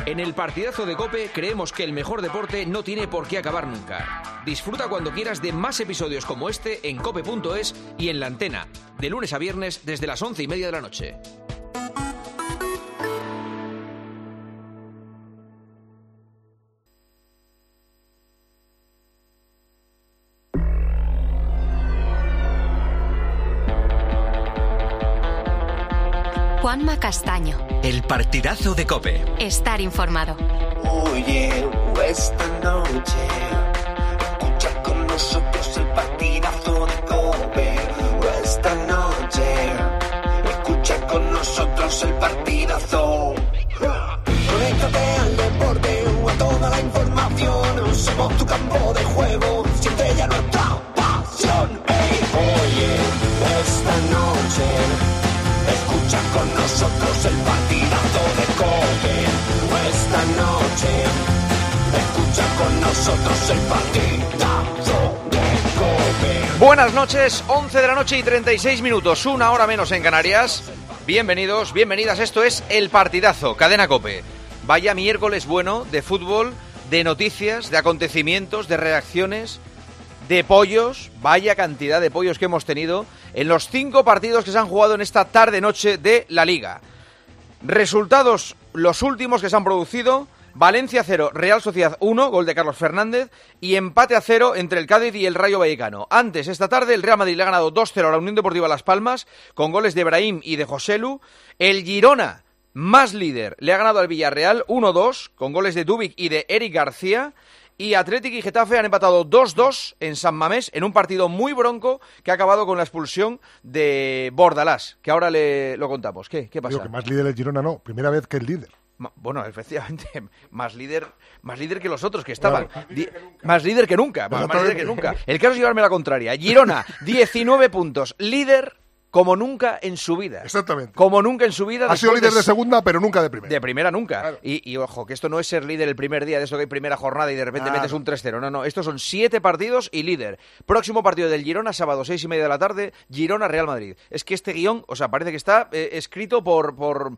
En el partidazo de COPE creemos que el mejor deporte no tiene por qué acabar nunca. Disfruta cuando quieras de más episodios como este en cope.es y en La Antena, de lunes a viernes desde las 11:30 de la noche. Juanma Castaño. El partidazo de COPE. Estar informado. Oye, esta noche escucha con nosotros el partidazo de COPE. Esta noche escucha con nosotros el partidazo. Conéctate al deporte o a toda la información. Somos tu campo de juego, siente ya nuestra pasión. Hey, oye, esta noche escucha con nosotros el partidazo de COPE. Esta noche escucha con nosotros el partidazo de COPE. Buenas noches, 11 de la noche y 36 minutos, una hora menos en Canarias. Bienvenidos, bienvenidas, esto es El Partidazo, Cadena COPE. Vaya miércoles bueno de fútbol, de noticias, de acontecimientos, de reacciones, de pollos, vaya cantidad de pollos que hemos tenido en los 5 partidos que se han jugado en esta tarde-noche de la Liga. Resultados, los últimos que se han producido: Valencia 0, Real Sociedad 1, gol de Carlos Fernández, y empate a 0 entre el Cádiz y el Rayo Vallecano. Antes, esta tarde, el Real Madrid le ha ganado 2-0 a la Unión Deportiva Las Palmas, con goles de Brahim y de Joselu. El Girona, más líder, le ha ganado al Villarreal 1-2, con goles de Dubik y de Eric García. Y Athletic y Getafe han empatado 2-2 en San Mamés, en un partido muy bronco que ha acabado con la expulsión de Bordalás, que ahora lo contamos. ¿Qué pasa? Digo que más líder el Girona no, primera vez que es líder. Bueno, efectivamente, más líder que los otros que estaban. Claro. Más líder que nunca, más líder que nunca. El caso es llevarme la contraria. Girona, 19 puntos, líder como nunca en su vida. Exactamente. Como nunca en su vida. Ha sido líder de segunda, pero nunca de primera. De primera nunca. Claro. Y ojo, que esto no es ser líder el primer día, de eso que hay primera jornada y de repente metes un 3-0. No, estos son 7 partidos y líder. Próximo partido del Girona, sábado, 6:30 de la tarde, Girona-Real Madrid. Es que este guión, o sea, parece que está escrito por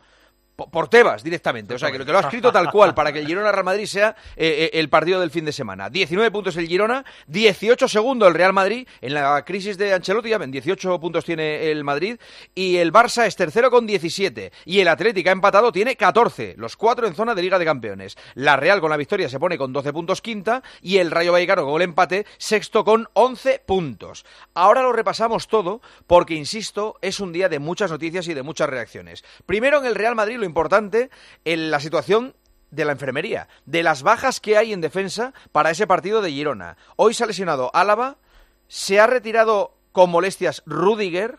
Tebas directamente, o sea, que lo ha escrito tal cual para que el Girona-Real Madrid sea el partido del fin de semana. 19 puntos el Girona, 18 segundo el Real Madrid, en la crisis de Ancelotti ya ven, 18 puntos tiene el Madrid, y el Barça es tercero con 17, y el Atlético ha empatado, tiene 14, los 4 en zona de Liga de Campeones. La Real con la victoria se pone con 12 puntos quinta, y el Rayo Vallecano con el empate sexto con 11 puntos. Ahora lo repasamos todo, porque insisto, es un día de muchas noticias y de muchas reacciones. Primero en el Real Madrid lo importante, en la situación de la enfermería, de las bajas que hay en defensa para ese partido de Girona. Hoy se ha lesionado Álava, se ha retirado con molestias Rüdiger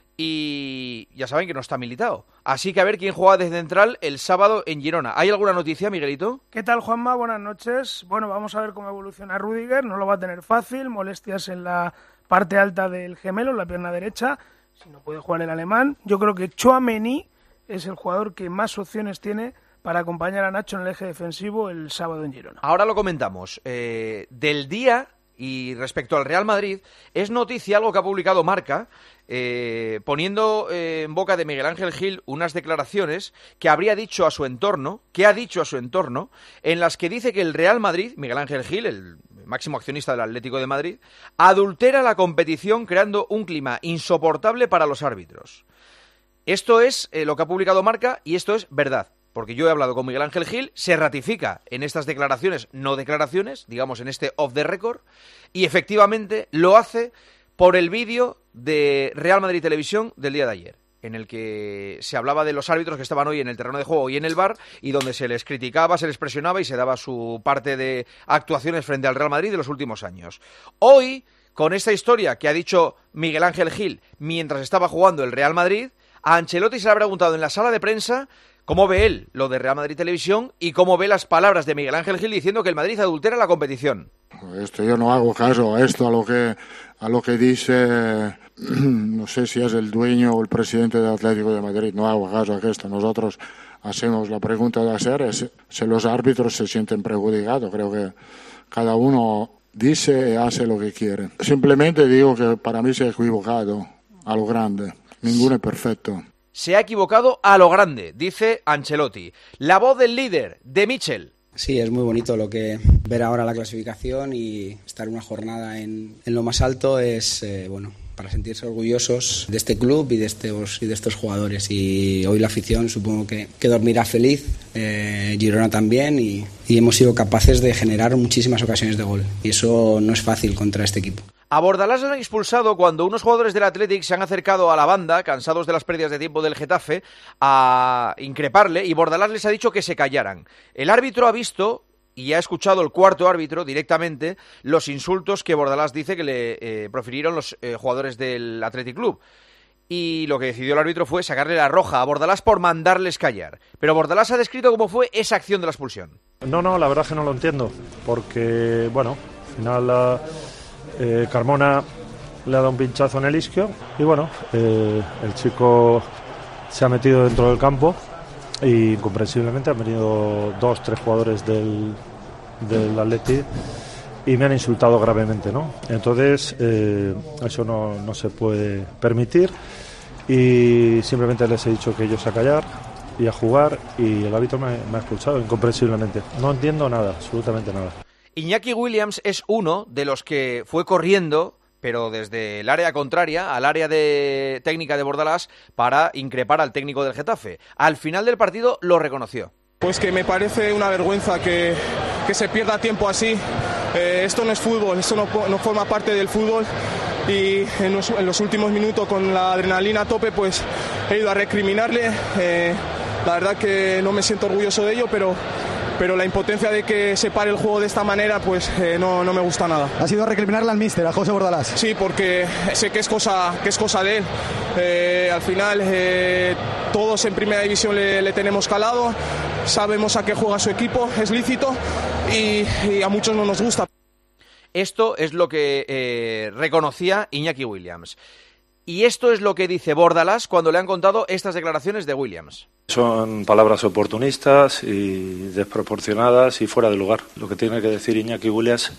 y ya saben que no está Militao. Así que a ver quién juega de central el sábado en Girona. ¿Hay alguna noticia, Miguelito? ¿Qué tal, Juanma? Buenas noches. Bueno, vamos a ver cómo evoluciona Rüdiger. No lo va a tener fácil, molestias en la parte alta del gemelo, en la pierna derecha. Si no puede jugar el alemán. Yo creo que Tchouaméni es el jugador que más opciones tiene para acompañar a Nacho en el eje defensivo el sábado en Girona. Ahora lo comentamos. Del día, y respecto al Real Madrid, es noticia algo que ha publicado Marca, poniendo en boca de Miguel Ángel Gil unas declaraciones que ha dicho a su entorno, en las que dice que el Real Madrid, Miguel Ángel Gil, el máximo accionista del Atlético de Madrid, adultera la competición creando un clima insoportable para los árbitros. Esto es lo que ha publicado Marca y esto es verdad, porque yo he hablado con Miguel Ángel Gil, se ratifica en estas declaraciones, no declaraciones, digamos en este off the record, y efectivamente lo hace por el vídeo de Real Madrid Televisión del día de ayer, en el que se hablaba de los árbitros que estaban hoy en el terreno de juego y en el VAR, y donde se les criticaba, se les presionaba y se daba su parte de actuaciones frente al Real Madrid de los últimos años. Hoy, con esta historia que ha dicho Miguel Ángel Gil mientras estaba jugando el Real Madrid, a Ancelotti se le ha preguntado en la sala de prensa cómo ve él lo de Real Madrid Televisión y cómo ve las palabras de Miguel Ángel Gil diciendo que el Madrid adultera la competición. Yo no hago caso a esto, a lo que dice, no sé si es el dueño o el presidente del Atlético de Madrid, no hago caso a esto. Nosotros hacemos la pregunta de hacer es si los árbitros se sienten perjudicados. Creo que cada uno dice y hace lo que quiere. Simplemente digo que para mí se ha equivocado a lo grande. Ninguno es perfecto. se ha equivocado a lo grande, dice Ancelotti. La voz del líder, de Michel. Sí, es muy bonito lo que ver ahora la clasificación y estar una jornada en lo más alto es para sentirse orgullosos de este club y de estos jugadores. Y hoy la afición supongo que dormirá feliz, Girona también, y hemos sido capaces de generar muchísimas ocasiones de gol. Y eso no es fácil contra este equipo. A Bordalás lo han expulsado cuando unos jugadores del Athletic se han acercado a la banda, cansados de las pérdidas de tiempo del Getafe, a increparle, y Bordalás les ha dicho que se callaran. El árbitro ha visto y ha escuchado, el cuarto árbitro, directamente los insultos que Bordalás dice que le profirieron los jugadores del Athletic Club. Y lo que decidió el árbitro fue sacarle la roja a Bordalás por mandarles callar. Pero Bordalás ha descrito cómo fue esa acción de la expulsión. No, la verdad es que no lo entiendo, porque, al final Carmona le ha dado un pinchazo en el isquio y el chico se ha metido dentro del campo y incomprensiblemente han venido 2-3 jugadores del Atleti y me han insultado gravemente, ¿no? Entonces eso no se puede permitir y simplemente les he dicho que ellos a callar y a jugar, y el árbitro me ha expulsado incomprensiblemente. No entiendo nada, absolutamente nada. Iñaki Williams es uno de los que fue corriendo, pero desde el área contraria al área de técnica de Bordalás, para increpar al técnico del Getafe. Al final del partido lo reconoció. Pues que me parece una vergüenza que se pierda tiempo así. Esto no es fútbol, esto no forma parte del fútbol, y en los últimos minutos, con la adrenalina a tope, pues he ido a recriminarle. La verdad que no me siento orgulloso de ello, pero la impotencia de que se pare el juego de esta manera, pues no me gusta nada. ¿Ha sido recriminarle al míster, a José Bordalás? Sí, porque sé que es cosa de él. Al final todos en primera división le tenemos calado, sabemos a qué juega su equipo, es lícito, y a muchos no nos gusta. Esto es lo que reconocía Iñaki Williams. Y esto es lo que dice Bordalás cuando le han contado estas declaraciones de Williams. Son palabras oportunistas y desproporcionadas y fuera de lugar. Lo que tiene que decir Iñaki Williams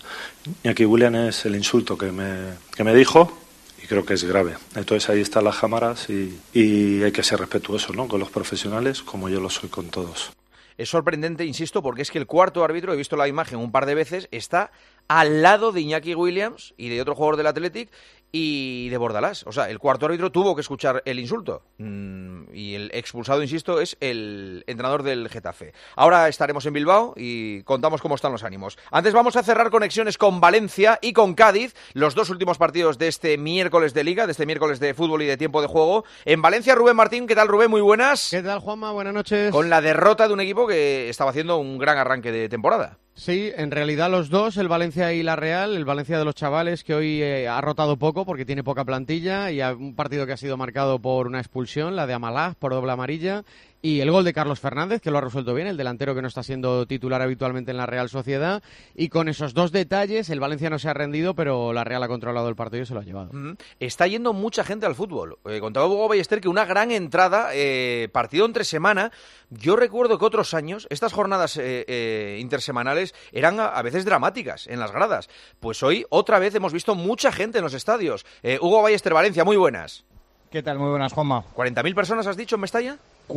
es el insulto que me dijo, y creo que es grave. Entonces ahí están las cámaras y hay que ser respetuoso, ¿no?, con los profesionales, como yo lo soy con todos. Es sorprendente, insisto, porque es que el cuarto árbitro, he visto la imagen un par de veces, está al lado de Iñaki Williams y de otro jugador del Athletic y de Bordalás. O sea, el cuarto árbitro tuvo que escuchar el insulto. Y el expulsado, insisto, es el entrenador del Getafe. Ahora estaremos en Bilbao y contamos cómo están los ánimos. Antes vamos a cerrar conexiones con Valencia y con Cádiz, los dos últimos partidos de este miércoles de Liga, de este miércoles de fútbol y de tiempo de juego. En Valencia, Rubén Martín. ¿Qué tal, Rubén? Muy buenas. ¿Qué tal, Juanma? Buenas noches. Con la derrota de un equipo que estaba haciendo un gran arranque de temporada. Sí, en realidad los dos, el Valencia y la Real, el Valencia de los chavales, que hoy ha rotado poco porque tiene poca plantilla, y un partido que ha sido marcado por una expulsión, la de Amalá, por doble amarilla, y el gol de Carlos Fernández, que lo ha resuelto bien, el delantero que no está siendo titular habitualmente en la Real Sociedad, y con esos dos detalles el Valencia no se ha rendido, pero la Real ha controlado el partido y se lo ha llevado. Está yendo mucha gente al fútbol. Contaba Hugo Ballester que una gran entrada, partido entre semana. Yo recuerdo que otros años estas jornadas intersemanales eran a veces dramáticas en las gradas. Pues hoy otra vez hemos visto mucha gente en los estadios. Hugo Ballester, Valencia, muy buenas. ¿Qué tal? Muy buenas, Juanma. ¿40.000 personas has dicho en Mestalla?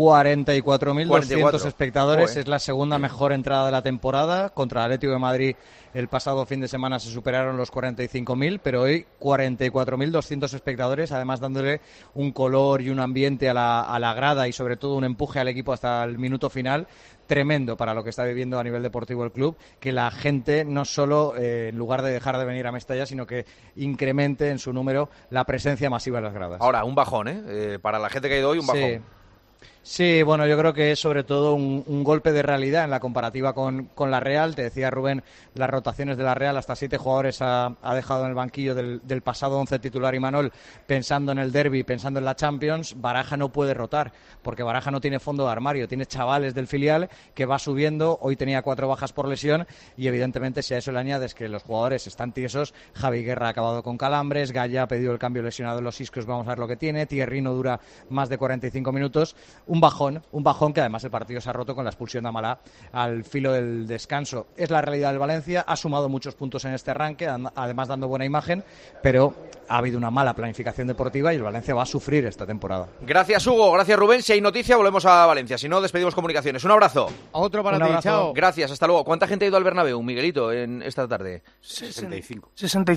44.200 espectadores. Joder. Es la segunda mejor entrada de la temporada. Contra el Atlético de Madrid el pasado fin de semana se superaron los 45.000, pero hoy 44.200 espectadores, además dándole un color y un ambiente a la grada y sobre todo un empuje al equipo hasta el minuto final. Tremendo para lo que está viviendo a nivel deportivo el club, que la gente no solo, en lugar de dejar de venir a Mestalla, sino que incremente en su número la presencia masiva en las gradas. Ahora, un bajón, para la gente que ha ido hoy, un bajón. Sí, bueno, yo creo que es sobre todo un golpe de realidad en la comparativa con la Real. Te decía Rubén, las rotaciones de la Real, hasta 7 jugadores ha dejado en el banquillo del pasado 11 titular Imanol, pensando en el derbi, pensando en la Champions. Baraja no puede rotar, porque Baraja no tiene fondo de armario, tiene chavales del filial que va subiendo. Hoy tenía 4 bajas por lesión y evidentemente si a eso le añades que los jugadores están tiesos, Javi Guerra ha acabado con calambres, Gaya ha pedido el cambio lesionado en los isquios, vamos a ver lo que tiene, Thierry no dura más de 45 minutos. un bajón que además el partido se ha roto con la expulsión de Amalá al filo del descanso. Es la realidad del Valencia, ha sumado muchos puntos en este arranque, además dando buena imagen, pero ha habido una mala planificación deportiva y el Valencia va a sufrir esta temporada. Gracias, Hugo, gracias, Rubén. Si hay noticia, volvemos a Valencia, si no, despedimos comunicaciones. Un abrazo. Otro para ti, chao. Gracias, hasta luego. ¿Cuánta gente ha ido al Bernabéu, Miguelito, en esta tarde? 65.000.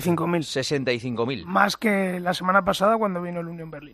65.000. Más que la semana pasada cuando vino el Unión Berlín.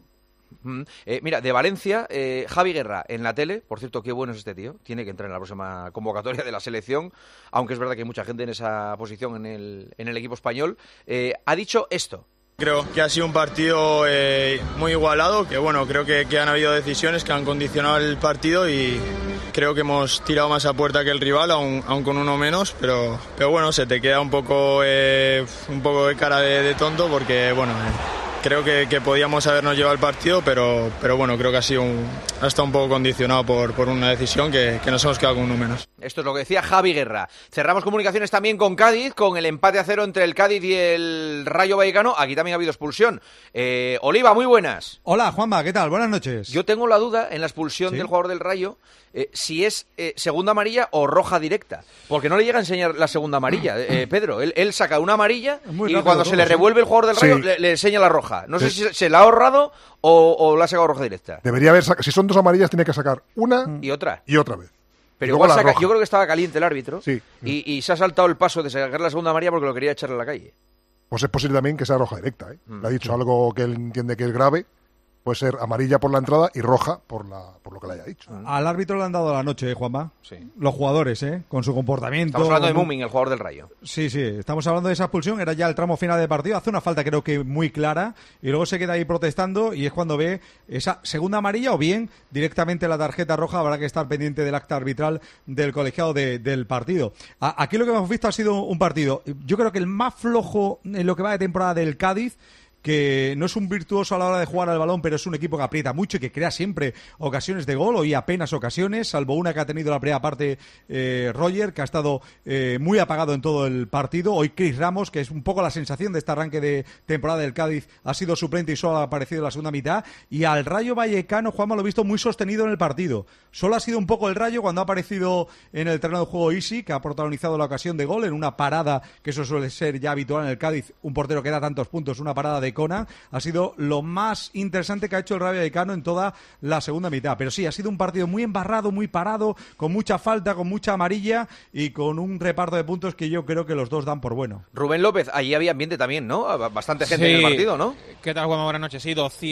Mira, de Valencia, Javi Guerra en la tele, por cierto, qué bueno es este tío, tiene que entrar en la próxima convocatoria de la selección, aunque es verdad que hay mucha gente en esa posición en el equipo español, ha dicho esto. Creo que ha sido un partido muy igualado, que bueno, creo que han habido decisiones que han condicionado el partido y creo que hemos tirado más a puerta que el rival, aun con uno menos, pero bueno, se te queda un poco de cara de tonto porque bueno, creo que podíamos habernos llevado el partido, pero bueno, creo que ha estado un poco condicionado por una decisión que nos hemos quedado con uno menos. Esto es lo que decía Javi Guerra. Cerramos comunicaciones también con Cádiz, con el empate a 0 entre el Cádiz y el Rayo Vallecano. Aquí también ha habido expulsión. Oliva, muy buenas. Hola, Juanma, ¿qué tal? Buenas noches. Yo tengo la duda en la expulsión del jugador del Rayo, si es segunda amarilla o roja directa, porque no le llega a enseñar la segunda amarilla, Pedro. Él saca una amarilla y cuando se le revuelve el jugador del Rayo le enseña la roja. No sé si se la ha ahorrado o la ha sacado roja directa. Debería haber si son dos amarillas tiene que sacar una y otra vez. Pero igual yo creo que estaba caliente el árbitro y se ha saltado el paso de sacar la segunda amarilla porque lo quería echarle a la calle. Pues es posible también que sea roja directa. Le ha dicho algo que él entiende que es grave. Puede ser amarilla por la entrada y roja por lo que le haya dicho. Al árbitro le han dado la noche, Juanma. Sí. Los jugadores, con su comportamiento. Estamos hablando de Mumin, el jugador del Rayo. Sí, estamos hablando de esa expulsión. Era ya el tramo final del partido. Hace una falta creo que muy clara y luego se queda ahí protestando y es cuando ve esa segunda amarilla o bien directamente la tarjeta roja. Habrá que estar pendiente del acta arbitral del colegiado del partido. Aquí lo que hemos visto ha sido un partido, yo creo que el más flojo en lo que va de temporada del Cádiz, que no es un virtuoso a la hora de jugar al balón, pero es un equipo que aprieta mucho y que crea siempre ocasiones de gol. Hoy apenas ocasiones, salvo una que ha tenido la primera parte Roger, que ha estado muy apagado en todo el partido. Hoy Chris Ramos, que es un poco la sensación de este arranque de temporada del Cádiz, ha sido suplente y solo ha aparecido en la segunda mitad. Y al Rayo Vallecano, Juanma, lo he visto muy sostenido en el partido. Solo ha sido un poco el Rayo cuando ha aparecido en el terreno de juego Isi, que ha protagonizado la ocasión de gol en una parada, que eso suele ser ya habitual en el Cádiz, un portero que da tantos puntos, una parada de Cona. Ha sido lo más interesante que ha hecho el Rayo Vallecano en toda la segunda mitad. Pero sí, ha sido un partido muy embarrado, muy parado, con mucha falta, con mucha amarilla y con un reparto de puntos que yo creo que los dos dan por bueno. Rubén López, allí había ambiente también, ¿no? Bastante gente en el partido, ¿no? ¿Qué tal, Juanma? Buenas noches. Sí,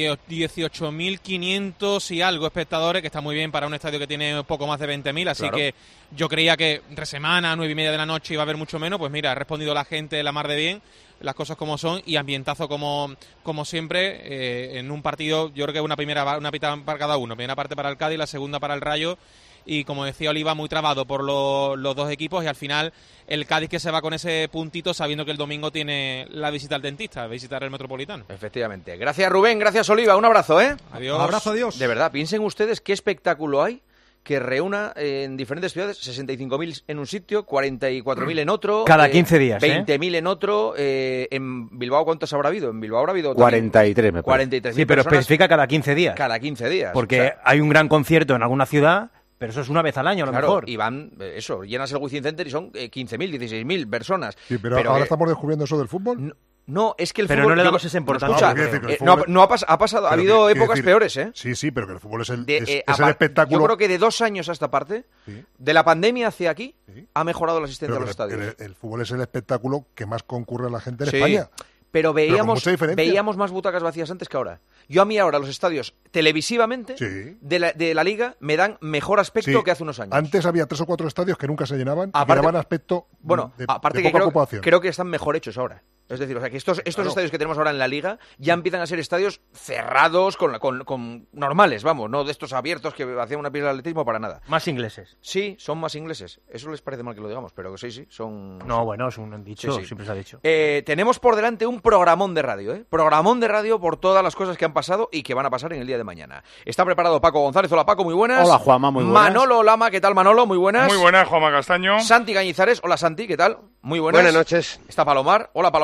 18.500 y algo espectadores, que está muy bien para un estadio que tiene poco más de 20.000, así claro. Que yo creía que entre semana, 9:30 de la noche iba a haber mucho menos. Pues mira, ha respondido la gente la mar de bien, las cosas como son, y ambientazo como siempre, en un partido. Yo creo que una pita para cada uno, primera parte para el Cádiz, la segunda para el Rayo, y como decía Oliva, muy trabado por los dos equipos, y al final el Cádiz que se va con ese puntito sabiendo que el domingo tiene la visita al dentista, visitar el Metropolitano. Efectivamente. Gracias, Rubén, gracias, Oliva, un abrazo, Adiós. Un abrazo, adiós. De verdad, piensen ustedes qué espectáculo hay que reúna en diferentes ciudades 65.000 en un sitio, 44.000 en otro. Cada 15 días, 20.000 en otro. En Bilbao, ¿cuántos habrá habido? En Bilbao habrá habido 43, me parece. 43.000 sí, pero especifica cada 15 días. Cada 15 días. Porque o sea, hay un gran concierto en alguna ciudad, pero eso es una vez al año a lo mejor. Y van, llenas el Wizzing Center y son 15.000, 16.000 personas. Sí, pero ahora estamos descubriendo eso del fútbol. No, es que el fútbol... Pero no le damos esa importancia. Ha pasado, ha habido épocas peores, Sí, pero que el fútbol es el espectáculo... Yo creo que de 2 años a esta parte, de la pandemia hacia aquí, ha mejorado la asistencia a los estadios. El fútbol es el espectáculo que más concurre a la gente en España. Pero veíamos más butacas vacías antes que ahora. A mí ahora los estadios, televisivamente, de la Liga, me dan mejor aspecto que hace unos años. Antes había 3 o 4 estadios que nunca se llenaban y daban aspecto de poca ocupación. Creo que están mejor hechos ahora. Es decir, que estos estadios que tenemos ahora en la Liga ya empiezan a ser estadios cerrados, con normales, vamos, no de estos abiertos que hacían una pista de atletismo para nada. Más ingleses. Sí, son más ingleses. Eso les parece mal que lo digamos, pero sí, son... No, bueno, es un dicho, siempre se ha dicho. Tenemos por delante un programón de radio, Programón de radio por todas las cosas que han pasado y que van a pasar en el día de mañana. Está preparado Paco González. Hola, Paco, muy buenas. Hola, Juanma, muy buenas. Manolo Lama, ¿qué tal, Manolo? Muy buenas. Muy buenas, Juanma Castaño. Santi Cañizares. Hola, Santi, ¿qué tal? Muy buenas. Buenas noches. Está Palomar. Hola, Palomar.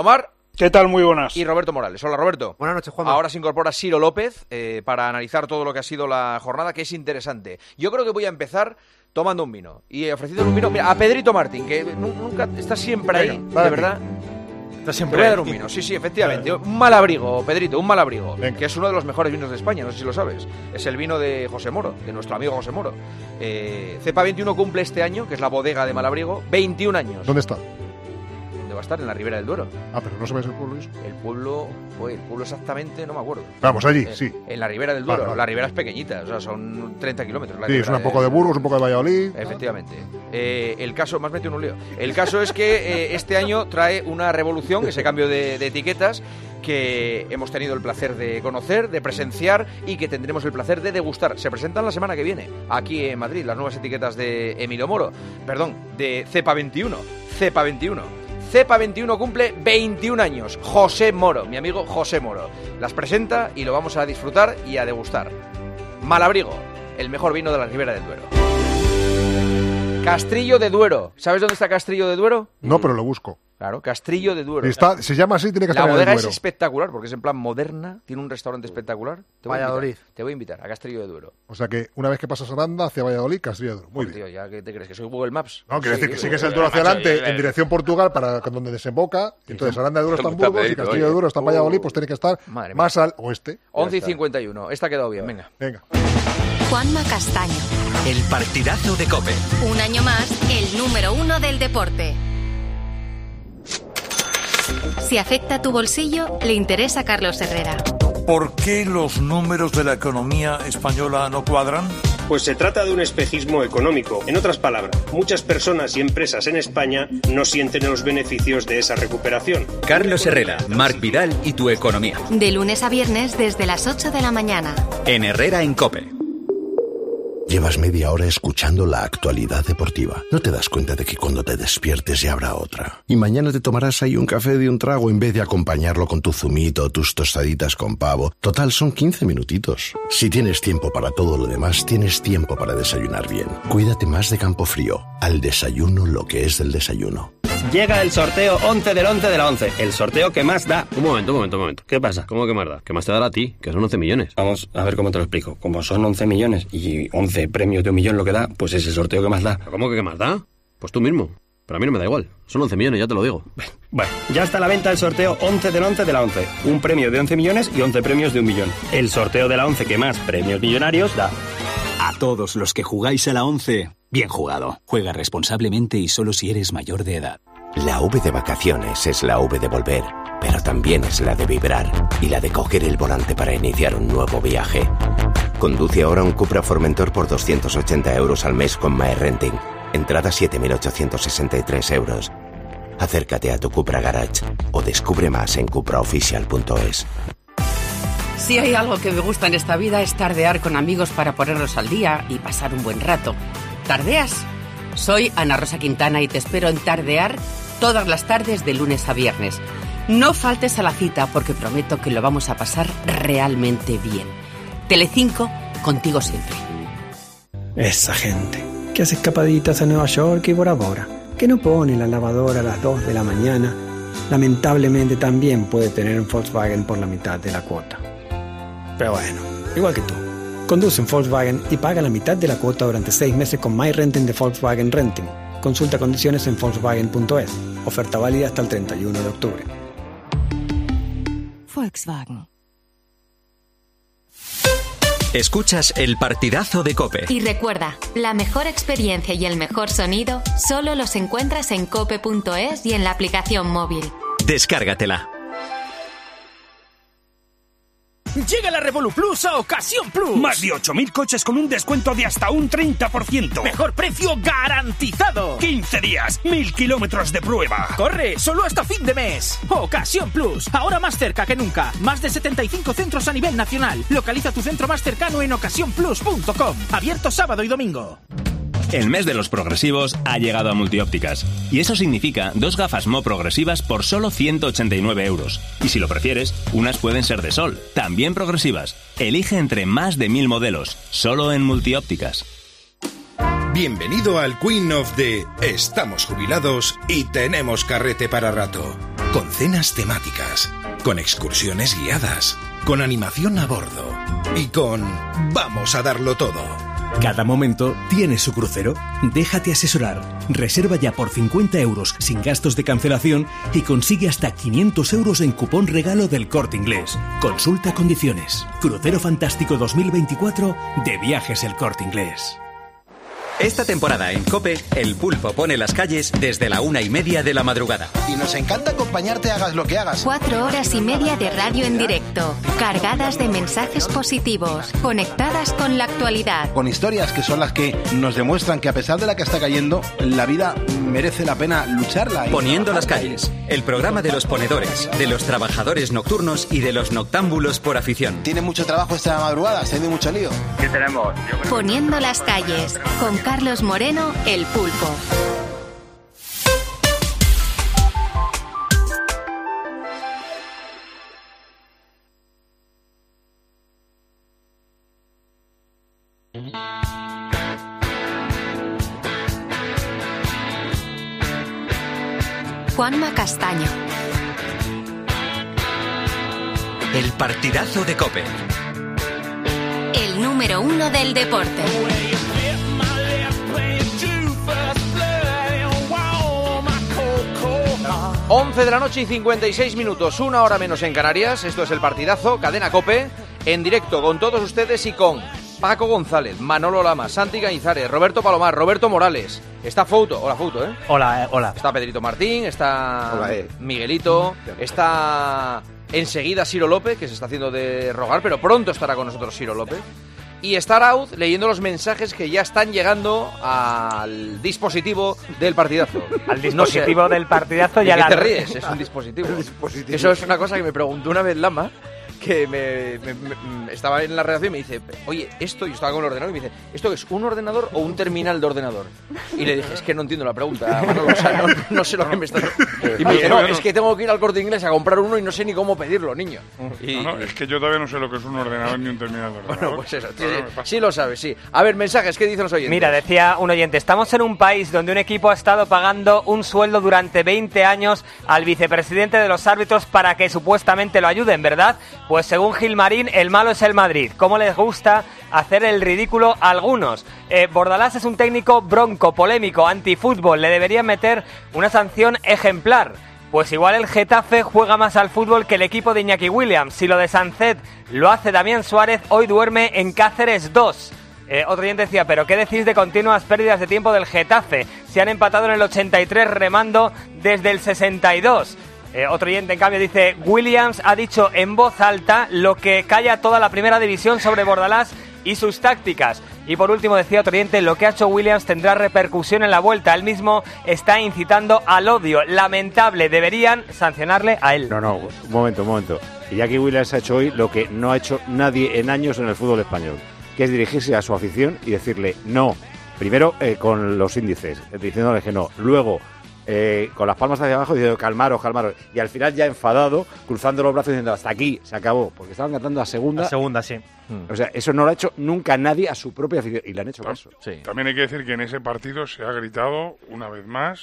¿Qué tal? Muy buenas. Y Roberto Morales. Hola, Roberto. Buenas noches, Juanma. Ahora se incorpora Ciro López para analizar todo lo que ha sido la jornada, que es interesante. Yo creo que voy a empezar tomando un vino y ofreciendo un vino, mira, a Pedrito Martín, que nunca está siempre ahí, de verdad. Está siempre Te voy a ahí. dar un vino, sí, efectivamente. Un Malabrigo, Pedrito, un Malabrigo, que es uno de los mejores vinos de España, no sé si lo sabes. Es el vino de José Moro, de nuestro amigo José Moro. Cepa 21 cumple este año, que es la bodega de Malabrigo, 21 años. ¿Dónde está? ¿Dónde va a estar? En la Ribera del Duero. Ah, pero no sabes el pueblo eso. El pueblo exactamente, no me acuerdo. Vamos, allí, sí. En la Ribera del Duero. Vale. La Ribera es pequeñita, o sea, son 30 kilómetros. Sí, es un poco de Burgos, un poco de Valladolid. Efectivamente. El caso, me has metido en un lío. El caso es que este año trae una revolución, ese cambio de etiquetas, que hemos tenido el placer de conocer, de presenciar y que tendremos el placer de degustar. Se presentan la semana que viene, aquí en Madrid, las nuevas etiquetas de Emilio Moro. Perdón, de Cepa 21. Cepa 21. Cepa 21 cumple 21 años. José Moro, mi amigo José Moro. Las presenta y lo vamos a disfrutar y a degustar. Malabrigo, el mejor vino de la Ribera del Duero. Castrillo de Duero. ¿Sabes dónde está Castrillo de Duero? No, pero lo busco. Claro, Castrillo de Duero. Se llama así, tiene que estar La en el bodega Duero. es espectacular porque es en plan moderna, tiene un restaurante espectacular. Valladolid. Te voy a invitar a Castrillo de Duero. O sea que una vez que pasas Aranda hacia Valladolid, Castrillo de Duero. Muy bien. Tío, ¿ya qué te crees? ¿Que soy Google Maps? No, quiere decir que sigues el Duero hacia adelante en dirección Portugal para donde desemboca. Entonces Aranda de Duero está en Burgos y Castrillo de Duero está en Valladolid, pues tiene que estar más al oeste. 11:51. Esta ha quedado bien, venga. Juanma Castaño. El partidazo de COPE. Un año más, el número 1 del deporte. Si afecta a tu bolsillo, le interesa a Carlos Herrera. ¿Por qué los números de la economía española no cuadran? Pues se trata de un espejismo económico. En otras palabras, muchas personas y empresas en España no sienten los beneficios de esa recuperación. Carlos Herrera, Marc Vidal y tu economía. De lunes a viernes desde las 8 de la mañana. En Herrera en COPE. Llevas media hora escuchando la actualidad deportiva. No te das cuenta de que cuando te despiertes ya habrá otra. Y mañana te tomarás ahí un café de un trago en vez de acompañarlo con tu zumito o tus tostaditas con pavo. Total, son 15 minutitos. Si tienes tiempo para todo lo demás, tienes tiempo para desayunar bien. Cuídate más de Campofrío. Al desayuno lo que es del desayuno. Llega el sorteo 11 del 11 de la 11. El sorteo que más da. Un momento. ¿Qué pasa? ¿Cómo que más da? ¿Qué más te dará a ti? Que son 11 millones. Vamos a ver cómo te lo explico. Como son 11 millones y 11 premios de 1 millón lo que da, pues es el sorteo que más da. ¿Cómo que más da? Pues tú mismo. Pero a mí no me da igual. Son 11 millones, ya te lo digo. Bueno, ya está a la venta el sorteo 11 del 11 de la 11. Un premio de 11 millones y 11 premios de 1 millón. El sorteo de la 11 que más premios millonarios da. A todos los que jugáis a la 11, bien jugado. Juega responsablemente y solo si eres mayor de edad. La V de vacaciones es la V de volver, pero también es la de vibrar y la de coger el volante para iniciar un nuevo viaje. Conduce ahora un Cupra Formentor por 280 euros al mes con MyRenting. Entrada 7.863 euros. Acércate a tu Cupra Garage o descubre más en cupraofficial.es. Si hay algo que me gusta en esta vida es tardear con amigos para ponernos al día y pasar un buen rato. ¿Tardeas? Soy Ana Rosa Quintana y te espero en Tardear todas las tardes de lunes a viernes. No faltes a la cita porque prometo que lo vamos a pasar realmente bien. Telecinco, contigo siempre. Esa gente que hace escapaditas a Nueva York y Bora Bora, que no pone la lavadora a las 2 de la mañana, lamentablemente también puede tener un Volkswagen por la mitad de la cuota. Pero bueno, igual que tú. Conduce un Volkswagen y paga la mitad de la cuota durante 6 meses con MyRenting de Volkswagen Renting. Consulta condiciones en Volkswagen.es. Oferta válida hasta el 31 de octubre. Volkswagen. Escuchas el partidazo de COPE. Y recuerda, la mejor experiencia y el mejor sonido solo los encuentras en cope.es y en la aplicación móvil. Descárgatela. Llega la Revolut Plus a Ocasión Plus. Más de 8.000 coches con un descuento de hasta un 30%. Mejor precio garantizado. 15 días, 1.000 kilómetros de prueba. Corre, solo hasta fin de mes. Ocasión Plus, ahora más cerca que nunca. Más de 75 centros a nivel nacional. Localiza tu centro más cercano en ocasiónplus.com. Abierto sábado y domingo. El mes de los progresivos ha llegado a Multiópticas. Y eso significa 2 gafas Mo progresivas por solo 189 euros. Y si lo prefieres, unas pueden ser de sol, también progresivas. Elige entre más de 1.000 modelos, solo en Multiópticas. Bienvenido al Queen of the Estamos jubilados y tenemos carrete para rato. con cenas temáticas, con excursiones guiadas, con animación a bordo y con vamos a darlo todo. Cada momento tiene su crucero. Déjate asesorar. Reserva ya por 50 euros sin gastos de cancelación y consigue hasta 500 euros en cupón regalo del Corte Inglés. Consulta condiciones. Crucero Fantástico 2024 de Viajes El Corte Inglés. Esta temporada en COPE, El Pulpo pone las calles desde la 1:30 de la madrugada. Y nos encanta acompañarte hagas lo que hagas. 4 horas y media de radio en directo, cargadas de mensajes positivos, conectadas con la actualidad. Con historias que son las que nos demuestran que a pesar de la que está cayendo, la vida merece la pena lucharla. Poniendo las calles, el programa de los ponedores, de los trabajadores nocturnos y de los noctámbulos por afición. ¿Tiene mucho trabajo esta madrugada? ¿Se ha tenido mucho lío? ¿Qué tenemos? Poniendo las calles, con Carlos Moreno, El Pulpo. Juanma Castaño. El partidazo de COPE. El número 1 del deporte. 11 de la noche y 56 minutos, 1 hora menos en Canarias. Esto es el partidazo, Cadena COPE, en directo con todos ustedes y con Paco González, Manolo Lama, Santi Cañizares, Roberto Palomar, Roberto Morales. Está Fouto, hola Fouto, ¿eh? Hola. Está Pedrito Martín, está hola, Miguelito, está enseguida Ciro López, que se está haciendo de rogar, pero pronto estará con nosotros Ciro López. Y está Arauz leyendo los mensajes que ya están llegando al dispositivo del partidazo. Al dispositivo del partidazo ya la... ¿De qué te ríes? Es un dispositivo. Eso es una cosa que me preguntó una vez Lama, que me estaba en la redacción y me dice, oye, esto, yo estaba con el ordenador y me dice, ¿esto es un ordenador o un terminal de ordenador? Y le dije, es que no entiendo la pregunta, Manolo, o sea, no sé lo que me estás... Y me dice, no, es que tengo que ir al Corte Inglés a comprar uno y no sé ni cómo pedirlo, niño. Es que yo todavía no sé lo que es un ordenador ni un terminal de ordenador. Bueno, pues eso, sí lo sabes, sí. A ver, mensajes, ¿qué dicen los oyentes? Mira, decía un oyente, estamos en un país donde un equipo ha estado pagando un sueldo durante 20 años al vicepresidente de los árbitros para que supuestamente lo ayuden, ¿verdad? Pues según Gilmarín, el malo es el Madrid. ¿Cómo les gusta hacer el ridículo a algunos? Bordalás es un técnico bronco, polémico, antifútbol. Le deberían meter una sanción ejemplar. Pues igual el Getafe juega más al fútbol que el equipo de Iñaki Williams. Si lo de Sancet lo hace Damián Suárez, hoy duerme en Cáceres 2. Otro oyente decía, ¿pero qué decís de continuas pérdidas de tiempo del Getafe? Se han empatado en el 83 remando desde el 62. Otro oyente, en cambio, dice, Williams ha dicho en voz alta lo que calla toda la primera división sobre Bordalás y sus tácticas. Y por último decía otro oyente, lo que ha hecho Williams tendrá repercusión en la vuelta. Él mismo está incitando al odio. Lamentable, deberían sancionarle a él. No, un momento. Iñaki Williams ha hecho hoy lo que no ha hecho nadie en años en el fútbol español, que es dirigirse a su afición y decirle no. Primero con los índices, diciéndole que no. Luego con las palmas hacia abajo diciendo calmaros. Y al final ya enfadado, cruzando los brazos diciendo hasta aquí, se acabó. Porque estaban cantando a segunda. A segunda, sí. O sea, eso no lo ha hecho nunca nadie a su propia afición. Y le han hecho caso. Sí. También hay que decir que en ese partido se ha gritado, una vez más,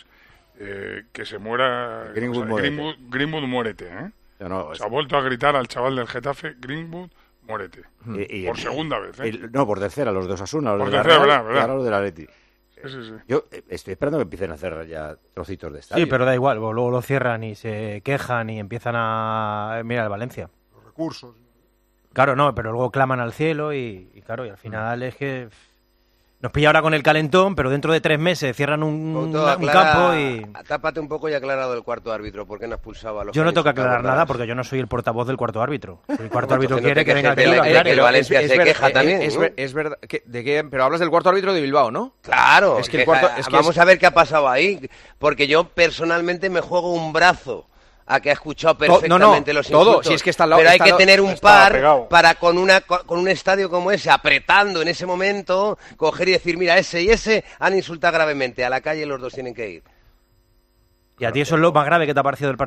que se muera... Greenwood muérete, ¿eh? Se ha vuelto a gritar al chaval del Getafe, Greenwood muérete. Por segunda vez, ¿eh? Por tercera, los de Osasuna. Por tercera, verdad. Y ahora los del Atleti. Sí. Yo estoy esperando que empiecen a hacer ya trocitos de estadio. Sí, pero da igual, luego lo cierran y se quejan y empiezan a... Mira, el Valencia. Los recursos. Claro, no, pero luego claman al cielo y claro, y al final es que... Nos pilla ahora con el calentón, pero dentro de 3 meses cierran un campo y... Tápate un poco y aclarado del cuarto árbitro. ¿Por qué no expulsaba a los... Yo no tengo que aclarar nada porque yo no soy el portavoz del cuarto árbitro. Si el cuarto árbitro quiere que venga aquí y lo aclare. El Valencia se queja también. Es verdad. ¿De qué? Pero hablas del cuarto árbitro de Bilbao, ¿no? Claro. Vamos a ver qué ha pasado ahí. Porque yo personalmente me juego un brazo a que ha escuchado perfectamente los insultos. Todo, si es que está al lado, pero hay que tener un par para con un estadio como ese, apretando en ese momento, coger y decir, mira, ese y ese han insultado gravemente, a la calle los dos tienen que ir. ¿Y a ti eso es lo más grave que te ha parecido del partido?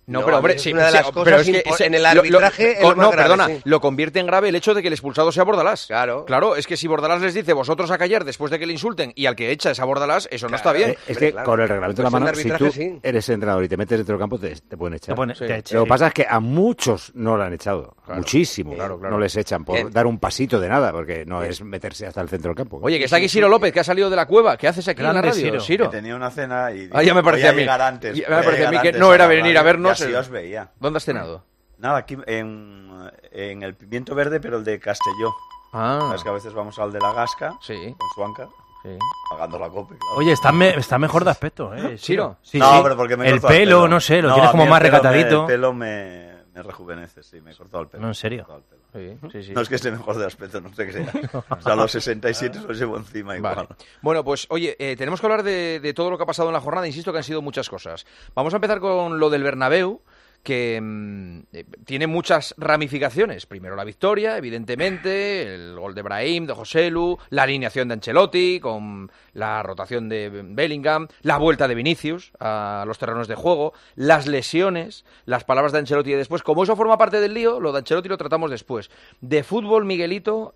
No, pero hombre, sí, una de las cosas en el arbitraje lo convierte en grave el hecho de que el expulsado sea Bordalás. Claro, es que si Bordalás les dice vosotros a callar después de que le insulten y al que echa es a Bordalás, eso no está bien. Es que con el reglamento de la mano, si tú eres entrenador y te metes dentro del campo, te pueden echar. Lo que pasa es que a muchos no lo han echado, muchísimo. No les echan por dar un pasito de nada, porque no es meterse hasta el centro del campo. Oye, que está aquí Siro López, que ha salido de la cueva. ¿Qué haces aquí en la radio, Siro? Que tenía una cena y ya me parecía a mí. Ya me parecía a mí que no era venir a vernos. Así os veía. ¿Dónde has cenado? Nada, aquí en el Pimiento Verde, pero el de Castelló. Es que a veces vamos al de la Gasca, con Suanca, pagando la copa. Claro. Oye, está mejor de aspecto, ¿Siro? Sí, no, pero porque me he cortado el pelo, no sé, lo tienes como más recatadito. El pelo me rejuvenece, sí, me he cortado el pelo. No, en serio. Sí. No es que esté mejor de aspecto, no sé qué sea. O sea, a los 67 los llevo encima igual. Vale. Bueno, pues oye, tenemos que hablar de todo lo que ha pasado en la jornada. Insisto que han sido muchas cosas. Vamos a empezar con lo del Bernabéu, que tiene muchas ramificaciones. Primero la victoria, evidentemente, el gol de Brahim, de Joselu, la alineación de Ancelotti con la rotación de Bellingham, la vuelta de Vinicius a los terrenos de juego, las lesiones, las palabras de Ancelotti de después. Como eso forma parte del lío, lo de Ancelotti lo tratamos después. De fútbol, Miguelito,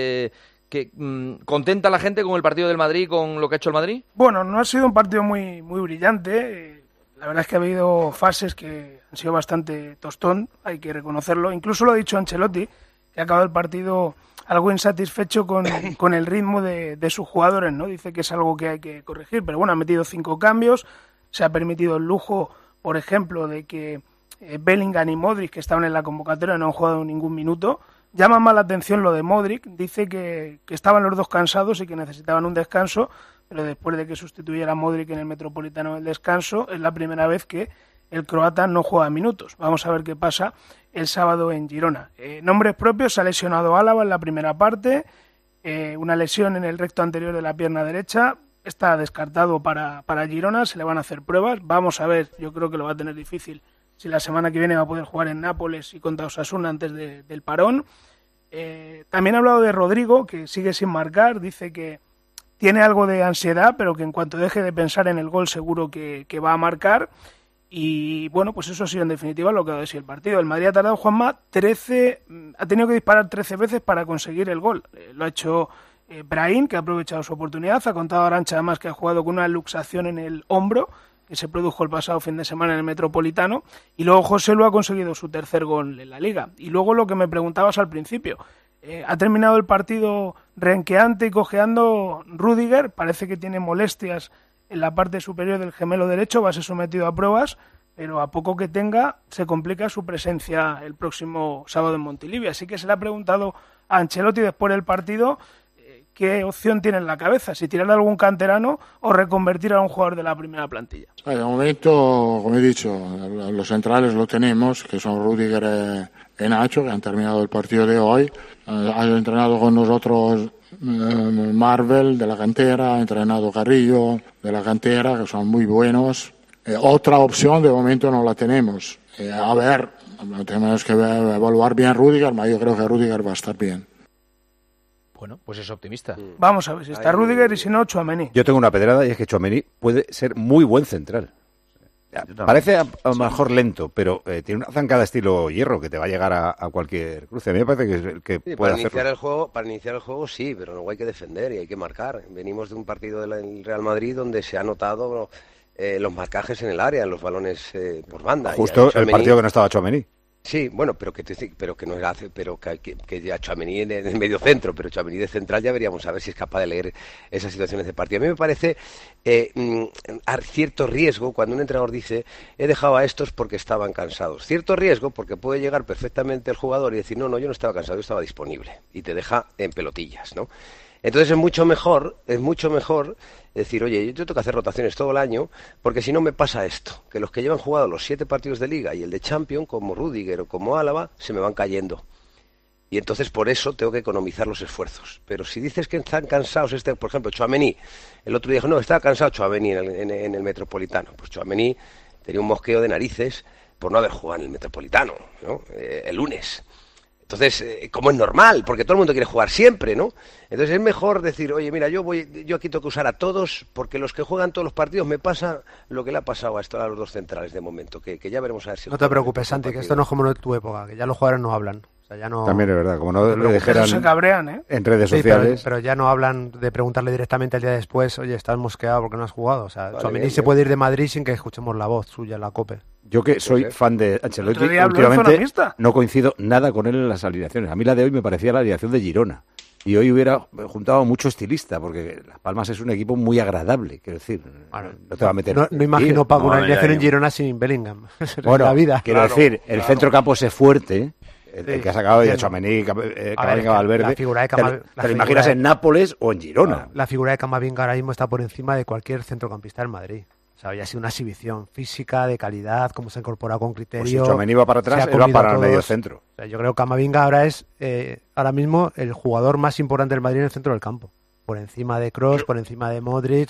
¿contenta la gente con el partido del Madrid, con lo que ha hecho el Madrid? Bueno, no ha sido un partido muy brillante. La verdad es que ha habido fases que han sido bastante tostón, hay que reconocerlo. Incluso lo ha dicho Ancelotti, que ha acabado el partido algo insatisfecho con el ritmo de sus jugadores, ¿no? Dice que es algo que hay que corregir, pero bueno, ha metido 5 cambios, se ha permitido el lujo, por ejemplo, de que Bellingham y Modric, que estaban en la convocatoria, no han jugado ningún minuto. Llama más la atención lo de Modric, dice que estaban los dos cansados y que necesitaban un descanso, pero después de que sustituyera a Modric en el Metropolitano en el descanso, es la primera vez que el croata no juega minutos. Vamos a ver qué pasa el sábado en Girona. Nombres propios, se ha lesionado Álava en la primera parte, una lesión en el recto anterior de la pierna derecha, está descartado para Girona, se le van a hacer pruebas, vamos a ver, yo creo que lo va a tener difícil si la semana que viene va a poder jugar en Nápoles y contra Osasuna antes del parón. También ha hablado de Rodrigo, que sigue sin marcar, dice que tiene algo de ansiedad, pero que en cuanto deje de pensar en el gol seguro que va a marcar. Y bueno, pues eso ha sido en definitiva lo que ha sido el partido. El Madrid ha tardado, Juanma, ha tenido que disparar 13 veces para conseguir el gol. Lo ha hecho Brahim, que ha aprovechado su oportunidad. Ha contado a Arantxa además que ha jugado con una luxación en el hombro, que se produjo el pasado fin de semana en el Metropolitano. Y luego Joselu ha conseguido su tercer gol en la Liga. Y luego lo que me preguntabas al principio. Ha terminado el partido renqueante y cojeando Rüdiger, parece que tiene molestias en la parte superior del gemelo derecho, va a ser sometido a pruebas, pero a poco que tenga se complica su presencia el próximo sábado en Montilivi. Así que se le ha preguntado a Ancelotti después del partido qué opción tiene en la cabeza, si tirar a algún canterano o reconvertir a un jugador de la primera plantilla. De momento, como he dicho, los centrales lo tenemos, que son Rüdiger y Nacho, que han terminado el partido de hoy. Ha entrenado con nosotros Marvel de la cantera, ha entrenado Carrillo de la cantera, que son muy buenos. Otra opción de momento no la tenemos. A ver, tenemos que evaluar bien Rüdiger, pero yo creo que Rüdiger va a estar bien. Bueno, pues es optimista. Vamos a ver si está Rüdiger y si no, Tchouaméni. Yo tengo una pedrada y es que Tchouaméni puede ser muy buen central. Parece a lo mejor lento, pero tiene una zancada estilo Hierro que te va a llegar a cualquier cruce. A mí me parece que sí, puede hacerlo. Para iniciar el juego sí, pero luego hay que defender y hay que marcar. Venimos de un partido del Real Madrid donde se ha notado los marcajes en el área, en los balones por banda. Justo el partido que no estaba Tchouaméni. Sí, bueno, pero que no hace, pero que ya Tchouaméni en el medio centro, pero Tchouaméni de central ya veríamos a ver si es capaz de leer esas situaciones de partido. A mí me parece cierto riesgo cuando un entrenador dice he dejado a estos porque estaban cansados. Cierto riesgo porque puede llegar perfectamente el jugador y decir no, yo no estaba cansado, yo estaba disponible y te deja en pelotillas, ¿no? Entonces es mucho mejor decir, oye, yo tengo que hacer rotaciones todo el año, porque si no me pasa esto, que los que llevan jugado los 7 partidos de Liga y el de Champions, como Rüdiger o como Álava, se me van cayendo. Y entonces por eso tengo que economizar los esfuerzos. Pero si dices que están cansados, por ejemplo, Tchouaméni, el otro día dijo, no, estaba cansado Tchouaméni en el Metropolitano. Pues Tchouaméni tenía un mosqueo de narices por no haber jugado en el Metropolitano, ¿no? El lunes. Entonces, como es normal, porque todo el mundo quiere jugar siempre, ¿no? Entonces es mejor decir, oye, mira, yo aquí tengo que usar a todos, porque los que juegan todos los partidos me pasa lo que le ha pasado a los dos centrales de momento, que ya veremos a ver si... No te preocupes, Santi, que esto no es como en tu época, que ya los jugadores no hablan. O sea, ya no... También es verdad, como no lo dijeran se cabrean, ¿eh? En redes sociales. Pero ya no hablan de preguntarle directamente el día después, oye, estás mosqueado porque no has jugado. O sea, Tchouaméni se puede ir de Madrid sin que escuchemos la voz suya en la COPE. Yo que soy fan de Ancelotti, últimamente no coincido nada con él en las alineaciones. A mí la de hoy me parecía la alineación de Girona. Y hoy hubiera juntado mucho estilista, porque Las Palmas es un equipo muy agradable, quiero decir. Bueno, no te va a meter... No imagino, Paco, una alineación en Girona sin Bellingham. Bueno, la vida. Quiero decir, el centrocampo es fuerte... El que ha sacado de Tchouaméni, Camavinga, Valverde. La figura de ¿Te lo imaginas en Nápoles o en Girona? La figura de Camavinga ahora mismo está por encima de cualquier centrocampista en Madrid. O sea, había sido una exhibición física, de calidad, cómo se ha incorporado con criterio. Pues si Tchouaméni va para atrás, él va para el medio centro. O sea, yo creo que Camavinga ahora es, ahora mismo, el jugador más importante del Madrid en el centro del campo. Por encima de Kroos, por encima de Modric.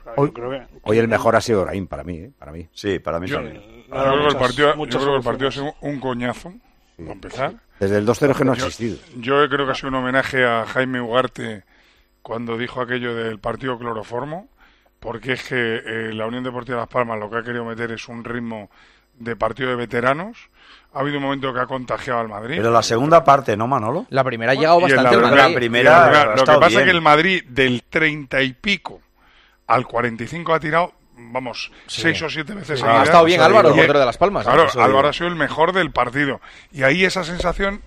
Hoy el mejor ha sido Brahim, para mí. Sí, para mí también. Yo creo que el partido ha sido un coñazo. Para empezar. Desde el 2-0 que no ha existido. Yo creo que ha sido un homenaje a Jaime Ugarte cuando dijo aquello del partido cloroformo, porque es que la Unión Deportiva Las Palmas lo que ha querido meter es un ritmo de partido de veteranos. Ha habido un momento que ha contagiado al Madrid. Pero la segunda parte, ¿no, Manolo? La primera ha llegado bastante al Madrid. La primera lo que pasa es que el Madrid del 30 y pico al 45 ha tirado... 6 o 7 veces. Ha estado bien Álvaro, el portero de Las Palmas. Claro, Álvaro ha sido el mejor del partido. Y ahí esa sensación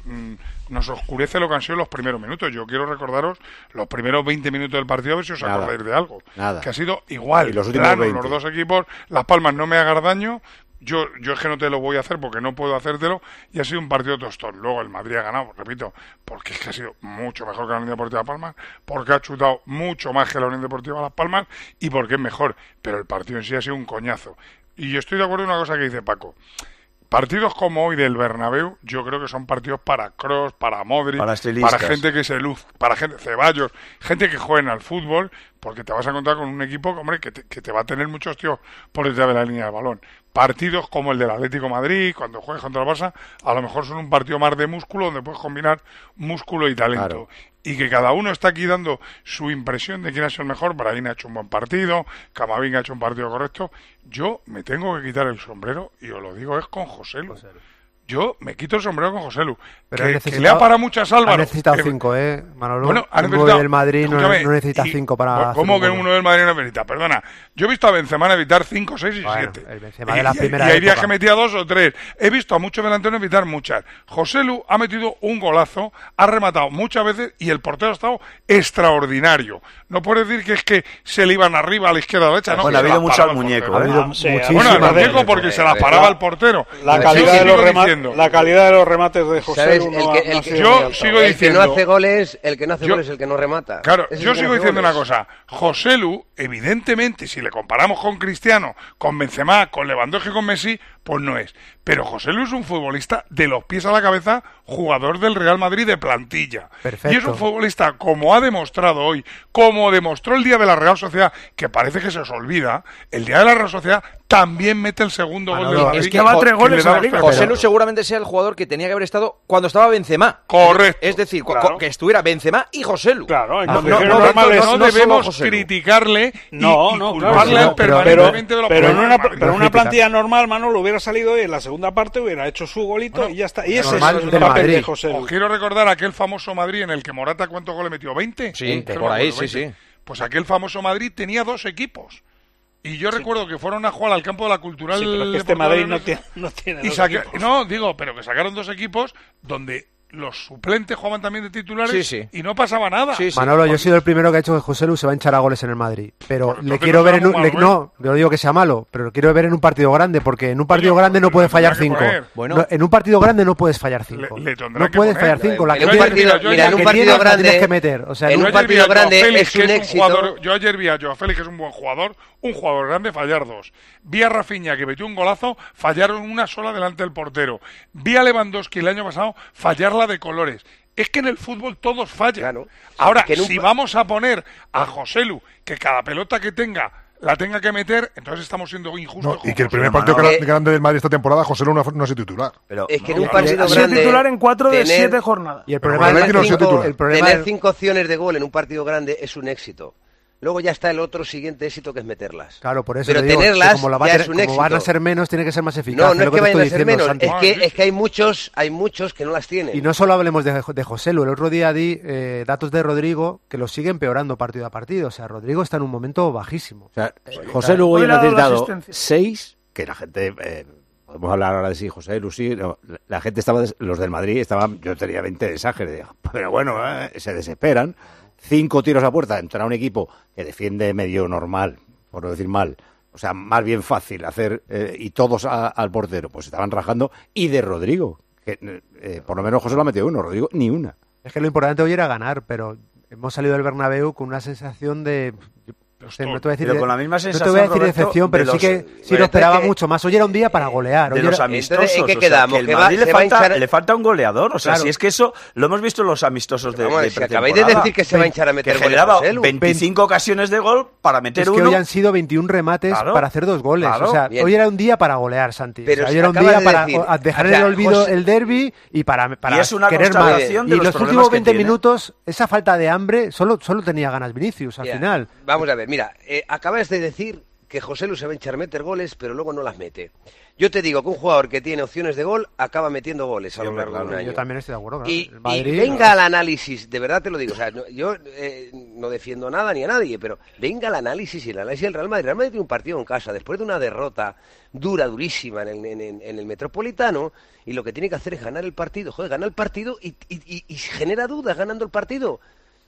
nos oscurece lo que han sido los primeros minutos. Yo quiero recordaros los primeros 20 minutos del partido, a ver si os acordáis de algo. Que ha sido igual. Y los últimos 20. Los dos equipos, Las Palmas no me haga daño. Yo es que no te lo voy a hacer porque no puedo hacértelo, y ha sido un partido tostón. Luego el Madrid ha ganado, repito, porque es que ha sido mucho mejor que la Unión Deportiva Las Palmas, porque ha chutado mucho más que la Unión Deportiva Las Palmas y porque es mejor. Pero el partido en sí ha sido un coñazo. Y yo estoy de acuerdo en una cosa que dice Paco. Partidos como hoy del Bernabéu, yo creo que son partidos para Kroos, para Modric, para gente que se luz, para gente, Ceballos, gente que juegue al fútbol, porque te vas a encontrar con un equipo, hombre, que te va a tener muchos tíos por detrás de la línea del balón. Partidos como el del Atlético de Madrid, cuando juegues contra el Barça, a lo mejor son un partido más de músculo, donde puedes combinar músculo y talento. Claro. Y que cada uno está aquí dando su impresión de quién ha sido el mejor. Brahim ha hecho un buen partido, Camavinga ha hecho un partido correcto. Yo me tengo que quitar el sombrero, y os lo digo, es con Joselu. Yo me quito el sombrero con Joselu, que le ha parado muchas Álvaro. Ha necesitado 5, Manolo. Bueno, un 9 del Madrid no necesita 5 para... ¿Cómo que un 9 del Madrid no necesita? Perdona, yo he visto a Benzema evitar 5, 6 y 7. El Benzema de la primera y hay días que metía 2 o 3. He visto a muchos delanteros evitar muchas. Joselu ha metido un golazo, ha rematado muchas veces y el portero ha estado extraordinario. No puedes decir que es que se le iban arriba, a la izquierda, a la derecha. No, ha habido mucho al muñeco. Bueno, al muñeco porque se la paraba el portero. La calidad de los remates. La calidad de los remates de José yo sigo diciendo, el que no hace goles, el que es el que no remata. Claro, yo sigo diciendo una cosa. Joselu, evidentemente, si le comparamos con Cristiano, con Benzema, con Lewandowski, con Messi, pues no es. Pero Joselu es un futbolista de los pies a la cabeza, jugador del Real Madrid de plantilla. Perfecto. Y es un futbolista, como ha demostrado hoy, como demostró el día de la Real Sociedad, que parece que se os olvida, el día de la Real Sociedad también mete el segundo gol del Madrid. Es que va 3 goles en la Liga. Joselu seguramente sea el jugador que tenía que haber estado cuando estaba Benzema. Correcto. Es decir, que estuviera Benzema y Joselu. Claro, no debemos criticarle y culparle permanentemente de los problemas. Pero una plantilla normal, Manolo, hubiera salido y en la segunda parte hubiera hecho su golito y ya está. Y ese es el papel de Joselu. Os quiero recordar aquel famoso Madrid en el que Morata, ¿cuántos goles metió? ¿20? Sí, por ahí, sí. Pues aquel famoso Madrid tenía 2 equipos. Y yo recuerdo que fueron a jugar al campo de la Cultural. Sí, pero que este Madrid no tiene dos equipos. No, digo, pero que sacaron 2 equipos donde los suplentes jugaban también de titulares y no pasaba nada. Manolo, yo he sido el primero que ha dicho que Joselu se va a hinchar a goles en el Madrid, pero le quiero ver en un... No, yo digo que sea malo, pero lo quiero ver en un partido grande, porque en un partido grande no puede fallar 5. Bueno, en un partido grande no puedes fallar 5. No puedes fallar 5. En un partido grande que meter. O sea, en un partido grande es un éxito. Yo ayer vi a Joao Félix, que es un buen jugador, un jugador grande, fallar 2. Vi a Rafinha, que metió un golazo, fallaron una sola delante del portero. Vi a Lewandowski el año pasado fallar la de colores. Es que en el fútbol todos fallan. Claro. Ahora, si vamos a poner a Joselu, que cada pelota que tenga la tenga que meter, entonces estamos siendo injustos. Y que el primer partido grande del Madrid esta temporada, José Lu no ha sido titular. Pero es que en un partido grande... titular en 4 de 7 jornadas. Y el problema es tener 5 opciones de gol en un partido grande es un éxito. Luego ya está el otro siguiente éxito, que es meterlas. Claro, por eso pero digo, tenerlas como van a ser menos, tiene que ser más eficaz. No es que vayan a ser menos, es que hay muchos que no las tienen. Y no solo hablemos de José Lu, el otro día di datos de Rodrigo que lo sigue empeorando partido a partido. O sea, Rodrigo está en un momento bajísimo. O sea, José Lu hoy ha necesitado 6, que la gente... podemos hablar ahora de si José Lu sí, no, la gente estaba, los del Madrid estaban, yo tenía 20 de exagero, pero bueno, se desesperan. 5 tiros a puerta, entra un equipo que defiende medio normal, por no decir mal, o sea, más bien fácil hacer, y todos al portero, pues estaban rajando, y de Rodrigo, que por lo menos José lo ha metido uno, Rodrigo ni una. Es que lo importante hoy era ganar, pero hemos salido del Bernabéu con una sensación de... No te voy a decir, pero con la misma sensación, no te voy a decir Roberto, decepción, pero sí que lo esperaba mucho más. Hoy era un día para golear. De los amistosos. ¿En qué quedamos? Que el Madrid le falta un goleador. O sea, claro. Si es que eso lo hemos visto en los amistosos de si acabáis de decir que se va a hinchar a meter goles. Que generaba 25 ocasiones de gol para meter uno. Es que hoy han sido 21 remates para hacer 2 goles. Claro. O sea, hoy era un día para golear, Santi. Pero hoy era un día para dejar en el olvido el derbi y para querer más. Y los últimos 20 minutos, esa falta de hambre, solo tenía ganas Vinicius al final. Vamos a ver, mira, acabas de decir que José Lu se va a hinchar a meter goles, pero luego no las mete. Yo te digo que un jugador que tiene opciones de gol acaba metiendo goles a lo largo de un año. Yo también estoy de acuerdo. Y venga al análisis, de verdad te lo digo. O sea, yo no defiendo nada ni a nadie, pero venga al análisis y el análisis del Real Madrid. El Real Madrid tiene un partido en casa después de una derrota durísima en el Metropolitano, y lo que tiene que hacer es ganar el partido. Joder, gana el partido y genera dudas ganando el partido.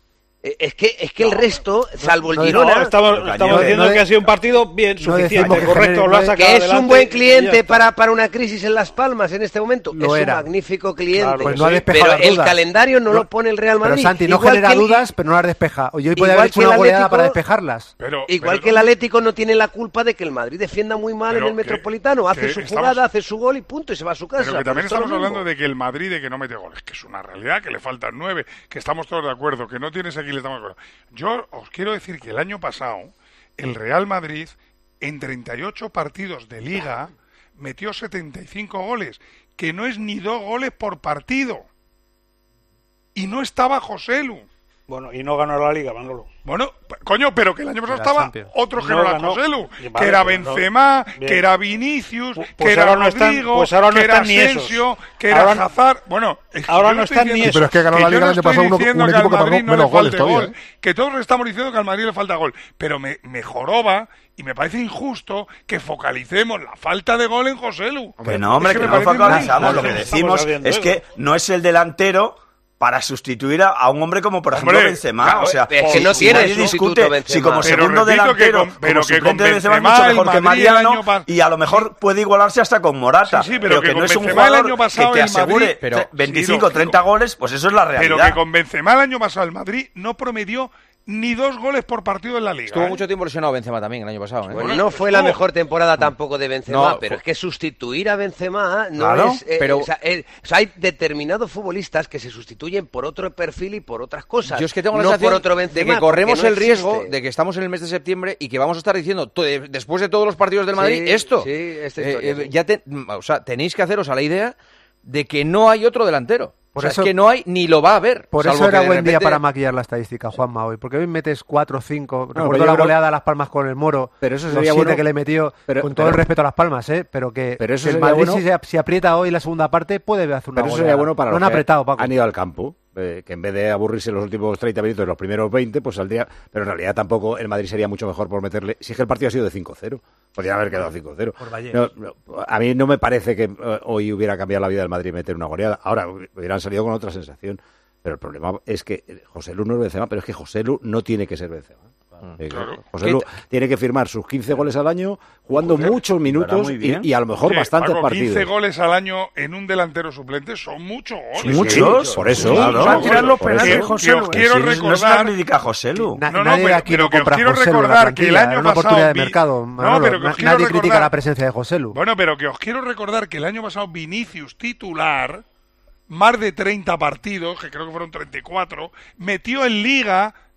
Es que el resto, salvo el Girona... Estamos diciendo que ha sido un partido bien, suficiente, correcto, lo ha sacado que es un buen cliente para una crisis en Las Palmas en este momento. Es un magnífico cliente. Claro, pues no pero el calendario no lo pone el Real Madrid. Pero Santi, no genera dudas, pero no las despeja. Hoy puede haber hecho una goleada para despejarlas. Igual que el Atlético no tiene la culpa de que el Madrid defienda muy mal en el Metropolitano. Hace su jugada, hace su gol y punto, y se va a su casa. Pero que también estamos hablando de que el Madrid de que no mete goles, que es una realidad, que le faltan 9, que estamos todos de acuerdo, que no tienes aquí, le estamos de acuerdo. Yo os quiero decir que el año pasado el Real Madrid en 38 partidos de Liga metió 75 goles, que no es ni 2 goles por partido. Y no estaba José Lu. Bueno, y no ganó la Liga, Manolo. Bueno, coño, pero que el año pasado estaba otro que no era José Lu, que era Benzema, que era Vinicius, que era Rodrigo, que era Asensio, que era Hazard. Bueno, ahora no están ni eso. Pero es que ganó la Liga el año pasado un equipo que marcó menos goles todavía. Que todos estamos diciendo que al Madrid le falta gol, pero me joroba y me parece injusto que focalicemos la falta de gol en José Lu. Que no, hombre, que no focalizamos. Lo que decimos es que no es el delantero para sustituir a un hombre como, por ejemplo, Benzema. Claro, o sea, es que no tiene sustituto Benzema. Si como segundo delantero, como suplente de Benzema es mucho mejor que Mariano, y a lo mejor puede igualarse hasta con Morata. Sí, pero que no es un jugador que te asegure 25 30 goles, pues eso es la realidad. Pero que con Benzema el año pasado el Madrid no promedió ni 2 goles por partido en la Liga. Estuvo mucho tiempo lesionado Benzema también el año pasado. Bueno, no fue la mejor temporada tampoco de Benzema, pero es que sustituir a Benzema no es... pero... o sea, hay determinados futbolistas que se sustituyen por otro perfil y por otras cosas. Yo es que tengo la sensación de que corremos el riesgo de que estamos en el mes de septiembre y que vamos a estar diciendo, después de todos los partidos del Madrid, esto. Sí, esta historia, ya tenéis que haceros a la idea de que no hay otro delantero. Por eso, es que no hay ni lo va a haber. Por eso era buen día para maquillar la estadística, Juanma, hoy. Porque hoy metes 4 o 5. Recuerdo la goleada a Las Palmas con el Moro. Pero eso sería bueno que le metió, con todo el respeto a Las Palmas, pero que eso el Madrid, si aprieta hoy la segunda parte, puede hacer una goleada. Pero eso sería bueno para los que apretado, Paco. Han ido al campo. Que en vez de aburrirse los últimos 30 minutos, los primeros 20, pues saldría. Pero en realidad tampoco el Madrid sería mucho mejor por meterle. Si es que el partido ha sido de 5-0, podría haber quedado 5-0. A mí no me parece que hoy hubiera cambiado la vida del Madrid meter una goleada. Ahora hubieran salido con otra sensación. Pero el problema es que José Lu no es Benzema, pero es que José Lu no tiene que ser Benzema. Claro. José Lu tiene que firmar sus 15 goles al año, jugando muchos minutos y a lo mejor bastantes partidos. 15 goles al año en un delantero suplente son muchos goles. Muchos, por eso. Va a tirar los penales, José Lu. Quiero recordar... No es una crítica a José Lu. Pero que os quiero recordar que el año pasado... Nadie critica la presencia de José Lu. Bueno, pero que os quiero recordar que el año pasado Vinicius titular, más de 30 partidos, que creo que fueron 34, metió en Liga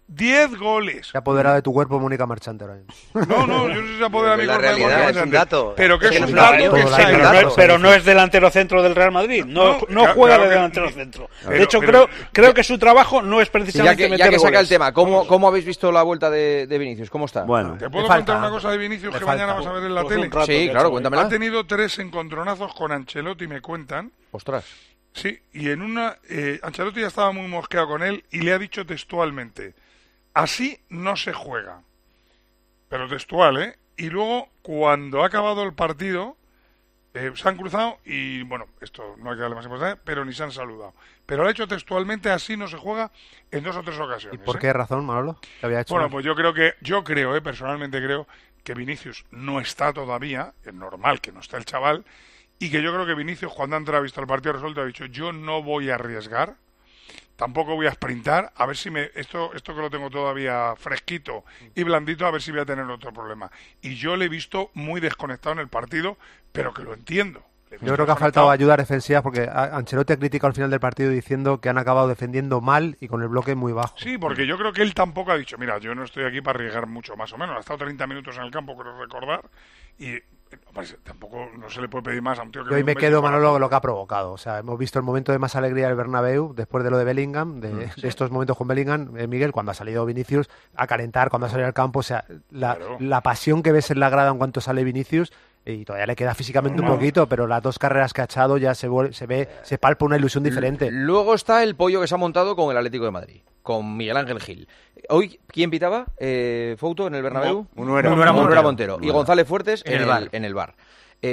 10 goles. Se ha apoderado de tu cuerpo Mónica Marchante ahora mismo. No, yo no sé si se apodera de mi cuerpo Mónica Marchante. Es un dato. Pero que es un dato que pero no es delantero centro del Real Madrid. No juega de delantero centro. De hecho, creo que su trabajo no es precisamente ya que saca el tema, ¿cómo habéis visto la vuelta de Vinicius? ¿Cómo está? Bueno, ¿te puedo contar una cosa de Vinicius que mañana vas a ver en la tele? Sí, claro, cuéntamela. Ha tenido 3 encontronazos con Ancelotti, me cuentan. Ostras. Sí, y en una... Ancelotti ya estaba muy mosqueado con él y le ha dicho textualmente: así no se juega. Pero textual, ¿eh? Y luego, cuando ha acabado el partido, se han cruzado y, bueno, esto no hay que darle más importancia, pero ni se han saludado. Pero lo ha hecho textualmente: así no se juega, en 2 o 3 ocasiones. ¿Y por qué razón, Manolo? ¿Qué había hecho? Bueno, pues yo creo, personalmente creo que Vinicius no está todavía, es normal que no esté el chaval, y que yo creo que Vinicius, cuando ha entrado, ha visto el partido resuelto, ha dicho: yo no voy a arriesgar, tampoco voy a sprintar, a ver si esto que lo tengo todavía fresquito y blandito, a ver si voy a tener otro problema. Y yo le he visto muy desconectado en el partido, pero que lo entiendo. Yo creo que ha faltado ayuda defensiva, porque Ancelotti ha criticado al final del partido diciendo que han acabado defendiendo mal y con el bloque muy bajo. Sí, porque yo creo que él tampoco ha dicho: mira, yo no estoy aquí para arriesgar mucho, más o menos. Ha estado 30 minutos en el campo, creo recordar, y tampoco no se le puede pedir más a un tío que... Yo hoy me quedo, Manolo, lo que ha provocado. O sea, hemos visto el momento de más alegría del Bernabéu después de lo de Bellingham, de estos momentos con Bellingham, Miguel, cuando ha salido Vinicius a calentar, cuando ha salido al campo. O sea, la pasión que ves en la grada en cuanto sale Vinicius, y todavía le queda físicamente un poquito, pero las 2 carreras que ha echado ya se palpa una ilusión diferente. Luego está el pollo que se ha montado con el Atlético de Madrid, con Miguel Ángel Gil. Hoy, ¿quién pitaba? Fouto en el Bernabéu. Munuera Montero. Y González Fuertes en el VAR.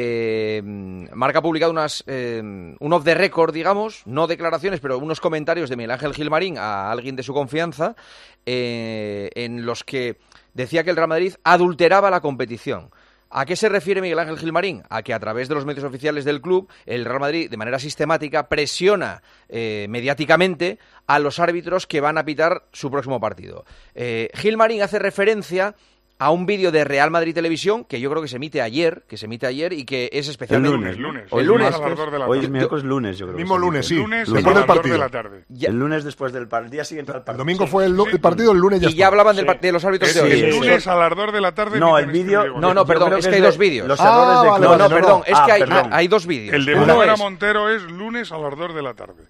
Marca ha publicado un off the record, digamos, no declaraciones, pero unos comentarios de Miguel Ángel Gilmarín a alguien de su confianza, en los que decía que el Real Madrid adulteraba la competición. ¿A qué se refiere Miguel Ángel Gilmarín? A que a través de los medios oficiales del club, el Real Madrid, de manera sistemática, presiona mediáticamente a los árbitros que van a pitar su próximo partido. Gilmarín hace referencia a un vídeo de Real Madrid Televisión, que yo creo que se emite ayer y que es especialmente... El lunes. Hoy es miércoles, lunes, yo creo. Mismo lunes, sí. Después del partido. De la tarde. El lunes después del partido, día siguiente al partido. El domingo fue el partido, el lunes ya y ya hablaban de los árbitros de hoy. El lunes a las 2 de la tarde. No, el vídeo... No, perdón, es que hay 2 vídeos. Los errores de... Perdón, es que hay 2 vídeos. El de Munuera Montero es lunes a las 2 de la tarde.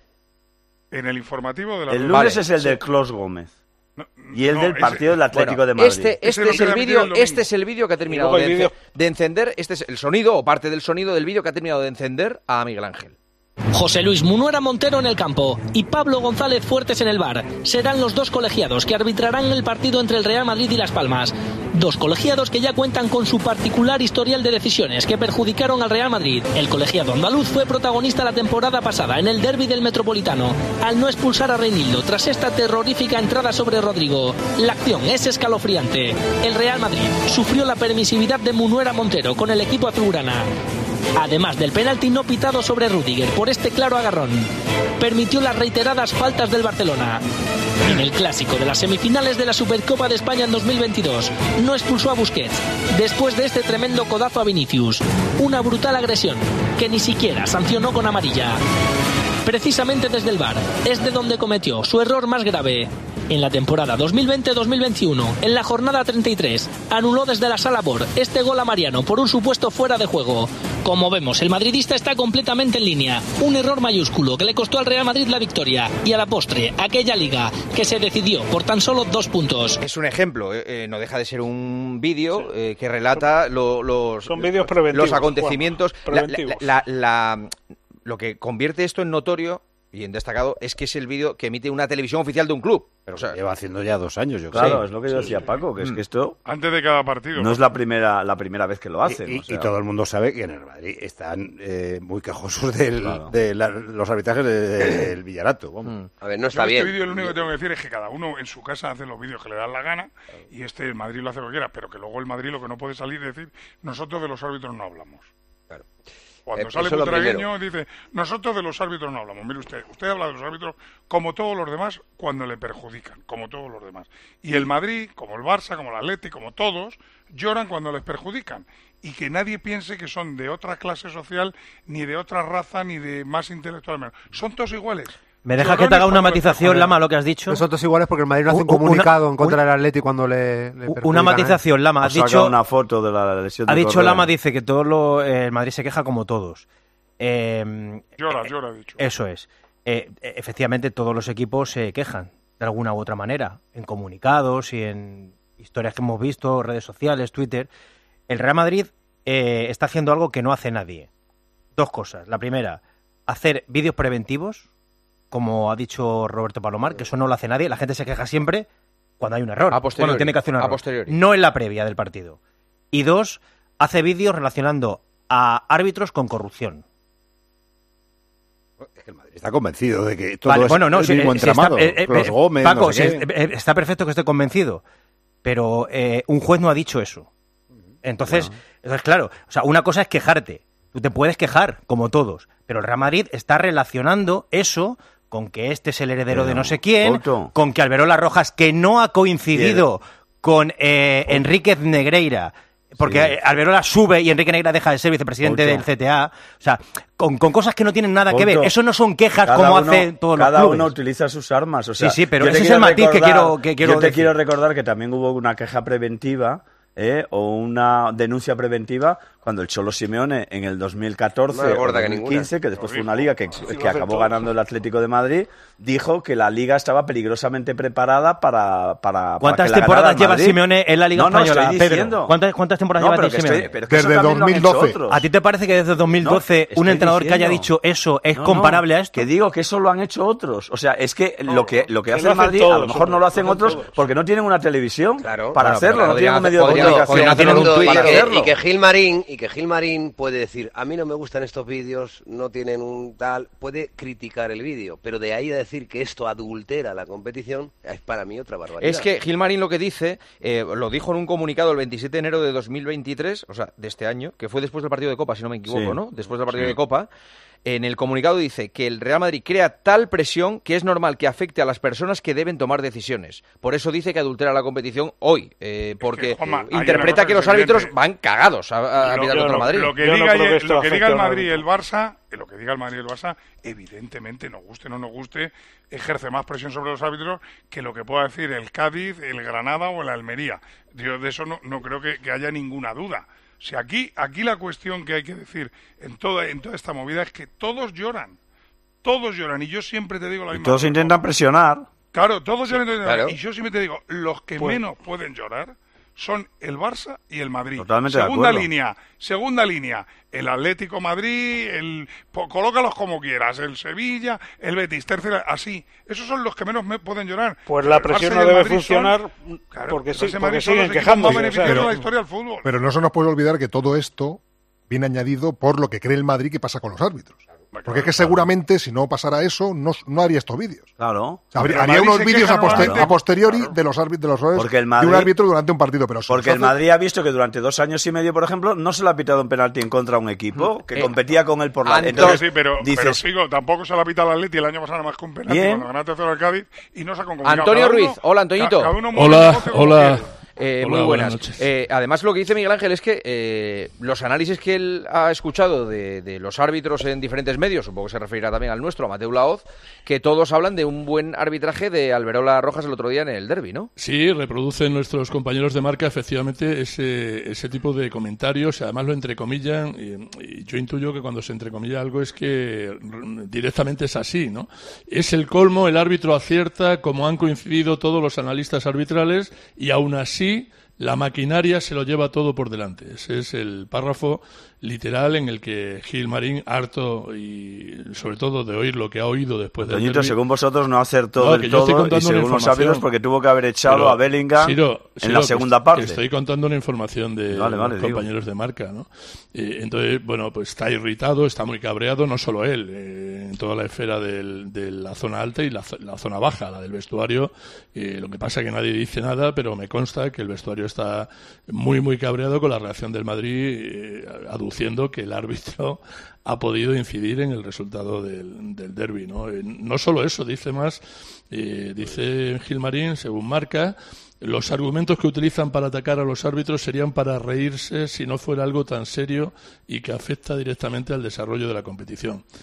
En el informativo de la... El lunes es el de Clos Gómez. Y el del partido del Atlético de Madrid. Este es el vídeo que ha terminado de encender. Este es el sonido, o parte del sonido del vídeo que ha terminado de encender a Miguel Ángel. José Luis Munuera Montero en el campo y Pablo González Fuertes en el VAR. Serán los 2 colegiados que arbitrarán el partido entre el Real Madrid y Las Palmas. 2 colegiados que ya cuentan con su particular historial de decisiones que perjudicaron al Real Madrid. El colegiado andaluz fue protagonista la temporada pasada en el derbi del Metropolitano, al no expulsar a Reinildo tras esta terrorífica entrada sobre Rodrigo. La acción es escalofriante. El Real Madrid sufrió la permisividad de Munuera Montero con el equipo azulgrana. Además del penalti no pitado sobre Rüdiger por este claro agarrón, permitió las reiteradas faltas del Barcelona. En el clásico de las semifinales de la Supercopa de España en 2022, no expulsó a Busquets después de este tremendo codazo a Vinicius. Una brutal agresión que ni siquiera sancionó con amarilla. Precisamente desde el VAR es de donde cometió su error más grave. En la temporada 2020-2021, en la jornada 33, anuló desde la sala VAR este gol a Mariano por un supuesto fuera de juego. Como vemos, el madridista está completamente en línea. Un error mayúsculo que le costó al Real Madrid la victoria y a la postre, aquella liga que se decidió por tan solo 2 puntos. Es un ejemplo, no deja de ser un vídeo que relata los acontecimientos. Lo que convierte esto en notorio y en destacado es que es el vídeo que emite una televisión oficial de un club. Pero lleva haciendo ya 2 años, yo creo. Claro, es lo que yo decía, Paco, que es que esto... Antes de cada partido. No es la primera vez que lo hacen. Y todo el mundo sabe que en el Madrid están muy quejosos de los arbitrajes del Villarato. Vamos. A ver, no está bien. Este vídeo lo único que tengo que decir es que cada uno en su casa hace los vídeos que le dan la gana y el Madrid lo hace lo que quiera, pero que luego el Madrid lo que no puede salir es decir, nosotros de los árbitros no hablamos. Claro. Cuando sale Butragueño dice, nosotros de los árbitros no hablamos. Mire usted habla de los árbitros como todos los demás cuando le perjudican, como todos los demás. Y el Madrid, como el Barça, como el Atleti, como todos, lloran cuando les perjudican. Y que nadie piense que son de otra clase social, ni de otra raza, ni de más intelectual menos. Son todos iguales. ¿Me dejas que te haga una matización, Lama, lo que has dicho? Nosotros iguales porque el Madrid no hace un comunicado en contra del Atleti cuando le una matización, Lama. Has dicho una foto de la lesión. Ha dicho Lama, dice que el Madrid se queja como todos. Llora, ha dicho. Eso es. Efectivamente, todos los equipos se quejan de alguna u otra manera, en comunicados y en historias que hemos visto, redes sociales, Twitter. El Real Madrid está haciendo algo que no hace nadie. Dos cosas. La primera, hacer vídeos preventivos, como ha dicho Roberto Palomar, que eso no lo hace nadie. La gente se queja siempre cuando hay un error, cuando tiene que hacer un error, no en la previa del partido. Y dos, hace vídeos relacionando a árbitros con corrupción. Es que el Madrid está convencido de que todo es el mismo entramado. Los Gómez, Paco, no sé qué. Está perfecto que esté convencido, pero un juez no ha dicho eso. Entonces, claro, o sea, una cosa es quejarte. Tú te puedes quejar, como todos, pero el Real Madrid está relacionando eso con que este es el heredero de no sé quién, con que Alberola Rojas, que no ha coincidido con Enríquez Negreira, porque Alberola sube y Enrique Negreira deja de ser vicepresidente del CTA, o sea, con cosas que no tienen nada que ver. Eso no son quejas como hacen todos los clubes. Cada uno utiliza sus armas. O sea, sí, pero ese es el matiz que quiero Yo te quiero recordar que también hubo una queja preventiva o una denuncia preventiva cuando el Cholo Simeone en el 2014 o 2015, que después fue una liga que acabó ganando el Atlético de Madrid, dijo que la liga estaba peligrosamente preparada para ¿Cuántas temporadas lleva Simeone en la Liga Española, Pedro? ¿Cuántas temporadas lleva Simeone? Desde 2012. ¿A ti te parece que desde 2012 un entrenador que haya dicho eso es comparable a esto? Que digo que eso lo han hecho otros. O sea, es que lo que hace el Madrid a lo mejor no lo hacen otros porque no tienen una televisión para hacerlo, no tienen un medio de comunicación. Y que Gilmarín puede decir, a mí no me gustan estos vídeos, no tienen un tal, puede criticar el vídeo, pero de ahí a decir que esto adultera la competición es para mí otra barbaridad. Es que Gilmarín lo que dice, lo dijo en un comunicado el 27 de enero de 2023, o sea, de este año, que fue después del partido de Copa, si no me equivoco, ¿no? Después del partido de Copa. En el comunicado dice que el Real Madrid crea tal presión que es normal que afecte a las personas que deben tomar decisiones. Por eso dice que adultera la competición hoy, porque interpreta que los árbitros van cagados a mirar contra el Madrid. Lo que diga el Madrid y el Barça, evidentemente, nos guste o no nos guste, ejerce más presión sobre los árbitros que lo que pueda decir el Cádiz, el Granada o el Almería. Yo de eso no creo que haya ninguna duda. O sea, aquí la cuestión que hay que decir en toda esta movida es que todos lloran, y yo siempre te digo la misma. Todos intentan presionar. Claro, todos lloran, y yo siempre te digo, los que menos pueden llorar son el Barça y el Madrid. Totalmente Segunda línea, el Atlético Madrid, colócalos como quieras, el Sevilla, el Betis, tercera, así. Esos son los que menos pueden llorar. Pues la presión no debe funcionar porque siguen quejándose. Pero no se nos puede olvidar que todo esto viene añadido por lo que cree el Madrid que pasa con los árbitros. Porque es que seguramente si no pasara eso no haría estos vídeos. Claro. O sea, haría unos vídeos a posteriori de los árbitros de un árbitro durante un partido. Pero porque el Madrid ha visto que durante 2 años y medio, por ejemplo, no se le ha pitado un penalti en contra a un equipo que competía con él por la... Entonces, sí, pero sigo, tampoco se le ha pitado al Atleti el año pasado nada más que un penalti cuando ganaste 0 al Cádiz y no se ha comunicado. Antonio Ruiz, hola Antoñito. Hola. Muy buenas. Además, lo que dice Miguel Ángel es que los análisis que él ha escuchado de los árbitros en diferentes medios, supongo que se referirá también al nuestro, a Mateu Laoz, que todos hablan de un buen arbitraje de Alberola Rojas el otro día en el derbi, ¿no? Sí, reproducen nuestros compañeros de Marca efectivamente ese tipo de comentarios, además lo entrecomillan, y yo intuyo que cuando se entrecomilla algo es que directamente es así, ¿no? Es el colmo, el árbitro acierta, como han coincidido todos los analistas arbitrales, y aún así la maquinaria se lo lleva todo por delante. Ese es el párrafo literal en el que Gilmarín, harto y sobre todo de oír lo que ha oído después del derbi. Según vosotros no acertó del todo y según los árbitros porque tuvo que haber echado a Bellingham en la segunda parte. Estoy contando una información de los compañeros de Marca, ¿no? Entonces, bueno, pues está irritado, está muy cabreado, no solo él, en toda la esfera de la zona alta y la zona baja, la del vestuario. Lo que pasa es que nadie dice nada, pero me consta que el vestuario está muy, muy cabreado con la reacción del Madrid, aduciendo que el árbitro ha podido incidir en el resultado del derbi, ¿no? No solo eso, dice más, dice Gilmarín, según Marca, los argumentos que utilizan para atacar a los árbitros serían para reírse si no fuera algo tan serio y que afecta directamente al desarrollo de la competición.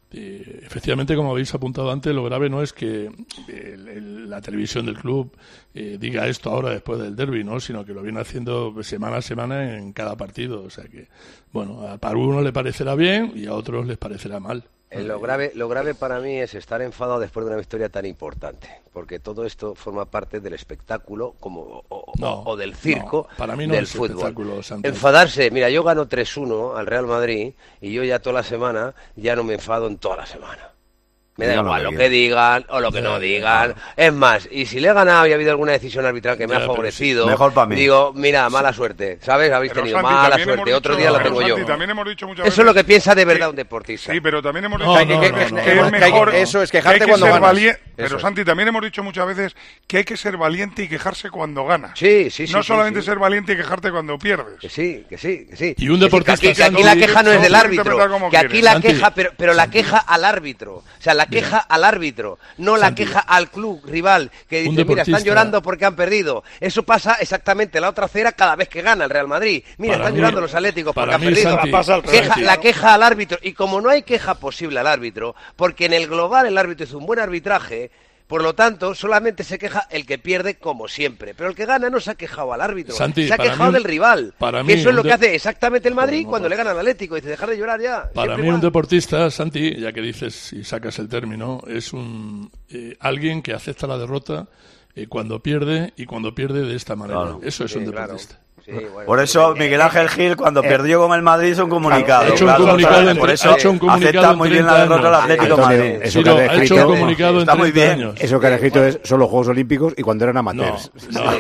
Efectivamente, como habéis apuntado antes, lo grave no es que la televisión del club diga esto ahora después del derbi, ¿no? Sino que lo viene haciendo semana a semana en cada partido. O sea que, bueno, a uno le parecerá bien y a otros les parecerá mal. Lo grave para mí es estar enfadado después de una victoria tan importante, porque todo esto forma parte del espectáculo o del circo para mí no del es fútbol. Santos. Enfadarse, mira, yo gano 3-1 al Real Madrid y yo ya toda la semana ya no me enfado en toda la semana. Me da igual lo que digan o lo que no digan. Es más, y si le he ganado y ha habido alguna decisión arbitral que me ha favorecido, mejor para mí. Digo, mira, mala suerte, ¿sabes? Habéis tenido mala suerte, otro día la tengo yo. También hemos dicho muchas veces, eso es lo que piensa de verdad un deportista. Sí, pero también hemos dicho que es mejor. Eso es quejarte cuando ganas. Pero Santi, también hemos dicho muchas veces que hay que ser valiente y quejarse cuando ganas. Sí. No solamente ser valiente y quejarte cuando pierdes. Que sí. Y un deportista que aquí la queja no es del árbitro, que aquí la queja, pero la queja al árbitro. O sea, la queja al árbitro. No la queja al club rival que dice, mira, están llorando porque han perdido. Eso pasa exactamente la otra acera cada vez que gana el Real Madrid. Mira, están llorando los Atléticos porque han perdido. La queja al árbitro. Y como no hay queja posible al árbitro, porque en el global el árbitro hizo un buen arbitraje, por lo tanto, solamente se queja el que pierde como siempre. Pero el que gana no se ha quejado al árbitro, Santi, se ha quejado del rival. Que eso es lo que hace exactamente el Madrid cuando le gana al Atlético. Dice, dejar de llorar ya. Para mí un deportista, Santi, ya que dices y sacas el término, es alguien que acepta la derrota cuando pierde y cuando pierde de esta manera. Claro. Eso es un deportista. Claro. Sí, bueno, por eso Miguel Ángel Gil cuando perdió con el Madrid hizo un comunicado. Por eso acepta muy bien la derrota del Atlético de Madrid. Eso que ha hecho un comunicado está muy bien. Eso que han escrito son los Juegos Olímpicos y cuando eran amateurs.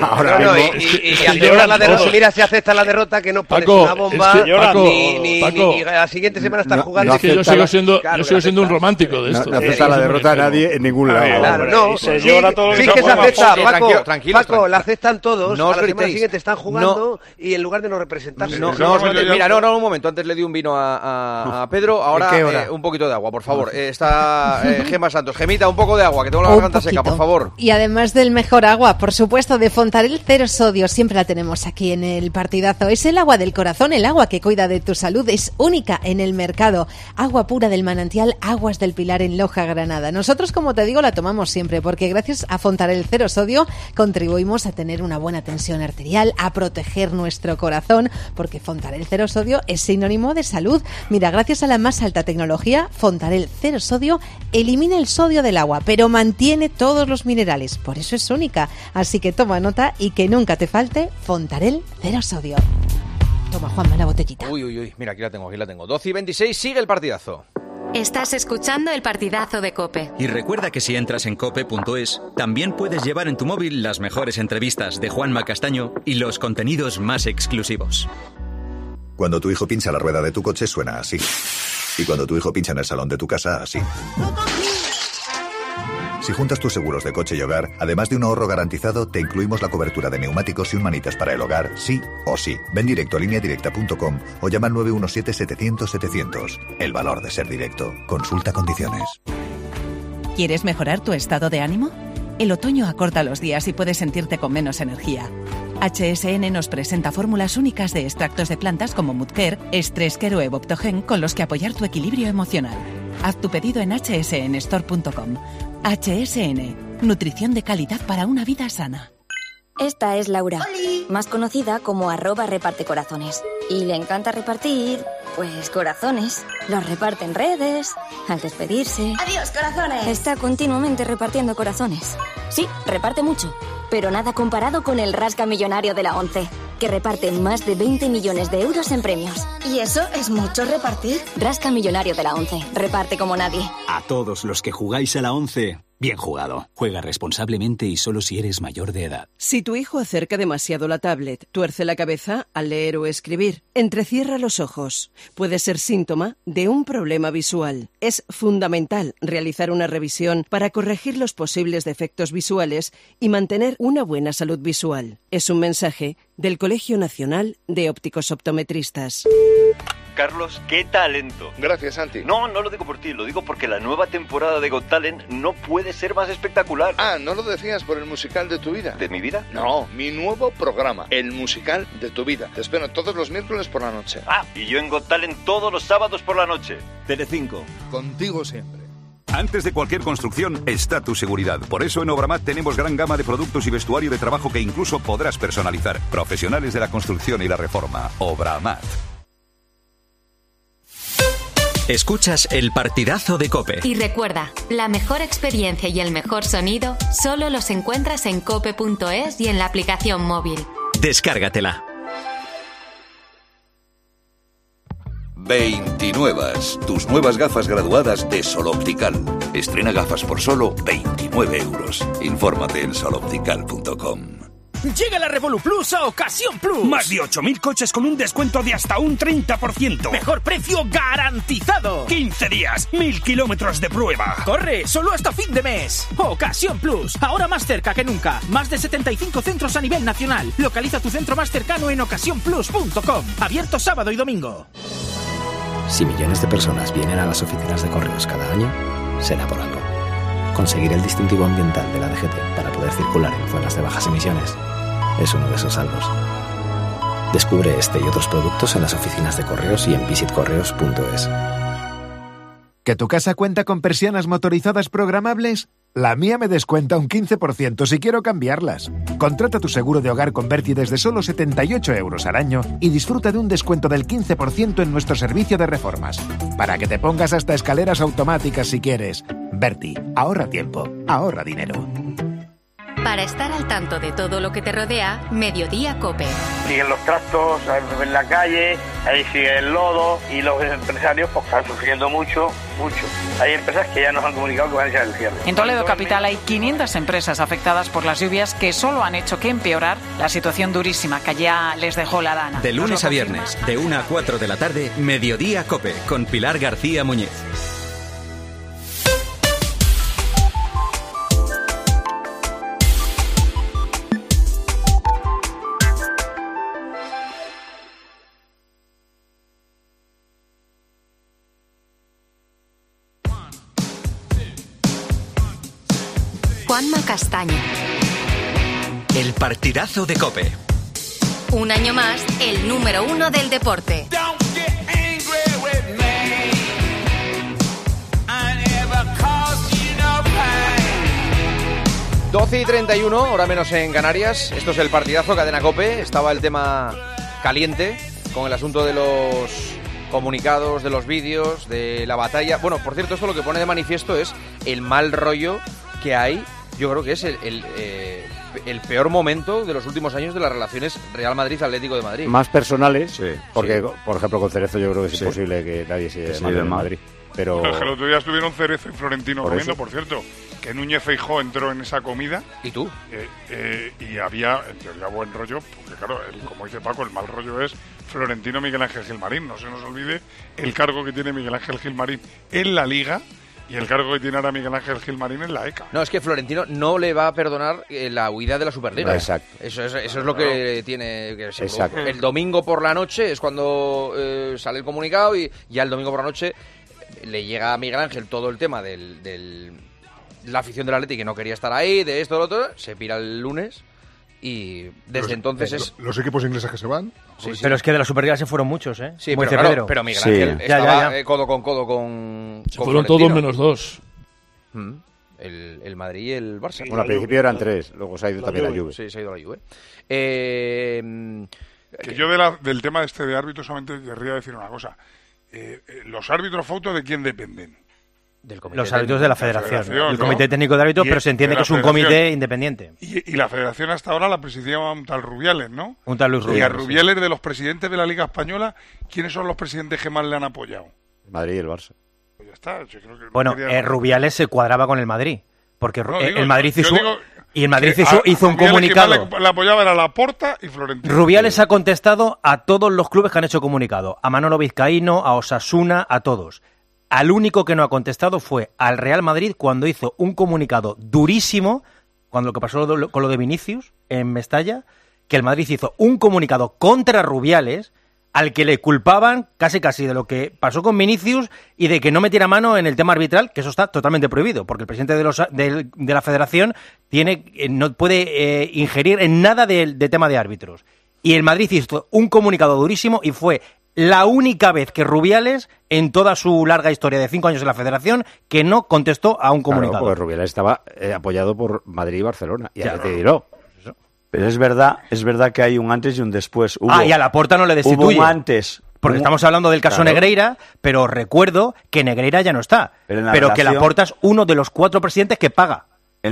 Y aceptar la derrota, mira, si acepta la derrota que no pones una bomba ni la siguiente semana están jugando. Es que yo sigo siendo un romántico de esto. No acepta la derrota a nadie en ningún lado. Claro, no. Se llora todo lo que se acepta, Paco, la aceptan todos. A la semana siguiente están jugando y en lugar de no representarse. Mira, un momento. Antes le di un vino a Pedro. Ahora un poquito de agua, por favor. Está Gema Santos. Gemita, un poco de agua, que tengo la garganta seca, por favor. Y además del mejor agua, por supuesto, de Fontarel Cero Sodio. Siempre la tenemos aquí en el partidazo. Es el agua del corazón, el agua que cuida de tu salud. Es única en el mercado. Agua pura del manantial, Aguas del Pilar en Loja, Granada. Nosotros, como te digo, la tomamos siempre, porque gracias a Fontarel Cero Sodio contribuimos a tener una buena tensión arterial, a proteger nuestro corazón, porque Fontarel Cero Sodio es sinónimo de salud. Mira, gracias a la más alta tecnología, Fontarel Cero Sodio elimina el sodio del agua, pero mantiene todos los minerales. Por eso es única. Así que toma nota y que nunca te falte Fontarel Cero Sodio. Toma, Juanma, la botellita. Uy, mira, aquí la tengo. 12:26, sigue el partidazo. Estás escuchando el partidazo de COPE. Y recuerda que si entras en cope.es, también puedes llevar en tu móvil las mejores entrevistas de Juanma Castaño y los contenidos más exclusivos. Cuando tu hijo pincha la rueda de tu coche suena así. Y cuando tu hijo pincha en el salón de tu casa, así. Si juntas tus seguros de coche y hogar, además de un ahorro garantizado, te incluimos la cobertura de neumáticos y un manitas para el hogar, sí o sí. Ven directo a lineadirecta.com o llama al 917-700-700. El valor de ser directo. Consulta condiciones. ¿Quieres mejorar tu estado de ánimo? El otoño acorta los días y puedes sentirte con menos energía. HSN nos presenta fórmulas únicas de extractos de plantas como Mudcare, Stresscare o Evoptogen con los que apoyar tu equilibrio emocional. Haz tu pedido en hsnstore.com. HSN, nutrición de calidad para una vida sana. Esta es Laura, más conocida como @repartecorazones. Y le encanta repartir, pues, corazones. Los reparte en redes, al despedirse. ¡Adiós, corazones! Está continuamente repartiendo corazones. Sí, reparte mucho, pero nada comparado con el Rasca Millonario de la ONCE, que reparte más de 20 millones de euros en premios. ¿Y eso es mucho repartir? Rasca Millonario de la ONCE, reparte como nadie. A todos los que jugáis a la ONCE, bien jugado. Juega responsablemente y solo si eres mayor de edad. Si tu hijo acerca demasiado la tablet, tuerce la cabeza al leer o escribir, entrecierra los ojos, puede ser síntoma de un problema visual. Es fundamental realizar una revisión para corregir los posibles defectos visuales y mantener una buena salud visual. Es un mensaje del Colegio Nacional de Ópticos Optometristas. Carlos, qué talento. Gracias, Santi. No lo digo por ti, lo digo porque la nueva temporada de Got Talent no puede ser más espectacular. Ah, ¿no lo decías por el musical de tu vida? ¿De mi vida? No, mi nuevo programa, el musical de tu vida. Te espero todos los miércoles por la noche. Ah, y yo en Got Talent todos los sábados por la noche. Telecinco. Contigo siempre. Antes de cualquier construcción está tu seguridad. Por eso en Obramat tenemos gran gama de productos y vestuario de trabajo que incluso podrás personalizar. Profesionales de la construcción y la reforma. Obramat. Escuchas el partidazo de COPE. Y recuerda, la mejor experiencia y el mejor sonido solo los encuentras en cope.es y en la aplicación móvil. Descárgatela. 29. Tus nuevas gafas graduadas de Sol Optical. Estrena gafas por solo 29 euros. Infórmate en soloptical.com. Llega la Revolu Plus a Ocasión Plus. Más de 8.000 coches con un descuento de hasta un 30%. Mejor precio garantizado. 15 días, 1.000 kilómetros de prueba. Corre, solo hasta fin de mes. Ocasión Plus, ahora más cerca que nunca. Más de 75 centros a nivel nacional. Localiza tu centro más cercano en ocasiónplus.com. Abierto sábado y domingo. Si millones de personas vienen a las oficinas de correos cada año, será por algo. Conseguir el distintivo ambiental de la DGT para poder circular en zonas de bajas emisiones es uno de esos salvos. Descubre este y otros productos en las oficinas de correos y en visitcorreos.es. ¿Que tu casa cuenta con persianas motorizadas programables? La mía me descuenta un 15% si quiero cambiarlas. Contrata tu seguro de hogar con Berti desde solo 78 euros al año y disfruta de un descuento del 15% en nuestro servicio de reformas. Para que te pongas hasta escaleras automáticas si quieres. Berti, ahorra tiempo, ahorra dinero. Para estar al tanto de todo lo que te rodea, Mediodía COPE. Siguen los tractos en la calle, ahí sigue el lodo y los empresarios pues están sufriendo mucho. Hay empresas que ya nos han comunicado que van a echar el cierre. En Toledo Capital hay 500 empresas afectadas por las lluvias que solo han hecho que empeorar la situación durísima que ya les dejó la dana. De lunes a viernes, de 1 a 4 de la tarde, Mediodía COPE, con Pilar García Muñiz. Juanma Castaño. El partidazo de COPE. Un año más, el número 1 del deporte. 12:31, hora menos en Canarias. Esto es el partidazo, Cadena COPE. Estaba el tema caliente con el asunto de los comunicados, de los vídeos, de la batalla. Bueno, por cierto, esto lo que pone de manifiesto es el mal rollo que hay. Yo creo que es el peor momento de los últimos años de las relaciones Real Madrid-Atlético de Madrid. Más personales, porque, por ejemplo, con Cerezo yo creo que es imposible que nadie se lleve mal en Madrid. Pero el otro día estuvieron Cerezo y Florentino comiendo, por cierto, que Núñez Feijóo entró en esa comida. ¿Y tú? Y había, en teoría, buen rollo, porque claro, como dice Paco, el mal rollo es Florentino Miguel Ángel Gilmarín. No se nos olvide el cargo que tiene Miguel Ángel Gilmarín en la Liga y el cargo que tiene ahora Miguel Ángel Gilmarín en la ECA. No, es que Florentino no le va a perdonar la huida de la Superliga. Exacto. Eso es lo que tiene que ser. El domingo por la noche es cuando sale el comunicado y ya el domingo por la noche le llega a Miguel Ángel todo el tema de la afición del Atleti que no quería estar ahí, de esto, de lo otro, se pira el lunes y desde entonces ¿Los equipos ingleses que se van? Sí. Pero es que de la Superliga se fueron muchos, ¿eh? Sí, pero Miguel Ángel estaba codo con codo con se fueron todos menos dos. El Madrid y el Barça. Bueno, al principio eran tres, luego se ha ido también la Juve. Sí, se ha ido la Juve. Que yo del tema de árbitros solamente querría decir una cosa. ¿Los árbitros fotos de quién dependen? Los árbitros de la federación, el Comité Técnico de Árbitros, pero se entiende que es un comité independiente. Y la federación hasta ahora la presidía un tal Rubiales, ¿no? Un tal Luis Rubiales. Y a Rubiales, de los presidentes de la Liga Española, ¿quiénes son los presidentes que más le han apoyado? El Madrid y el Barça. Pues ya está. Yo creo que bueno, Rubiales se cuadraba con el Madrid, porque el Madrid hizo un comunicado. Que le apoyaba era Laporta y Florentino. Rubiales ha contestado a todos los clubes que han hecho comunicado, a Manolo Vizcaíno, a Osasuna, a todos. Al único que no ha contestado fue al Real Madrid cuando hizo un comunicado durísimo, cuando lo que pasó con lo de Vinicius en Mestalla, que el Madrid hizo un comunicado contra Rubiales, al que le culpaban casi de lo que pasó con Vinicius y de que no metiera mano en el tema arbitral, que eso está totalmente prohibido, porque el presidente de la federación no puede ingerir en nada de tema de árbitros. Y el Madrid hizo un comunicado durísimo y fue la única vez que Rubiales, en toda su larga historia de 5 años en la Federación, que no contestó a un comunicado. Claro, porque Rubiales estaba apoyado por Madrid y Barcelona. Y Claro. te diró. Pero es verdad que hay un antes y un después. Y a Laporta no le destituye. Hubo un antes. Porque estamos hablando del caso Claro. Negreira, pero recuerdo que Negreira ya no está. Pero en la que relación- Laporta es uno de los 4 presidentes que paga.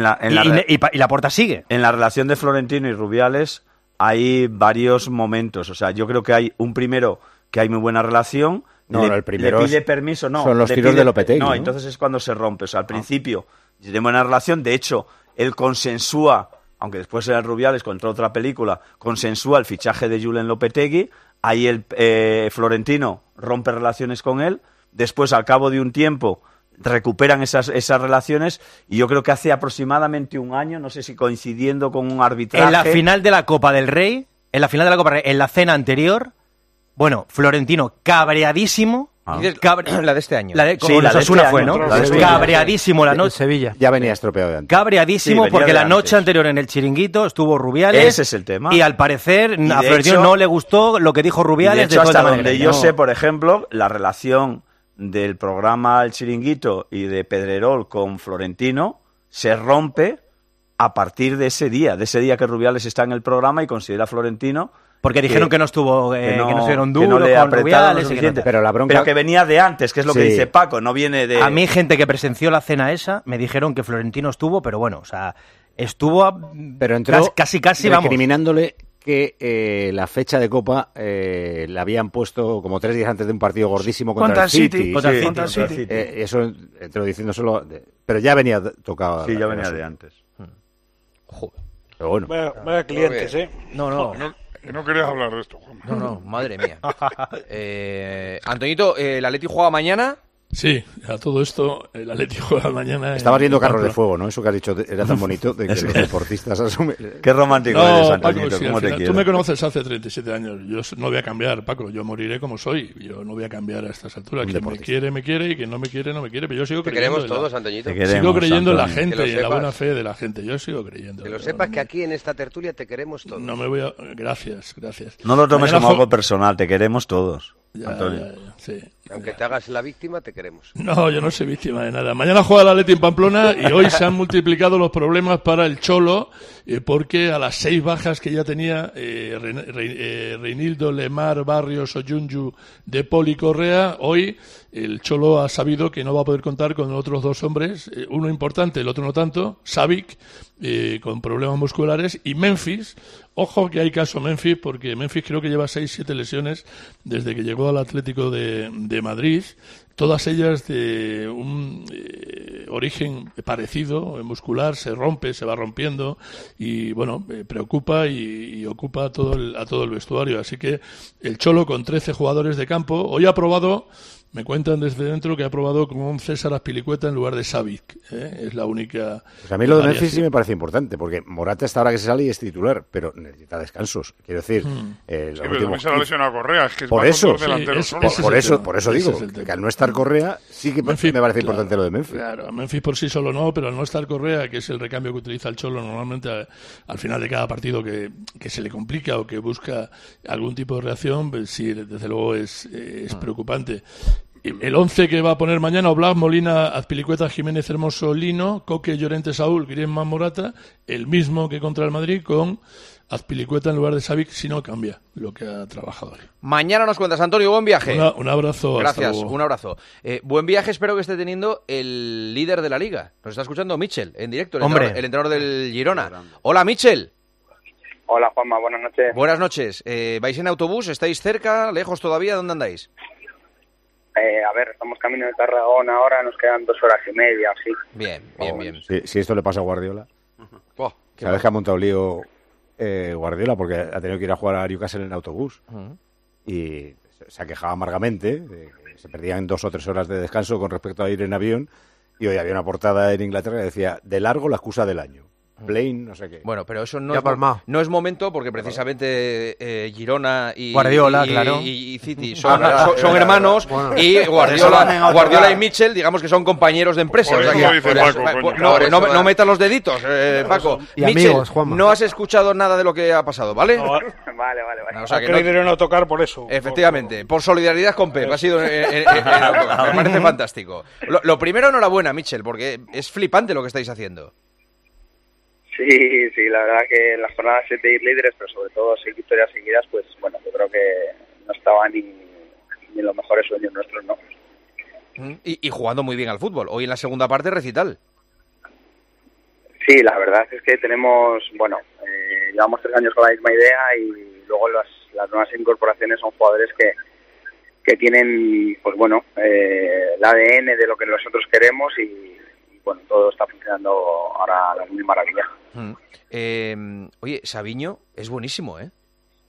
Y Laporta sigue. En la relación de Florentino y Rubiales hay varios momentos. O sea, yo creo que hay un primero que hay muy buena relación. No, el primero le pide es- permiso, no. son los le tiros pide- de Lopetegui, No, ¿no? entonces es cuando se rompe. O sea, al principio tiene buena relación. De hecho, él consensúa, aunque después era Rubiales contra otra película, consensúa el fichaje de Julen Lopetegui. Ahí el Florentino rompe relaciones con él. Después, al cabo de un tiempo, recuperan esas relaciones. Y yo creo que hace aproximadamente un año, no sé si coincidiendo con un arbitraje. En la final de la Copa del Rey, en la cena anterior, bueno, Florentino cabreadísimo. La de este año. La de Osasuna fue, ¿no? Cabreadísimo la noche. Sevilla. Ya venía estropeado de antes. Cabreadísimo Sí, venía porque de la antes. noche anterior en el Chiringuito estuvo Rubiales. Ese es el tema. Y al parecer Y a de Florentino hecho- no le gustó lo que dijo Rubiales. Y de hecho, todo el hasta tema donde Negreira, yo ¿no? sé, por ejemplo, la relación del programa El Chiringuito y de Pedrerol con Florentino se rompe a partir de ese día que Rubiales está en el programa y considera a Florentino... Porque dijeron que no estuvo, que no estuvieron que no duros le con apretaron lo Rubiales. y que no suficiente. tal. Pero la bronca... Pero que venía de antes, que es lo que Sí. dice Paco, no viene de... A mí, gente que presenció la cena esa, me dijeron que Florentino estuvo, pero bueno, o sea, estuvo Pero entró casi, vamos. recriminándole que la fecha de Copa la habían puesto como 3 días antes de un partido gordísimo contra el City. Contra el City. Contra el City. Eso entró diciendo solo... Pero ya venía tocado. Sí, ya venía de antes. Joder. Pero bueno. Vaya clientes, ¿eh? No. Que no querías hablar de esto, Juan. No, madre mía. Antoñito, ¿el Atleti juega mañana? Sí, a todo esto, el Atleti juega mañana. Estabas viendo en carros de Pamplona. fuego, ¿no? Eso que has dicho era tan bonito de que los deportistas asumen. Qué romántico No, eres, Paco, Antoñito, sí, cómo al te final, quiero. tú me conoces hace 37 años. Yo no voy a cambiar, Paco. Yo moriré como soy. Yo no voy a cambiar a estas alturas. Quien me quiere, me quiere. Y quien no me quiere, no me quiere. Pero yo sigo Te creyendo. queremos todos, Antoñito. Sigo creyendo en la Antonio. gente Que lo y en la sepas. buena fe de la gente. Yo sigo creyendo. Que lo sepas que aquí en esta tertulia te queremos todos. No me voy a... Gracias. No lo tomes Mañana como algo personal, te queremos todos, Ya, Antonio. sí. Aunque te hagas la víctima, te queremos. No, yo no soy víctima de nada. Mañana juega el Atleti en Pamplona y hoy se han multiplicado los problemas para el Cholo porque a las 6 bajas que ya tenía Reinildo, Lemar, Barrios, Oyunju, De Paul y Correa, hoy el Cholo ha sabido que no va a poder contar con otros 2 hombres, uno importante, el otro no tanto, Savic, con problemas musculares, y Memphis. Ojo que hay caso Memphis, porque Memphis creo que lleva 6-7 lesiones desde que llegó al Atlético de Madrid, todas ellas de un origen parecido, muscular, se rompe, se va rompiendo y bueno, preocupa y ocupa a todo el vestuario. Así que el Cholo con 13 jugadores de campo, hoy ha probado, me cuentan desde dentro que ha probado con César Azpilicueta en lugar de Savic, es la única... Pues a mí lo de variación. Memphis sí me parece importante, porque Morata está ahora que se sale y es titular, pero necesita descansos. Quiero decir, los Sí, pero últimos también se la lesión a Correa. Es que Por va con eso, dos delanteros sí, solos. por eso digo, que al no estar Correa sí que Memphis, me parece claro, importante lo de Memphis. Claro, a Memphis por sí solo no, pero al no estar Correa, que es el recambio que utiliza el Cholo normalmente al final de cada partido que se le complica o que busca algún tipo de reacción, pues sí, desde luego es preocupante. El 11 que va a poner mañana: Oblak, Molina, Azpilicueta, Jiménez, Hermoso, Lino, Coque, Llorente, Saúl, Griezmann, Morata, el mismo que contra el Madrid, con Azpilicueta en lugar de Savic, si no cambia lo que ha trabajado hoy. Mañana nos cuentas, Antonio, buen viaje. Un abrazo. hasta Gracias, luego. un abrazo. Buen viaje espero que esté teniendo el líder de la Liga. Nos está escuchando Michel, en directo, Hombre. el entrenador del Girona. Hola, Michel. Hola, Juanma, buenas noches. Buenas noches. ¿Vais en autobús? ¿Estáis cerca? ¿Lejos todavía? ¿Dónde andáis? A ver, estamos camino de Tarragona ahora, nos quedan 2 horas y media, así. Bien. Si esto le pasa a Guardiola, qué ¿sabes que ha montado lío Guardiola? Porque ha tenido que ir a jugar a Newcastle en autobús. Y se ha quejado amargamente, se perdían 2 o 3 horas de descanso con respecto a ir en avión, y hoy había una portada en Inglaterra que decía: de largo la excusa del año. Blaine, no sé qué. Bueno, pero eso no es momento porque precisamente Girona y Guardiola, claro. y City son hermanos, y Guardiola y Mitchell, digamos que son compañeros de empresa. O sea, no metas los deditos, Paco. Y Mitchell, amigos, Juanma. no has escuchado nada de lo que ha pasado, ¿vale? Vale. O sea, que no tocar por eso. Efectivamente, por solidaridad con Pep, ha sido me parece fantástico. Lo primero, enhorabuena, Mitchell, porque es flipante lo que estáis haciendo. Sí, la verdad que en las jornadas 7 ir líderes, pero sobre todo 6 victorias seguidas, pues bueno, yo creo que no estaba ni en los mejores sueños nuestros, ¿no? Y jugando muy bien al fútbol. Hoy en la segunda parte, recital. Sí, la verdad es que tenemos, llevamos 3 años con la misma idea y luego las nuevas incorporaciones son jugadores que tienen, pues bueno, el ADN de lo que nosotros queremos y bueno, todo está funcionando ahora a la muy maravilla. Oye, Savinho es buenísimo, ¿eh?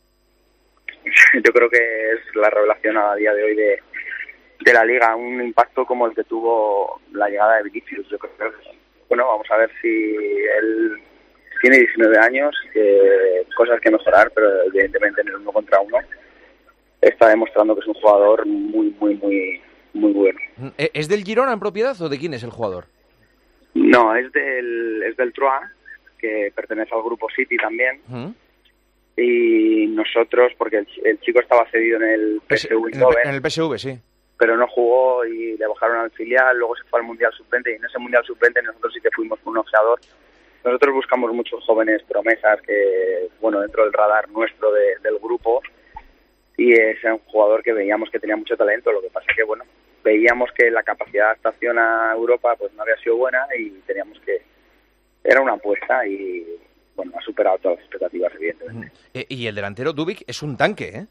Yo creo que es la revelación a día de hoy de la Liga, un impacto como el que tuvo la llegada de Vinicius. Yo creo que, bueno, vamos a ver si él tiene 19 años, cosas que mejorar, pero evidentemente en el 1 contra 1 está demostrando que es un jugador muy bueno. ¿Es del Girona en propiedad o de quién es el jugador? No, es del Troyes, que pertenece al grupo City también. Y nosotros, porque el chico estaba cedido en el PSV Eindhoven. En el PSV, sí. Pero no jugó y le bajaron al filial, luego se fue al Mundial Sub-20 y en ese Mundial Sub-20 nosotros sí que fuimos con un ojeador. Nosotros buscamos muchos jóvenes promesas que, bueno, dentro del radar nuestro del grupo, y es un jugador que veíamos que tenía mucho talento. Lo que pasa es que, bueno, veíamos que la capacidad de adaptación a Europa pues no había sido buena y teníamos que... Era una apuesta y, bueno, ha superado todas las expectativas, evidentemente. Y el delantero Dubik es un tanque, ¿eh?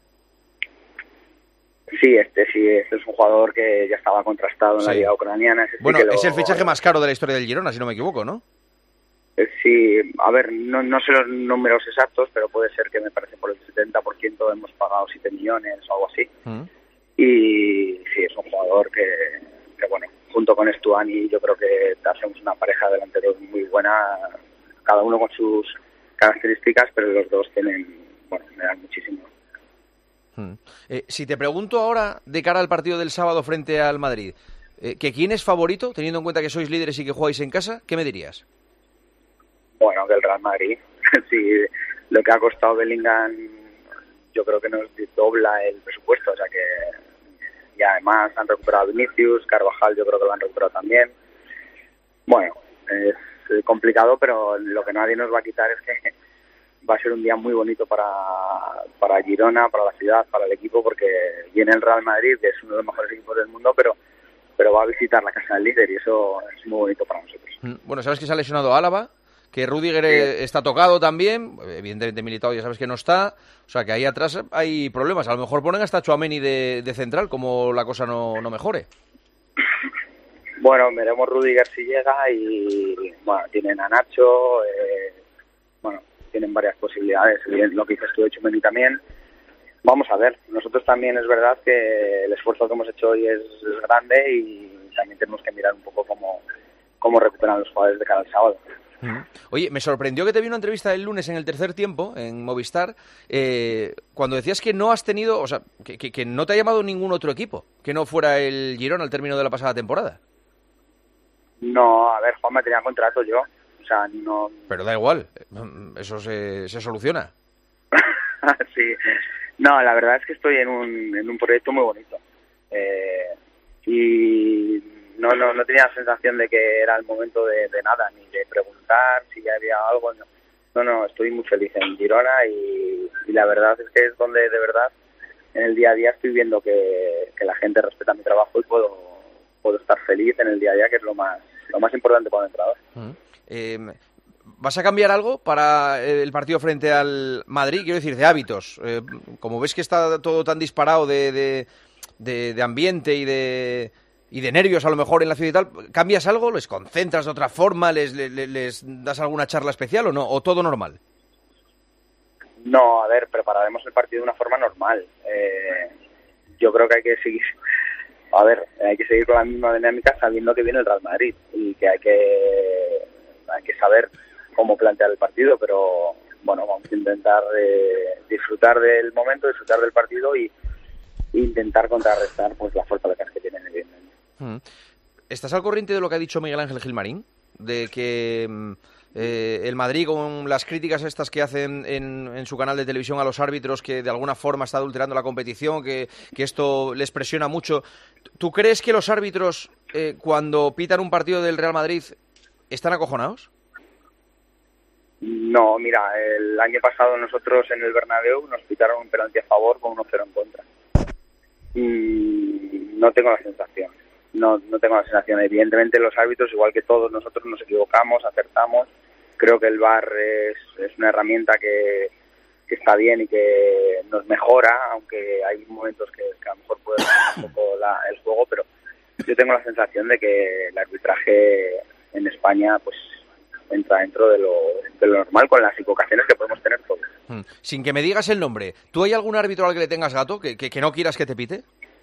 Sí, este es un jugador que ya estaba contrastado en la liga ucraniana. Bueno, es el fichaje más caro de la historia del Girona, si no me equivoco, ¿no? Sí, a ver, no sé los números exactos, pero puede ser que me parece por el 70% hemos pagado 7 millones o algo así. Y sí, es un jugador que bueno, junto con Stuani yo creo que hacemos una pareja de delanteros muy buena, cada uno con sus características, pero los dos me dan muchísimo. Si te pregunto ahora, de cara al partido del sábado frente al Madrid, que quién es favorito, teniendo en cuenta que sois líderes y que jugáis en casa, ¿qué me dirías? Bueno, del Real Madrid. Sí, lo que ha costado Bellingham yo creo que nos dobla el presupuesto, o sea que... Y además han recuperado a Vinicius, Carvajal yo creo que lo han recuperado también. Bueno, es complicado, pero lo que nadie nos va a quitar es que va a ser un día muy bonito para Girona, para la ciudad, para el equipo, porque viene el Real Madrid, que es uno de los mejores equipos del mundo, pero va a visitar la casa del líder y eso es muy bonito para nosotros. Bueno, sabes que se ha lesionado Álava, que Rüdiger está tocado también, evidentemente Militao ya sabes que no está, o sea que ahí atrás hay problemas. A lo mejor ponen hasta Tchouaméni de central, como la cosa no mejore. Bueno, veremos Rüdiger si llega y bueno, tienen a Nacho, tienen varias posibilidades, lo que dices tú de Tchouaméni también. Vamos a ver, nosotros también es verdad que el esfuerzo que hemos hecho hoy es grande y también tenemos que mirar un poco cómo recuperan los jugadores de cara al sábado. Oye, me sorprendió que te vi una entrevista el lunes en el tercer tiempo, en Movistar, cuando decías que no has tenido, o sea, que no te ha llamado ningún otro equipo, que no fuera el Girona al término de la pasada temporada. No, a ver, Juanma, tenía contrato yo, o sea, no... Pero da igual, eso se soluciona. Sí, no, la verdad es que estoy en un proyecto muy bonito, y... No tenía la sensación de que era el momento de nada, ni de preguntar si ya había algo. No, estoy muy feliz en Girona y la verdad es que es donde de verdad en el día a día estoy viendo que la gente respeta mi trabajo y puedo estar feliz en el día a día, que es lo más importante para un entrenador. ¿Vas a cambiar algo para el partido frente al Madrid? Quiero decir, de hábitos. Como ves que está todo tan disparado de ambiente y de nervios a lo mejor en la ciudad y tal, ¿cambias algo? ¿Les concentras de otra forma? ¿Les das alguna charla especial o no? ¿O todo normal? No, a ver, prepararemos el partido de una forma normal. Yo creo que hay que seguir con la misma dinámica sabiendo que viene el Real Madrid y que hay que saber cómo plantear el partido, pero bueno, vamos a intentar disfrutar del momento, disfrutar del partido y intentar contrarrestar pues las fortalezas que tienen, evidentemente. ¿Estás al corriente de lo que ha dicho Miguel Ángel Gilmarín? De que el Madrid, con las críticas estas que hacen en su canal de televisión a los árbitros, que de alguna forma está adulterando la competición, que esto les presiona mucho. ¿Tú crees que los árbitros, cuando pitan un partido del Real Madrid, están acojonados? No, mira, el año pasado nosotros en el Bernabéu nos pitaron un penalti a favor con 1-0 en contra. Y no tengo la sensación. No tengo la sensación. Evidentemente los árbitros, igual que todos nosotros, nos equivocamos, acertamos. Creo que el VAR es una herramienta que está bien y que nos mejora, aunque hay momentos que a lo mejor puede ser un poco el juego, pero yo tengo la sensación de que el arbitraje en España pues entra dentro de lo normal, con las equivocaciones que podemos tener todos. Sin que me digas el nombre, ¿tú hay algún árbitro al que le tengas gato que no quieras que te pite?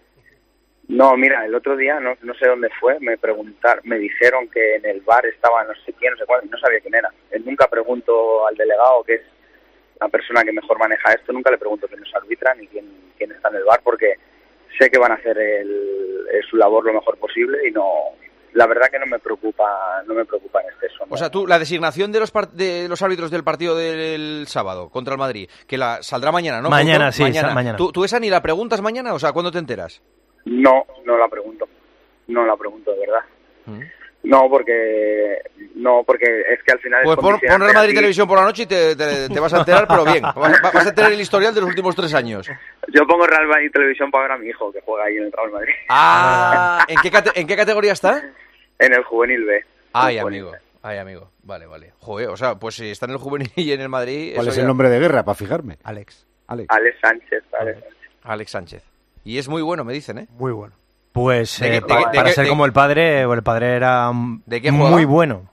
No, mira, el otro día, no sé dónde fue, me dijeron que en el VAR estaba no sé quién, no sé cuál, y no sabía quién era. Nunca pregunto al delegado, que es la persona que mejor maneja esto, nunca le pregunto quién nos arbitra ni quién está en el VAR, porque sé que van a hacer su labor lo mejor posible y la verdad que no me preocupa en exceso. O sea, tú, la designación de los árbitros del partido del sábado contra el Madrid, que saldrá mañana, ¿no? Mañana, sí, mañana. ¿Tú esa ni la preguntas mañana? O sea, ¿cuándo te enteras? No la pregunto, de verdad. No, porque es que al final... Pues pon Real Madrid Televisión por la noche y te vas a enterar, pero bien. Vas a tener el historial de los últimos 3 años. Yo pongo Real Madrid Televisión para ver a mi hijo, que juega ahí en el Real Madrid. Ah, ¿en qué categoría está? En el Juvenil B. Ay, amigo. Vale. Joder, o sea, pues si está en el Juvenil y en el Madrid... ¿Cuál es el nombre de guerra, para fijarme? Alex Sánchez. Alex Sánchez. Y es muy bueno, me dicen, ¿eh? Muy bueno. Pues para ser como el padre era muy bueno.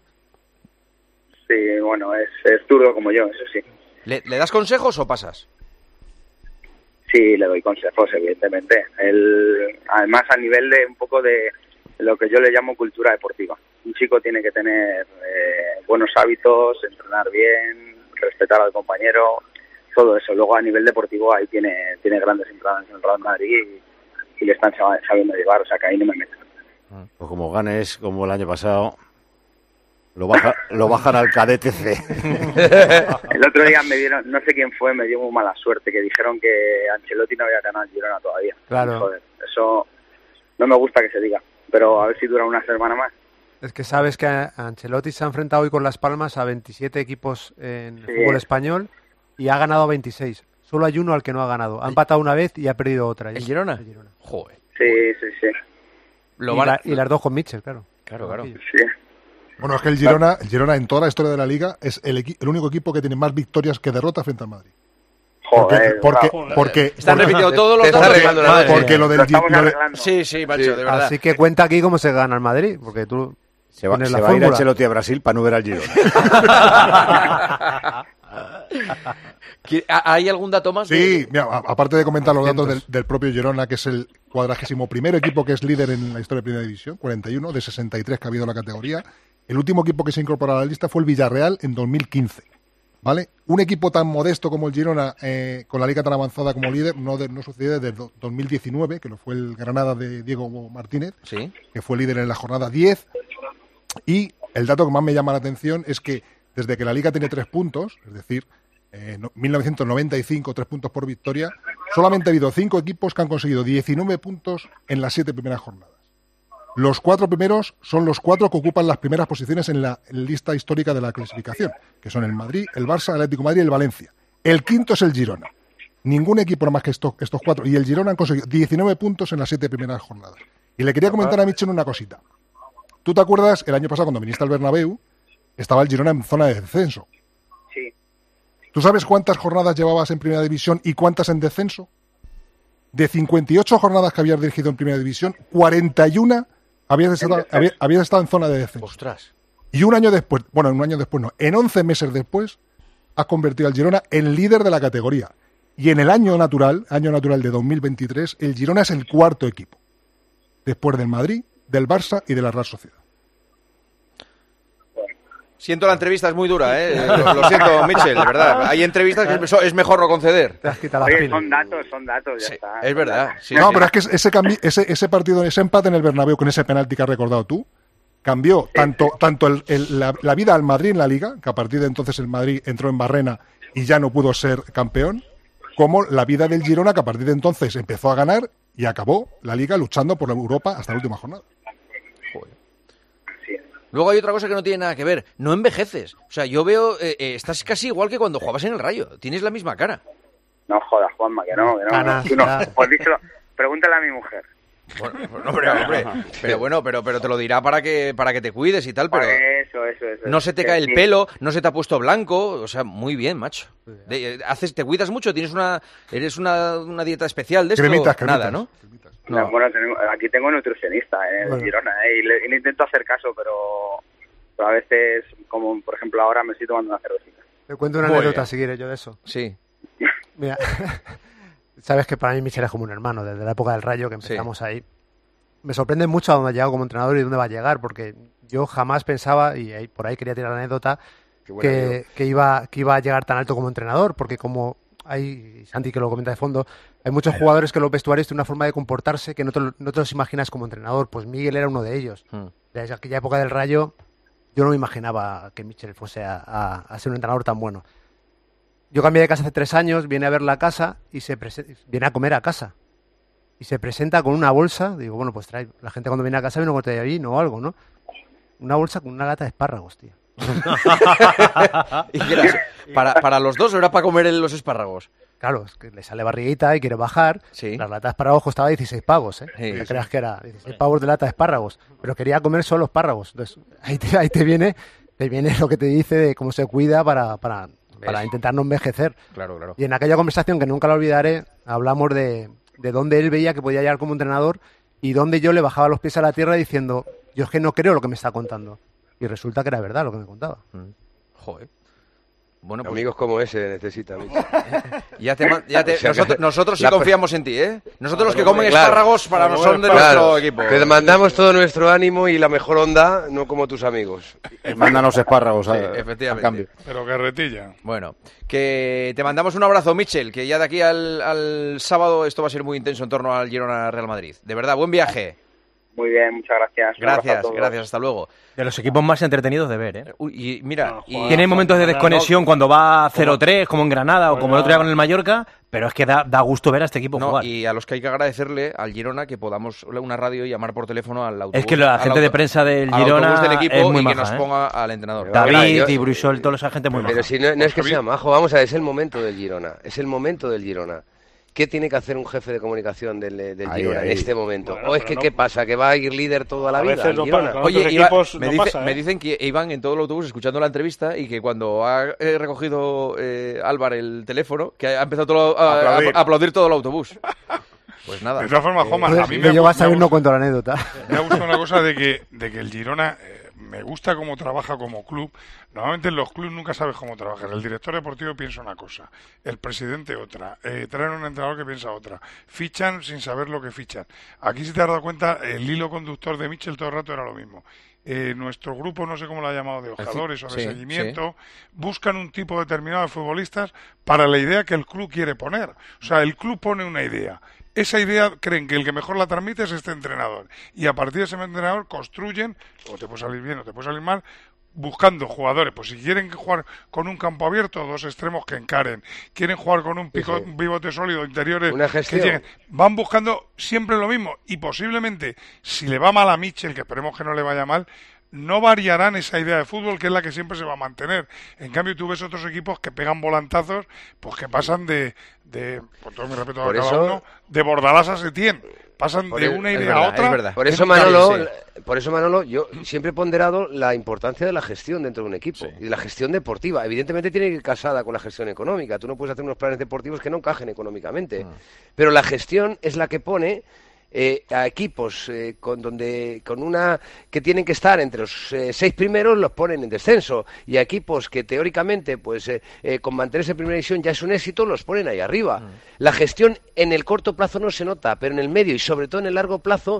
Sí, bueno, es zurdo como yo, eso sí. ¿Le das consejos o pasas? Sí, le doy consejos, evidentemente. Además, a nivel de un poco de lo que yo le llamo cultura deportiva. Un chico tiene que tener buenos hábitos, entrenar bien, respetar al compañero, todo eso. Luego, a nivel deportivo, ahí tiene grandes entradas en el Real Madrid y le están sabiendo llevar, o sea que ahí no me meto. Pues como ganes como el año pasado, lo bajan al cadete C. El otro día me dieron, no sé quién fue, me dio muy mala suerte, que dijeron que Ancelotti no había ganado el Girona todavía. Claro. Joder, eso no me gusta que se diga, pero a ver si dura una semana más. Es que sabes que Ancelotti se ha enfrentado hoy con Las Palmas a 27 equipos en el fútbol español y ha ganado 26. Solo hay uno al que no ha ganado. Ha empatado una vez y ha perdido otra. ¿El Girona? Joder. Sí. Y las dos con Mitchell, claro. Claro. Sí. Bueno, es que el Girona en toda la historia de la Liga es el único equipo que tiene más victorias que derrotas frente al Madrid. Porque están repitiendo todos los datos. Porque lo del Sí, macho, de verdad. Así que cuenta aquí cómo se gana el Madrid, porque tú se va a ir a Ancelotti a Brasil para no ver al Girona. ¿Hay algún dato más? Sí, mira, aparte de comentar los datos del propio Girona, que es el 41º equipo que es líder en la historia de Primera División, 41 de 63 que ha habido en la categoría. El último equipo que se incorporó a la lista fue el Villarreal en 2015. ¿Vale? Un equipo tan modesto como el Girona, con la liga tan avanzada como líder, no sucedió desde 2019, que lo fue el Granada de Diego Martínez, ¿sí?, que fue líder en la jornada 10. Y el dato que más me llama la atención es que desde que la liga tiene 3 puntos, es decir, 1995, 3 puntos por victoria, solamente ha habido 5 equipos que han conseguido 19 puntos en las 7 primeras jornadas. Los 4 primeros son los 4 que ocupan las primeras posiciones en la lista histórica de la clasificación, que son el Madrid, el Barça, el Atlético de Madrid y el Valencia. El quinto es el Girona. Ningún equipo más que estos 4. Y el Girona han conseguido 19 puntos en las 7 primeras jornadas. Y le quería comentar a Michel una cosita. ¿Tú te acuerdas el año pasado cuando viniste al Bernabéu? Estaba el Girona en zona de descenso. Sí. ¿Tú sabes cuántas jornadas llevabas en Primera División y cuántas en descenso? De 58 jornadas que habías dirigido en Primera División, 41 habías estado en zona de descenso. ¡Ostras! Y un año después, en 11 meses después, has convertido al Girona en líder de la categoría. Y en el año natural de 2023, el Girona es el 4º equipo. Después del Madrid, del Barça y de la Real Sociedad. Siento la entrevista, es muy dura, ¿eh? Lo siento, Mitchell, de verdad. Hay entrevistas que es mejor no conceder. Oye, son datos, ya está. Es verdad. Sí, no, pero es que ese partido, ese empate en el Bernabéu con ese penalti que has recordado tú, cambió tanto la vida al Madrid en la Liga, que a partir de entonces el Madrid entró en barrena y ya no pudo ser campeón, como la vida del Girona, que a partir de entonces empezó a ganar y acabó la Liga luchando por Europa hasta la última jornada. Luego hay otra cosa que no tiene nada que ver. No envejeces. O sea, yo veo... estás casi igual que cuando jugabas en el Rayo. Tienes la misma cara. No jodas, Juanma, que no. Tú no. Pues díselo, pregúntale a mi mujer. Bueno, hombre. Pero bueno, pero te lo dirá para que te cuides y tal, pero... Eso. No se te cae el pelo, no se te ha puesto blanco. O sea, muy bien, macho. ¿Te cuidas mucho? ¿Eres una dieta especial de esto? Cremitas. Nada, ¿no? No. Bueno, aquí tengo nutricionista en Girona, y le intento hacer caso, pero a veces, como por ejemplo ahora, me estoy tomando una cervecita. Te cuento una anécdota si quieres yo de eso. Sí. Mira, sabes que para mí Michel es como un hermano, desde la época del Rayo que empezamos ahí. Me sorprende mucho a dónde ha llegado como entrenador y dónde va a llegar, porque yo jamás pensaba, y por ahí quería tirar la anécdota, que iba a llegar tan alto como entrenador, porque como hay, Santi que lo comenta de fondo, hay muchos jugadores que los vestuarios tienen una forma de comportarse que no te los imaginas como entrenador. Pues Miguel era uno de ellos. Desde aquella época del Rayo, yo no me imaginaba que Michel fuese a ser un entrenador tan bueno. Yo cambié de casa hace 3 años, viene a ver la casa y viene a comer a casa. Y se presenta con una bolsa. Digo, bueno, pues trae. La gente cuando viene a casa viene con botella de vino o algo, ¿no? Una bolsa con una lata de espárragos, tío. ¿Y para los dos o era para comer los espárragos? Claro, es que le sale barriguita y quiere bajar. Sí. La lata de espárragos costaba 16 pavos, ¿eh? Sí, no creas que era 16 pavos de lata de espárragos. Pero quería comer solo espárragos. Entonces, ahí te viene lo que te dice de cómo se cuida para intentar no envejecer. Claro. Y en aquella conversación, que nunca la olvidaré, hablamos de dónde él veía que podía llegar como entrenador y dónde yo le bajaba los pies a la tierra diciendo, yo es que no creo lo que me está contando. Y resulta que era verdad lo que me contaba. Joder. Bueno, pues... Amigos como ese necesitan. Nosotros sí confiamos en ti, ¿eh? Nosotros los que comen espárragos para no son de nuestro equipo. Te mandamos todo nuestro ánimo y la mejor onda, no como tus amigos. Mándanos espárragos, efectivamente. A cambio. Pero carretilla. Bueno, que te mandamos un abrazo, Mitchell, que ya de aquí al sábado esto va a ser muy intenso en torno al Girona Real Madrid. De verdad, buen viaje. Muy bien, muchas gracias. Gracias, hasta luego. De los equipos más entretenidos de ver, ¿eh? Y mira, tiene momentos de desconexión cuando va 0-3, como en Granada o como el otro día con el Mallorca, pero es que da gusto ver a este equipo jugar. Y a los que hay que agradecerle al Girona que podamos una radio y llamar por teléfono al autobús. Es que la gente de prensa del Girona del equipo es muy y maja, que nos ponga al entrenador. David y Brusol, todos los agentes muy majos. Pero si no es que sea majo, vamos a ver, es el momento del Girona. ¿Qué tiene que hacer un jefe de comunicación del Girona en este momento? Bueno, ¿o es que qué pasa? ¿Que va a ir líder toda la vida? Oye, me dicen que iban en todo el autobús escuchando la entrevista y que cuando ha recogido Álvaro el teléfono, que ha empezado todo a aplaudir todo el autobús. Pues nada. De todas formas, Joma, a mí yo vas a ver, no cuento la anécdota. Me ha gustado una cosa de que el Girona... me gusta cómo trabaja como club. Normalmente en los clubes nunca sabes cómo trabajar. El director deportivo piensa una cosa, el presidente otra, traen un entrenador que piensa otra. Fichan sin saber lo que fichan. Aquí, si te has dado cuenta, el hilo conductor de Mitchell todo el rato era lo mismo. Nuestro grupo, no sé cómo lo ha llamado, de ojeadores o de seguimiento, buscan un tipo determinado de futbolistas para la idea que el club quiere poner. O sea, el club pone una idea. Esa idea creen que el que mejor la transmite es este entrenador. Y a partir de ese entrenador construyen, o te puede salir bien o te puede salir mal, buscando jugadores. Pues si quieren jugar con un campo abierto, 2 extremos que encaren. Quieren jugar con un pivote sólido, interiores que lleguen. Van buscando siempre lo mismo. Y posiblemente, si le va mal a Mitchell, que esperemos que no le vaya mal, no variarán esa idea de fútbol, que es la que siempre se va a mantener. En cambio, tú ves otros equipos que pegan volantazos, pues que pasan por todo mi respeto a cada uno, de Bordalás a Setién. Pasan de una idea a otra. Por eso, Manolo, yo siempre he ponderado la importancia de la gestión dentro de un equipo y de la gestión deportiva. Evidentemente tiene que ir casada con la gestión económica. Tú no puedes hacer unos planes deportivos que no encajen económicamente. Pero la gestión es la que pone a equipos que tienen que estar entre los 6 primeros, los ponen en descenso, y a equipos que teóricamente con mantenerse en primera división ya es un éxito, los ponen ahí arriba. La gestión en el corto plazo no se nota, pero en el medio y sobre todo en el largo plazo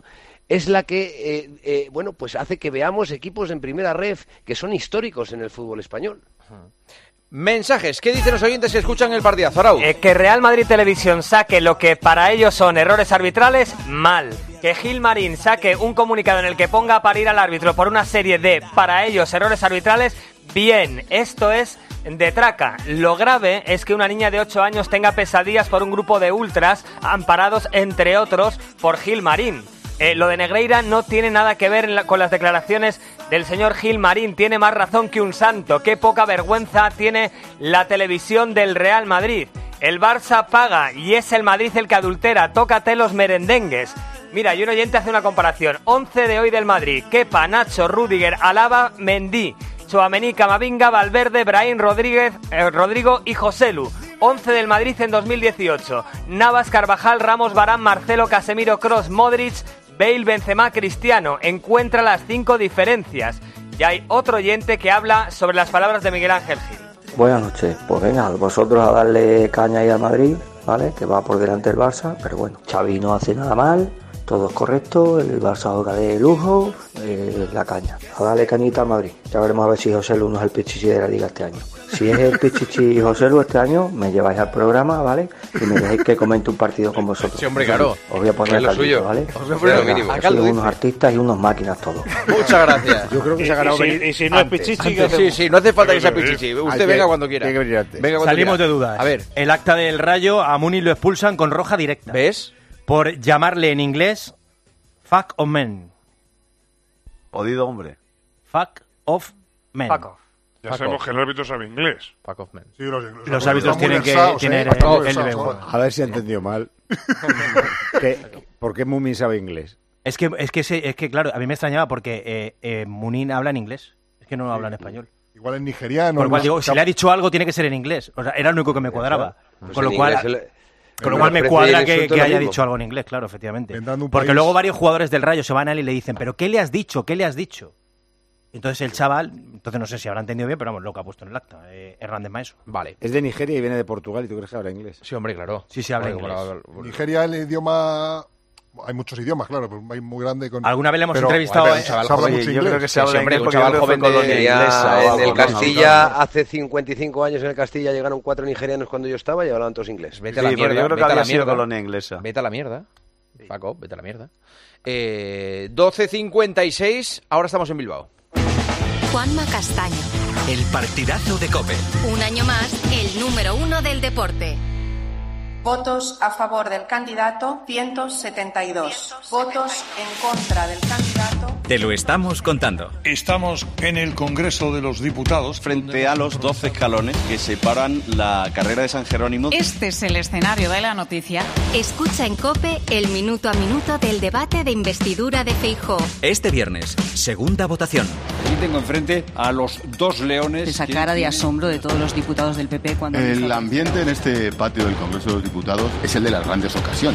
es la que, bueno, pues hace que veamos equipos en primera ref que son históricos en el fútbol español. Mensajes, ¿qué dicen los oyentes que escuchan el partidazo, Arau? Que Real Madrid Televisión saque lo que para ellos son errores arbitrales, mal. Que Gil Marín saque un comunicado en el que ponga a parir al árbitro por una serie de, para ellos, errores arbitrales, bien. Esto es de traca. Lo grave es que una niña de 8 años tenga pesadillas por un grupo de ultras amparados, entre otros, por Gil Marín. Lo de Negreira no tiene nada que ver con las declaraciones del señor Gil Marín. Tiene más razón que un santo. Qué poca vergüenza tiene la televisión del Real Madrid. El Barça paga y es el Madrid el que adultera. Tócate los merendengues. Mira, y un oyente hace una comparación. 11 de hoy del Madrid. Kepa, Nacho, Rüdiger, Alaba, Mendy, Tchouaméni, Camavinga, Valverde, Brahim, Rodrigo y Joselu. 11 del Madrid en 2018. Navas, Carvajal, Ramos, Varane, Marcelo, Casemiro, Kroos, Modric, Bale, Benzema, Cristiano. Encuentra las 5 diferencias. Y hay otro oyente que habla sobre las palabras de Miguel Ángel Gil. Buenas noches. Pues venga, vosotros a darle caña ahí al Madrid, ¿vale? Que va por delante del Barça, pero bueno, Xavi no hace nada mal, todo es correcto, el Barça juega de lujo, la caña. A darle cañita al Madrid. Ya veremos a ver si José Lu no es el pichichi de la Liga este año. Si es el pichichi José Lu este año, me lleváis al programa, ¿vale? Y me dejáis que comente un partido con vosotros. Sí, hombre, claro. Os voy a poner lo suyo, ¿vale? Os voy a poner lo mínimo. Acá lo unos artistas y unos máquinas todos. Muchas gracias. Yo creo que se ha ganado venir. Y si no es pichichi, sí, no hace falta que sea pichichi. Usted venga cuando quiera. Venga cuando Salimos quiera. de dudas. A ver. El acta del Rayo, a Muni lo expulsan con roja directa. ¿Ves? Por llamarle en inglés fuck of men. Jodido hombre. Fuck of men. Fuck off. Ya sabemos que el árbitro sabe inglés. Fuck off, man. Sí, Los árbitros tienen que tener el nivel. A ver si ha entendido mal. ¿Por qué Mumin sabe inglés? Es que claro, a mí me extrañaba porque Munin habla en inglés. Es que no habla en español. Igual en nigeriano. Por lo cual digo, si le ha dicho algo tiene que ser en inglés. O sea, era lo único que me cuadraba. Pues Con lo cual me cuadra que haya dicho algo en inglés, claro, efectivamente. Porque luego varios jugadores del Rayo se van a él y le dicen, ¿pero qué le has dicho? ¿Qué le has dicho? Entonces el chaval, no sé si habrá entendido bien, pero vamos, lo que ha puesto en el acta, Hernández Maeso. Vale. Es de Nigeria y viene de Portugal, ¿y tú crees que habla inglés? Sí, hombre, claro. Sí, habla inglés. Nigeria, el idioma... Hay muchos idiomas, claro, pero hay muy grande. Alguna vez le hemos entrevistado a chaval joven. Yo creo que se habla inglés porque chaval joven de En el Castilla, hace 55 años en el Castilla llegaron 4 nigerianos cuando yo estaba y hablaban todos inglés. Vete a la mierda. Yo creo que había sido colonia inglesa. Vete a la mierda. Paco, vete a la mierda. 12:56, ahora estamos en Bilbao. Juanma Castaño. El partidazo de COPE. Un año más, el número 1 del deporte. Votos a favor del candidato, 172. Votos en contra del candidato. Te lo estamos contando. Estamos en el Congreso de los Diputados. Frente a los 12 escalones que separan la carrera de San Jerónimo. Este es el escenario de la noticia. Escucha en COPE el minuto a minuto del debate de investidura de Feijóo. Este viernes, segunda votación. Aquí tengo enfrente a los 2 leones. Esa cara de asombro de todos los diputados del PP cuando... El ambiente en este patio del Congreso de los Diputados es el de las grandes ocasiones.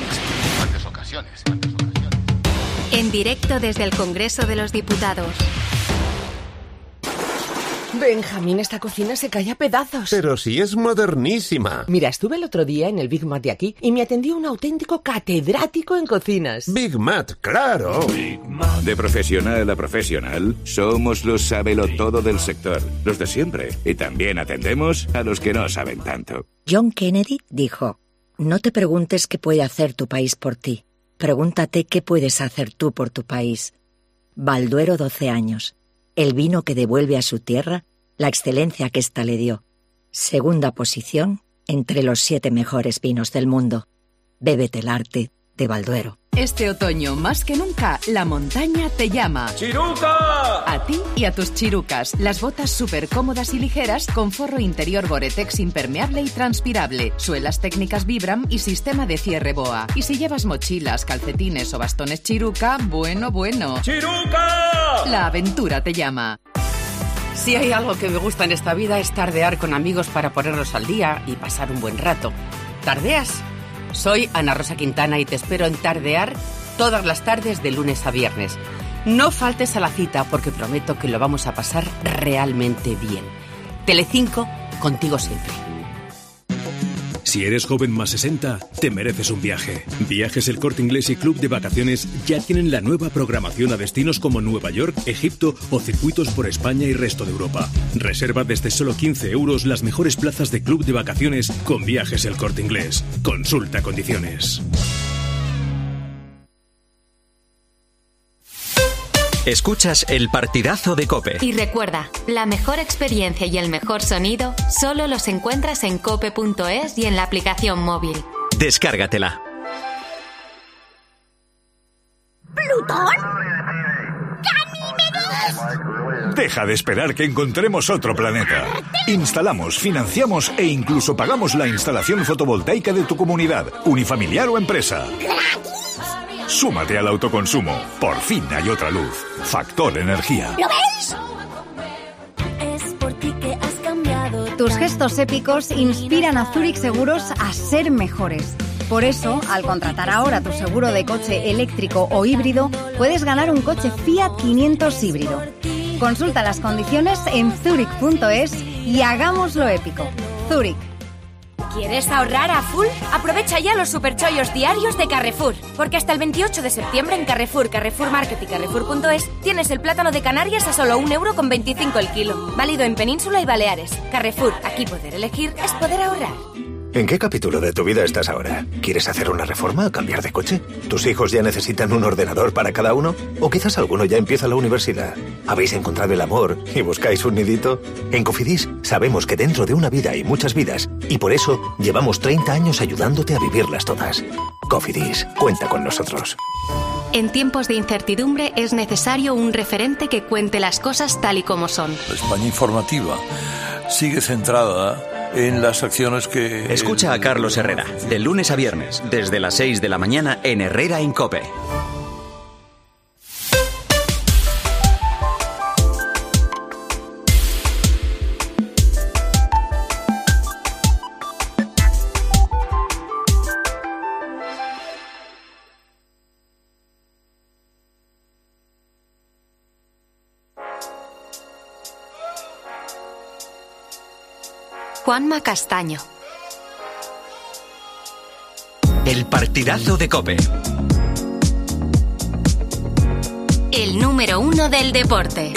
En directo desde el Congreso de los Diputados. Benjamín, esta cocina se cae a pedazos. Pero si es modernísima. Mira, estuve el otro día en el Big Mat de aquí y me atendió un auténtico catedrático en cocinas. Big Mat, claro. De profesional a profesional, somos los sabelotodo del sector, los de siempre. Y también atendemos a los que no saben tanto. John Kennedy dijo, no te preguntes qué puede hacer tu país por ti. Pregúntate qué puedes hacer tú por tu país. Balduero 12 años. El vino que devuelve a su tierra la excelencia que ésta le dio. Segunda posición entre los 7 mejores vinos del mundo. Bébete el arte de Balduero. Este otoño, más que nunca, la montaña te llama. ¡Chiruca! A ti y a tus chirucas. Las botas súper cómodas y ligeras con forro interior Gore-Tex impermeable y transpirable, suelas técnicas Vibram y sistema de cierre BOA. Y si llevas mochilas, calcetines o bastones Chiruca, bueno. ¡Chiruca! La aventura te llama. Si hay algo que me gusta en esta vida es tardear con amigos para ponernos al día y pasar un buen rato. ¿Tardeas? Soy Ana Rosa Quintana y te espero en Tardear todas las tardes de lunes a viernes. No faltes a la cita porque prometo que lo vamos a pasar realmente bien. Telecinco, contigo siempre. Si eres joven más 60, te mereces un viaje. Viajes El Corte Inglés y Club de Vacaciones ya tienen la nueva programación a destinos como Nueva York, Egipto o circuitos por España y resto de Europa. Reserva desde solo 15 € las mejores plazas de Club de Vacaciones con Viajes El Corte Inglés. Consulta condiciones. Escuchas el partidazo de COPE. Y recuerda, la mejor experiencia y el mejor sonido solo los encuentras en cope.es y en la aplicación móvil. Descárgatela. ¿Plutón? ¡Ganímedes! Deja de esperar que encontremos otro planeta. Instalamos, financiamos e incluso pagamos la instalación fotovoltaica de tu comunidad, unifamiliar o empresa. Súmate al autoconsumo. Por fin hay otra luz. Factor Energía. ¿Lo ves? Es por ti que has cambiado. Tus gestos épicos inspiran a Zurich Seguros a ser mejores. Por eso, al contratar ahora tu seguro de coche eléctrico o híbrido, puedes ganar un coche Fiat 500 híbrido. Consulta las condiciones en zurich.es y hagámoslo épico. Zurich. ¿Quieres ahorrar a full? Aprovecha ya los superchollos diarios de Carrefour, porque hasta el 28 de septiembre en Carrefour, Carrefour Market y Carrefour.es tienes el plátano de Canarias a solo 1,25 € el kilo. Válido en Península y Baleares. Carrefour, aquí poder elegir es poder ahorrar. ¿En qué capítulo de tu vida estás ahora? ¿Quieres hacer una reforma o cambiar de coche? ¿Tus hijos ya necesitan un ordenador para cada uno? ¿O quizás alguno ya empieza la universidad? ¿Habéis encontrado el amor y buscáis un nidito? En Cofidis sabemos que dentro de una vida hay muchas vidas y por eso llevamos 30 años ayudándote a vivirlas todas. Cofidis, cuenta con nosotros. En tiempos de incertidumbre es necesario un referente que cuente las cosas tal y como son. La España informativa sigue centrada en las acciones que... Escucha a Carlos Herrera, de lunes a viernes, desde las 6 de la mañana en Herrera en COPE. Juanma Castaño. El partidazo de COPE. El número 1 del deporte.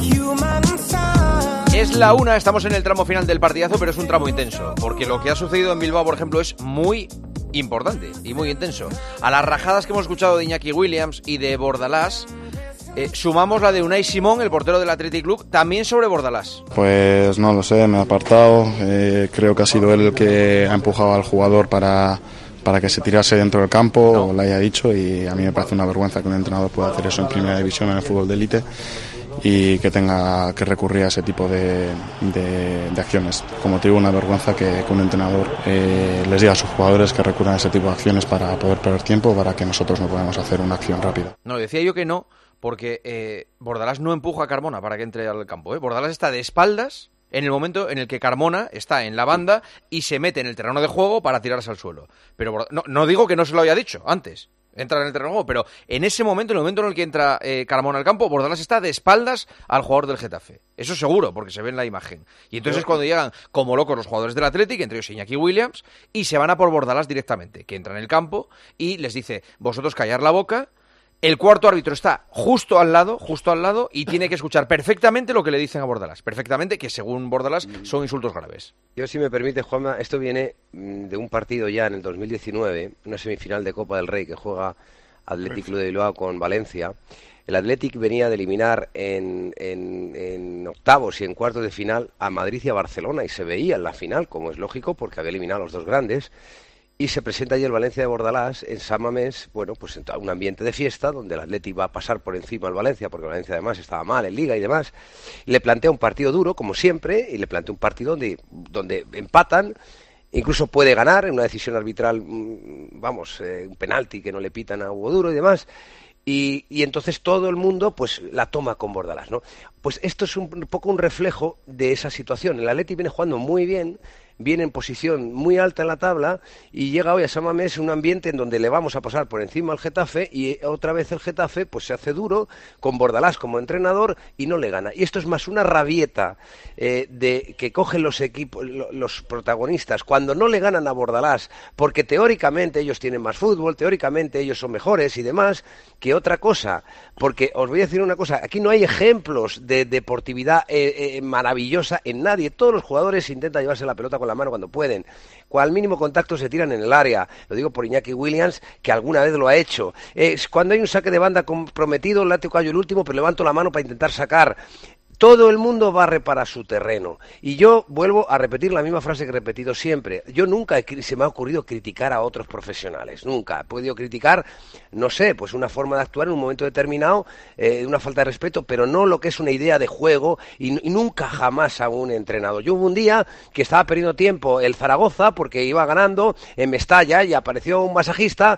Es la 1, estamos en el tramo final del partidazo, pero es un tramo intenso, porque lo que ha sucedido en Bilbao, por ejemplo, es muy importante y muy intenso. A las rajadas que hemos escuchado de Iñaki Williams y de Bordalás, sumamos la de Unai Simón, el portero del Athletic Club, también sobre Bordalás. Pues no lo sé, me ha apartado. Creo que ha sido él el que ha empujado al jugador para que se tirase dentro del campo, o le haya dicho, y a mí me parece una vergüenza que un entrenador pueda hacer eso en primera división, en el fútbol de élite, y que tenga que recurrir a ese tipo de acciones. Como te digo, una vergüenza que un entrenador les diga a sus jugadores que recurran a ese tipo de acciones para poder perder tiempo, para que nosotros no podamos hacer una acción rápida. No, decía yo que no, porque Bordalás no empuja a Carmona para que entre al campo. Bordalás está de espaldas en el momento en el que Carmona está en la banda y se mete en el terreno de juego para tirarse al suelo. Pero no digo que no se lo haya dicho antes, entra en el terreno de juego, pero en ese momento, en el momento en el que entra Carmona al campo, Bordalás está de espaldas al jugador del Getafe. Eso seguro, porque se ve en la imagen. Y entonces es cuando llegan como locos los jugadores del Athletic, entre ellos Iñaki Williams, y se van a por Bordalás directamente, que entra en el campo y les dice, vosotros callar la boca. El cuarto árbitro está justo al lado, y tiene que escuchar perfectamente lo que le dicen a Bordalás. Perfectamente, que según Bordalás son insultos graves. Yo, si me permite, Juanma, esto viene de un partido ya en el 2019, una semifinal de Copa del Rey que juega Athletic Club de Bilbao con Valencia. El Athletic venía de eliminar en octavos y en cuartos de final a Madrid y a Barcelona, y se veía en la final, como es lógico, porque había eliminado a los dos grandes. Y se presenta allí el Valencia de Bordalás en San Mamés, bueno, pues en un ambiente de fiesta donde el Athletic va a pasar por encima al Valencia, porque el Valencia además estaba mal en Liga y demás. Y le plantea un partido duro, como siempre, y le plantea un partido donde empatan, incluso puede ganar en una decisión arbitral, un penalti que no le pitan a Hugo Duro y demás. Y entonces todo el mundo pues la toma con Bordalás, ¿no? Pues esto es un poco un reflejo de esa situación. El Athletic viene jugando muy bien, viene en posición muy alta en la tabla y llega hoy a San Mamés en un ambiente en donde le vamos a pasar por encima al Getafe y otra vez el Getafe pues se hace duro con Bordalás como entrenador y no le gana. Y esto es más una rabieta de que cogen los equipos, los protagonistas, cuando no le ganan a Bordalás, porque teóricamente ellos tienen más fútbol, teóricamente ellos son mejores y demás, que otra cosa. Porque os voy a decir una cosa, aquí no hay ejemplos de deportividad maravillosa en nadie. Todos los jugadores intentan llevarse la pelota con la mano cuando pueden. Al mínimo contacto se tiran en el área. Lo digo por Iñaki Williams, que alguna vez lo ha hecho. Cuando hay un saque de banda comprometido, late callo el último, pero levanto la mano para intentar sacar. Todo el mundo barre para su terreno. Y yo vuelvo a repetir la misma frase que he repetido siempre. Yo nunca se me ha ocurrido criticar a otros profesionales. Nunca. He podido criticar, no sé, pues una forma de actuar en un momento determinado, una falta de respeto, pero no lo que es una idea de juego y nunca jamás a un entrenador. Yo hubo un día que estaba perdiendo tiempo el Zaragoza porque iba ganando en Mestalla y apareció un masajista,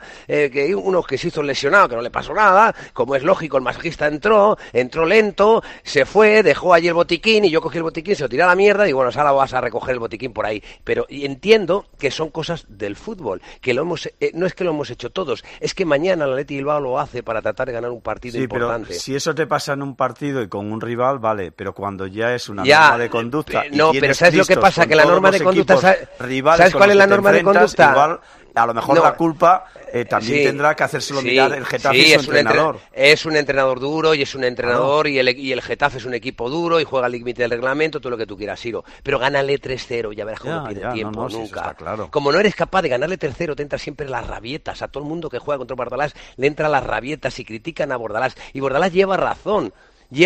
uno que se hizo lesionado, que no le pasó nada. Como es lógico, el masajista entró lento, se fue, dejó allí el botiquín y yo cogí el botiquín, se lo tiré a la mierda y bueno, ahora vas a recoger el botiquín por ahí. Pero entiendo que son cosas del fútbol, que no es que lo hemos hecho todos, es que mañana el Athletic Bilbao lo hace para tratar de ganar un partido importante. Pero si eso te pasa en un partido y con un rival, vale, pero cuando ya es una norma de conducta... No, pero ¿sabes lo que pasa? Que la norma de conducta... ¿Sabes cuál es la norma de conducta? Igual, a lo mejor la culpa también tendrá que hacérselo mirar el Getafe y su entrenador. Es un entrenador duro y es un entrenador y el Getafe es un equipo duro y juega al límite del reglamento, todo lo que tú quieras, Siro. Pero gánale 3-0, ya verás cómo no pierde tiempo, nunca. Claro. Como no eres capaz de ganarle 3-0, te entran siempre las rabietas. A todo el mundo que juega contra Bordalás le entran las rabietas y critican a Bordalás. Y Bordalás lleva razón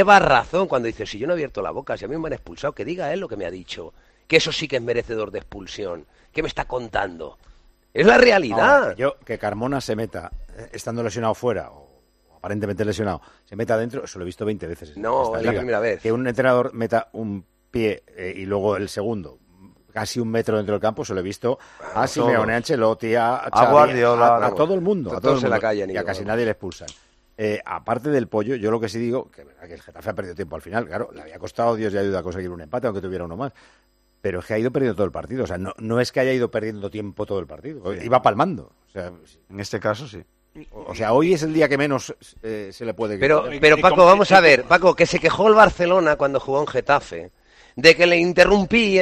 cuando dice, si yo no he abierto la boca, si a mí me han expulsado, que diga él lo que me ha dicho. Que eso sí que es merecedor de expulsión. ¿Qué me está contando? Es la realidad. Que Carmona se meta, estando lesionado fuera, o aparentemente lesionado, se meta adentro, eso lo he visto 20 veces. No, es la primera vez. Que un entrenador meta un pie y luego el segundo, casi un metro dentro del campo, se lo he visto a Simeone, a Ancelotti, a Guardiola, a todo el mundo. A todos en la calle. Y a casi nadie le expulsan. Aparte del pollo, yo lo que sí digo, que el Getafe ha perdido tiempo al final, claro, le había costado Dios y ayuda a conseguir un empate, aunque tuviera uno más. Pero es que ha ido perdiendo todo el partido. O sea, no es que haya ido perdiendo tiempo todo el partido. Sí. Iba palmando. O sea, en este caso, sí. O sea, hoy es el día que menos se le puede... Pero Paco, vamos a ver. Paco, que se quejó el Barcelona cuando jugó en Getafe de que le interrumpía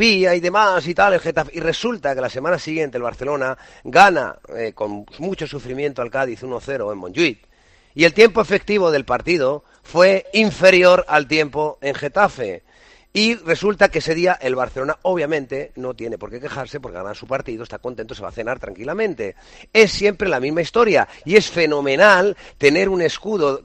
y demás y tal el Getafe. Y resulta que la semana siguiente el Barcelona gana con mucho sufrimiento al Cádiz 1-0 en Montjuïc. Y el tiempo efectivo del partido fue inferior al tiempo en Getafe. Y resulta que ese día el Barcelona obviamente no tiene por qué quejarse porque gana su partido, está contento, se va a cenar tranquilamente. Es siempre la misma historia y es fenomenal tener un escudo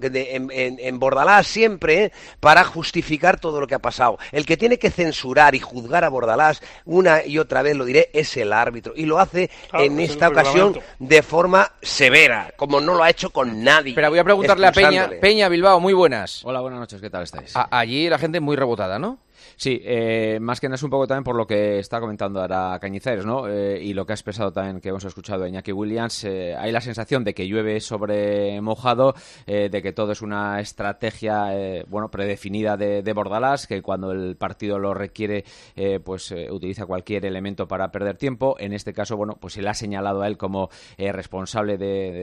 en Bordalás siempre para justificar todo lo que ha pasado. El que tiene que censurar y juzgar a Bordalás una y otra vez, lo diré, es el árbitro. Y lo hace en esta ocasión de forma severa, como no lo ha hecho con nadie. Pero voy a preguntarle a Peña. Peña, Bilbao, muy buenas. Hola, buenas noches, ¿qué tal estáis? Allí la gente muy rebotada, ¿no? Sí, más que nada es un poco también por lo que está comentando ahora Cañizares, ¿no? Y lo que ha expresado también, que hemos escuchado de Iñaki Williams, hay la sensación de que llueve sobre mojado, de que todo es una estrategia, predefinida de Bordalás, que cuando el partido lo requiere, utiliza cualquier elemento para perder tiempo. En este caso, pues se le ha señalado a él como responsable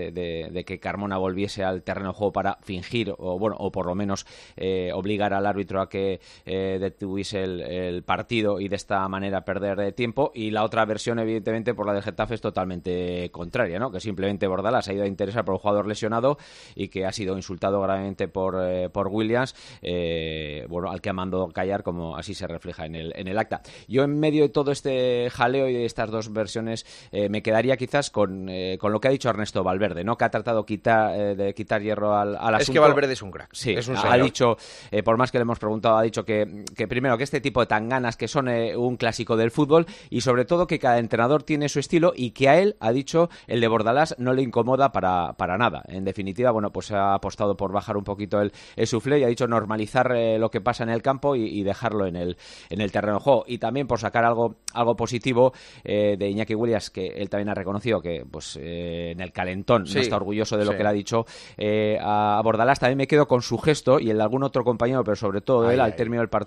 de que Carmona volviese al terreno de juego para fingir, o por lo menos obligar al árbitro a que detuviese el partido y de esta manera perder tiempo. Y la otra versión, evidentemente, por la del Getafe es totalmente contraria, ¿no? Que simplemente Bordalás ha ido a interesar por un jugador lesionado y que ha sido insultado gravemente por Williams, al que ha mandado callar, como así se refleja en el acta. Yo, en medio de todo este jaleo y de estas dos versiones, me quedaría quizás con lo que ha dicho Ernesto Valverde, ¿no? Que ha tratado de quitar hierro al asunto. Es que Valverde es un crack. Sí, es un ha dicho, por más que le hemos preguntado, ha dicho que primero que este tipo de tanganas que son un clásico del fútbol y sobre todo que cada entrenador tiene su estilo y que a él, ha dicho, el de Bordalás no le incomoda para nada. En definitiva, ha apostado por bajar un poquito el suflé y ha dicho normalizar lo que pasa en el campo y dejarlo en el terreno de juego. Y también por sacar algo positivo de Iñaki Williams, que él también ha reconocido que en el calentón no está orgulloso de lo que le ha dicho a Bordalás. También me quedo con su gesto y el de algún otro compañero, pero sobre todo él al término del partido, cuando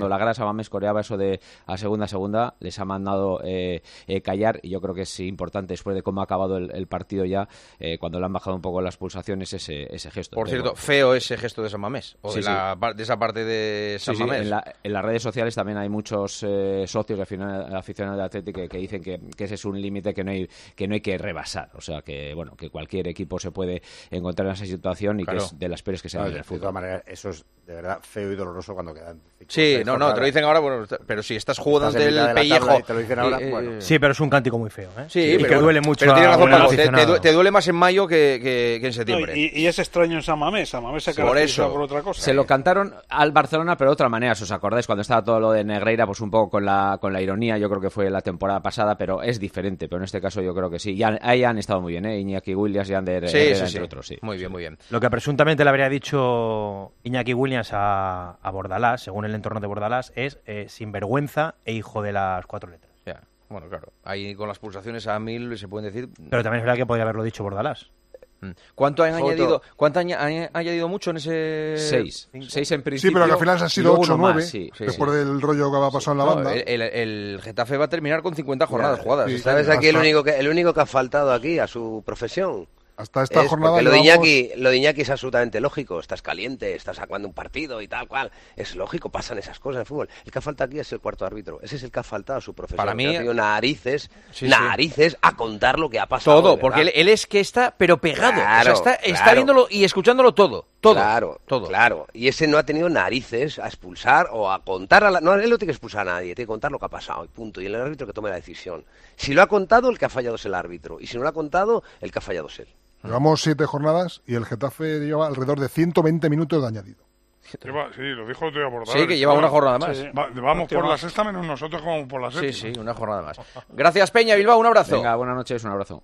la grada Samamés coreaba eso de a segunda, les ha mandado callar, y yo creo que es importante después de cómo ha acabado el partido ya, cuando le han bajado un poco las pulsaciones, ese gesto. Por cierto, feo ese gesto de Samamés, o de esa parte de Samamés. Sí, en las redes sociales también hay muchos socios aficionados de Atlético que dicen que ese es un límite que no hay que rebasar, o sea que bueno, que cualquier equipo se puede encontrar en esa situación y que es de las peores que se ven en el fútbol. De todas maneras, eso es de verdad feo y doloroso cuando quedan. Sí, te lo dicen ahora, bueno, pero si estás jugando del pellejo. Te lo dicen ahora, bueno. Sí, pero es un cántico muy feo, ¿eh? Sí, y que duele mucho. Pero tienes razón, Paco, te duele más en mayo que en septiembre. Y es extraño en Samamés se caracteriza por otra cosa. Se lo cantaron al Barcelona, pero de otra manera, si os acordáis, cuando estaba todo lo de Negreira, pues un poco con la ironía, yo creo que fue la temporada pasada, pero es diferente, pero en este caso yo creo que sí. Ahí han estado muy bien, Iñaki Williams y Ander Herrera, entre otros, sí. Muy bien. Lo que presuntamente le habría dicho Iñaki Williams a Bordalás, según el entorno de Bordalás, es sinvergüenza e hijo de las 4 letras. Ya, bueno, claro. Ahí con las pulsaciones a 1000 se pueden decir. Pero también es verdad que podría haberlo dicho Bordalás. ¿Cuánto han añadido? ¿Cuánto han añadido mucho en ese...? 6 en principio. Sí, pero que al final han sido 8 o 9, después del rollo que va a pasar en la banda. El Getafe va a terminar con 50 jornadas jugadas. ¿Sabes aquí el único que ha faltado aquí a su profesión? Hasta esta jornada. Lo de Iñaki es absolutamente lógico. Estás caliente, estás sacando un partido y tal cual. Es lógico, pasan esas cosas en el fútbol. El que ha faltado aquí es el cuarto árbitro. Ese es el que ha faltado a su profesión. Para mí, ha tenido narices a contar lo que ha pasado. Todo, porque él es que está, pero pegado. Claro, o sea, está viéndolo y escuchándolo todo. Claro. Y ese no ha tenido narices a expulsar o a contar. No, él no tiene que expulsar a nadie, tiene que contar lo que ha pasado y punto. Y el árbitro que tome la decisión. Si lo ha contado, el que ha fallado es el árbitro. Y si no lo ha contado, el que ha fallado es él. Llevamos 7 jornadas y el Getafe lleva alrededor de 120 minutos de añadido. Sí, lo dijo el tío Bordalás. Sí, que lleva una jornada más. Sí. Vamos por la sexta menos nosotros como por la séptima. Sí, una jornada más. Gracias, Peña, Bilbao, un abrazo. Venga, buenas noches, un abrazo.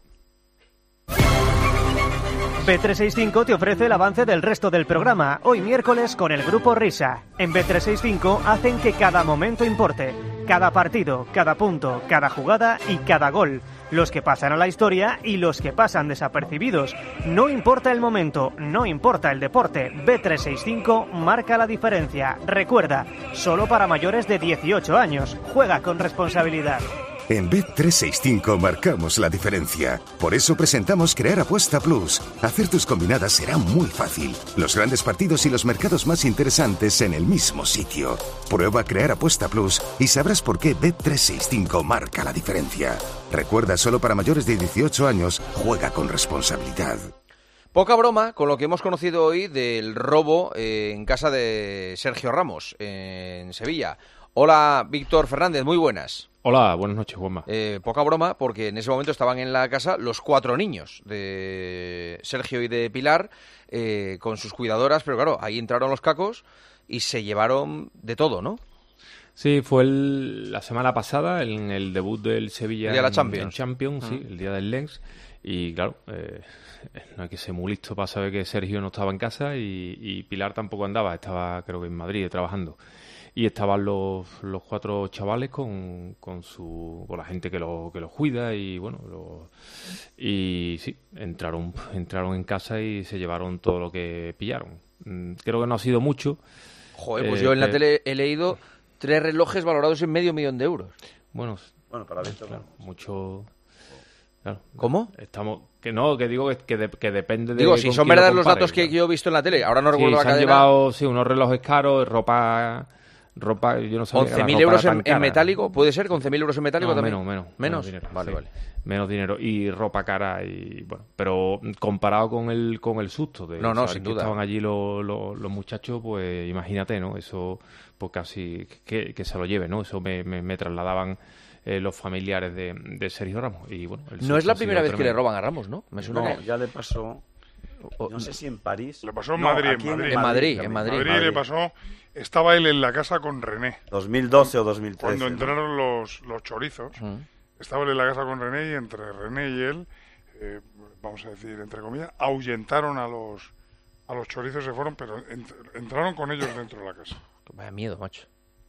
Bet365 te ofrece el avance del resto del programa, hoy miércoles con el Grupo Risa. En Bet365 hacen que cada momento importe, cada partido, cada punto, cada jugada y cada gol. Los que pasan a la historia y los que pasan desapercibidos. No importa el momento, no importa el deporte, Bet365 marca la diferencia. Recuerda, solo para mayores de 18 años. Juega con responsabilidad. En Bet365 marcamos la diferencia. Por eso presentamos Crear Apuesta Plus. Hacer tus combinadas será muy fácil. Los grandes partidos y los mercados más interesantes en el mismo sitio. Prueba Crear Apuesta Plus y sabrás por qué Bet365 marca la diferencia. Recuerda, solo para mayores de 18 años, juega con responsabilidad. Poca broma con lo que hemos conocido hoy del robo en casa de Sergio Ramos, en Sevilla. Hola, Víctor Fernández, muy buenas. Hola, buenas noches, Juanma. Poca broma, porque en ese momento estaban en la casa los 4 niños de Sergio y de Pilar con sus cuidadoras, pero claro, ahí entraron los cacos y se llevaron de todo, ¿no? Sí, fue la semana pasada, en el debut del Sevilla el día de la Champions. En Champions, sí, el día del Lens. Y claro, no hay que ser muy listo para saber que Sergio no estaba en casa y Pilar tampoco andaba, estaba creo que en Madrid trabajando. Y estaban los 4 chavales con la gente que los cuida y bueno, y sí, entraron en casa y se llevaron todo lo que pillaron. Creo que no ha sido mucho. Joder, pues yo en la tele he leído 3 relojes valorados en $500,000 de euros. Bueno, para esto, claro, mucho. Claro, ¿Cómo? Que digo que depende de. Digo, si son verdad los datos que yo he visto en la tele, ahora no recuerdo la cadena. Se han llevado unos relojes caros, ropa, yo no sé. 11.000 euros en metálico, ¿puede ser? ¿con 11.000 euros en metálico no, también? Menos dinero. Vale. Menos dinero y ropa cara y bueno, pero comparado con el susto de sin duda. Estaban allí los muchachos, pues imagínate, ¿no? Eso pues casi que se lo lleve, ¿no? Eso me trasladaban los familiares de Sergio Ramos y bueno. No es la primera vez que le roban a Ramos, ¿no? Me suena ya le pasó. No sé si en París. Le pasó en Madrid. En Madrid le pasó. Estaba él en la casa con René. 2012 o 2013. Cuando entraron los chorizos, estaba él en la casa con René y entre René y él, vamos a decir, entre comillas, ahuyentaron a los chorizos, se fueron, pero entraron con ellos dentro de la casa. Vaya miedo, macho.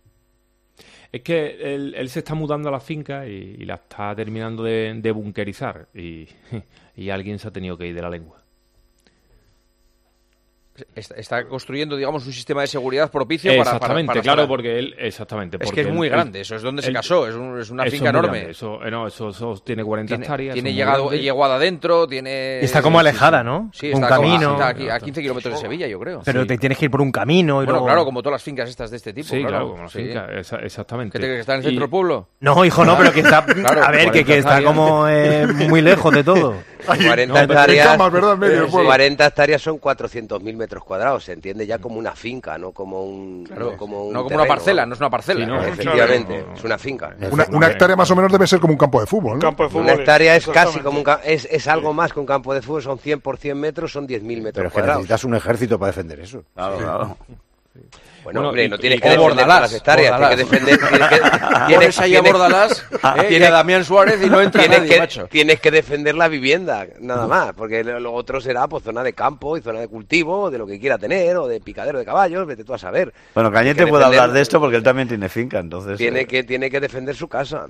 Es que él se está mudando a la finca y la está terminando de bunkerizar y alguien se ha tenido que ir de la lengua. Está construyendo, digamos, un sistema de seguridad propicio para claro, porque él... Es que es muy grande, eso es donde se casó, es una finca enorme. Eso tiene 40 hectáreas. Tiene llegado adentro, tiene... Está como alejada, ¿no? Sí, un camino. Está aquí, a 15 kilómetros de Sevilla, yo creo. Pero te tienes que ir por un camino. Bueno, claro, como todas las fincas estas de este tipo. Sí, claro, como las fincas, exactamente. ¿Que está en el centro del pueblo? No, hijo, no, pero que está... A ver, que está como muy lejos de todo. 40 hectáreas son 400.000 metros cuadrados, se entiende ya como una finca, no como una parcela, no es una parcela. Efectivamente, es una finca. Una hectárea más o menos debe ser como un campo de fútbol, ¿no? Una hectárea es casi como es algo más que un campo de fútbol, son 100 por 100 metros, son 10.000 metros pero cuadrados. Necesitas un ejército para defender eso. Claro. Bueno, hombre, no tienes que defender las hectáreas, tienes que defender... Tienes ahí a Bordalás y a Damián Suárez y no entra nadie, macho. Tienes que defender la vivienda, nada más, porque lo otro será pues zona de campo y zona de cultivo, de lo que quiera tener, o de picadero de caballos, vete tú a saber. Bueno, Cañete puede hablar de esto porque él también tiene finca, entonces... Tiene que defender su casa.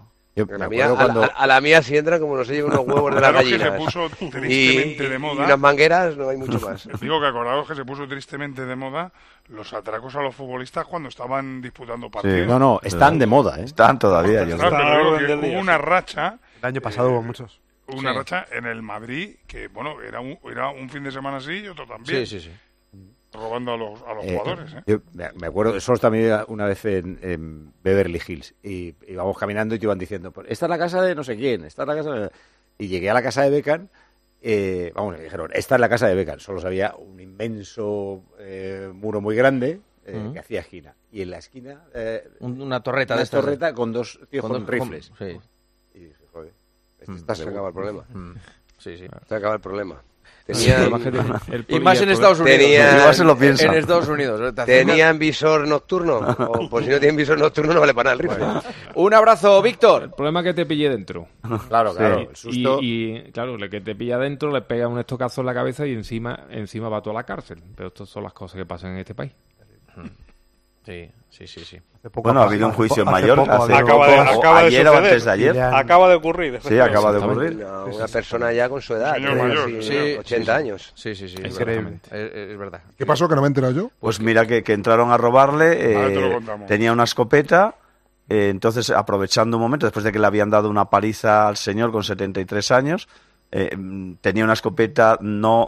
A la mía si entran como no se lleven unos huevos de las gallinas que se puso tristemente de moda, y unas mangueras, no hay mucho más. Digo que acordaos que se puso tristemente de moda los atracos a los futbolistas cuando estaban disputando partidos. Sí. No, están de moda, ¿eh? Están todavía. Yo creo. Pero digo que hubo una racha. El año pasado hubo muchos. Una racha en el Madrid que, bueno, era un fin de semana así y otro también. Sí. Robando a los jugadores. Yo me acuerdo, solo también una vez en Beverly Hills y íbamos caminando y te iban diciendo, esta es la casa de no sé quién, esta es la casa de... Y llegué a la casa de Beckham, me dijeron, esta es la casa de Beckham. Solo sabía un inmenso muro muy grande que hacía esquina. Y en la esquina... una torreta torreta con dos tíos con rifles. Sí. Y dije, joder, se acaba el problema. Sí. Se acaba el problema. Y más en Estados Unidos. Igual se lo piensa. En Estados Unidos. ¿Tenían visor nocturno? O pues si no tienen visor nocturno no vale para nada el rifle. Un abrazo, Víctor. El problema es que te pille dentro. Claro. El susto... Y claro, el que te pilla dentro le pega un estocazo en la cabeza y encima va toda la cárcel. Pero estas son las cosas que pasan en este país. Sí. Bueno, ha habido un juicio en Mallorca ayer o antes de ayer. Acaba de ocurrir. Sí, acaba de ocurrir. Una persona ya con su edad, mayor, 80 años. Sí. Es verdad. ¿Qué pasó que no me he enterado yo? Pues mira que entraron a robarle, tenía una escopeta, entonces aprovechando un momento, después de que le habían dado una paliza al señor con 73 años, tenía una escopeta no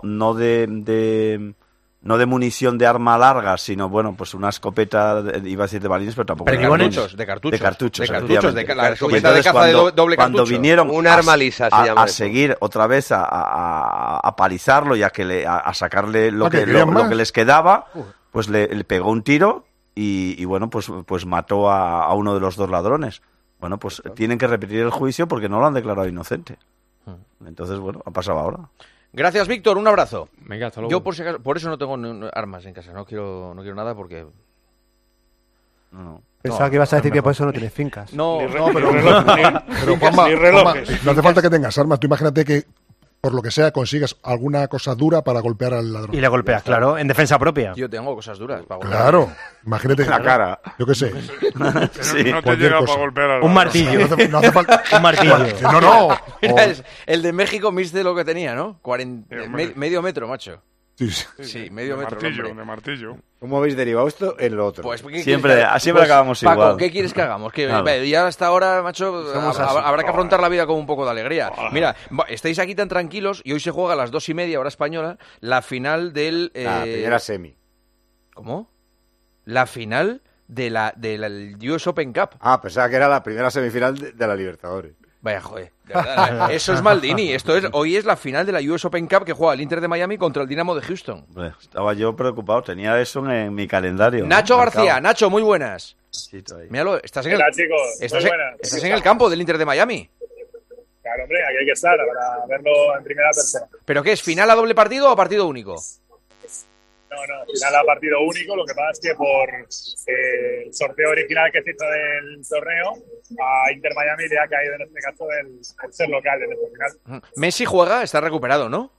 de munición de arma larga, sino, bueno, pues una escopeta, iba a decir de balines, pero tampoco de cartuchos. De cartuchos, la escopeta de caza de doble cartucho. Cuando vinieron un arma lisa, a seguir otra vez a palizarlo y a sacarle lo que les quedaba, pues le pegó un tiro y bueno, pues mató a uno de los dos ladrones. Bueno, pues tienen que repetir el juicio porque no lo han declarado inocente. Entonces, bueno, ha pasado ahora. Gracias, Víctor, un abrazo. Venga, hasta luego. Yo por eso no tengo armas en casa, no quiero nada porque... Pensaba que ibas a decir que por eso no tienes fincas. Pero Juanma, no hace falta que tengas armas. Tú imagínate que, por lo que sea, consigas alguna cosa dura para golpear al ladrón. Y le golpeas, claro, en defensa propia. Yo tengo cosas duras para golpear. Claro, imagínate. La cara. Yo qué sé. No te llega para golpear al un martillo. No hace falta. Un martillo. No. Mira, el de México, viste lo que tenía, ¿no? Medio metro, macho. Sí, medio metro. De martillo. ¿Cómo habéis derivado esto en lo otro? Pues, siempre acabamos Paco, igual. ¿qué quieres que hagamos? Ya hasta ahora, macho, habrá que afrontar la vida con un poco de alegría. Mira, estáis aquí tan tranquilos y hoy se juega a las 2:30, hora española, la final del... La primera semi. ¿Cómo? La final del US Open Cup. Pensaba que era la primera semifinal de la Libertadores. Vaya, joder. Eso es Maldini. Hoy es la final de la US Open Cup que juega el Inter de Miami contra el Dinamo de Houston. Estaba yo preocupado, tenía eso en mi calendario. Nacho García, Nacho, muy buenas. Sí, míralo, estás en el campo del Inter de Miami. Claro, hombre, aquí hay que estar para verlo en primera persona. ¿Pero qué es, final a doble partido o a partido único? No, final a partido único. Lo que pasa es que por el sorteo original que se hizo del torneo, a Inter Miami le ha caído en este caso el ser local en este final. Messi juega, está recuperado, ¿no?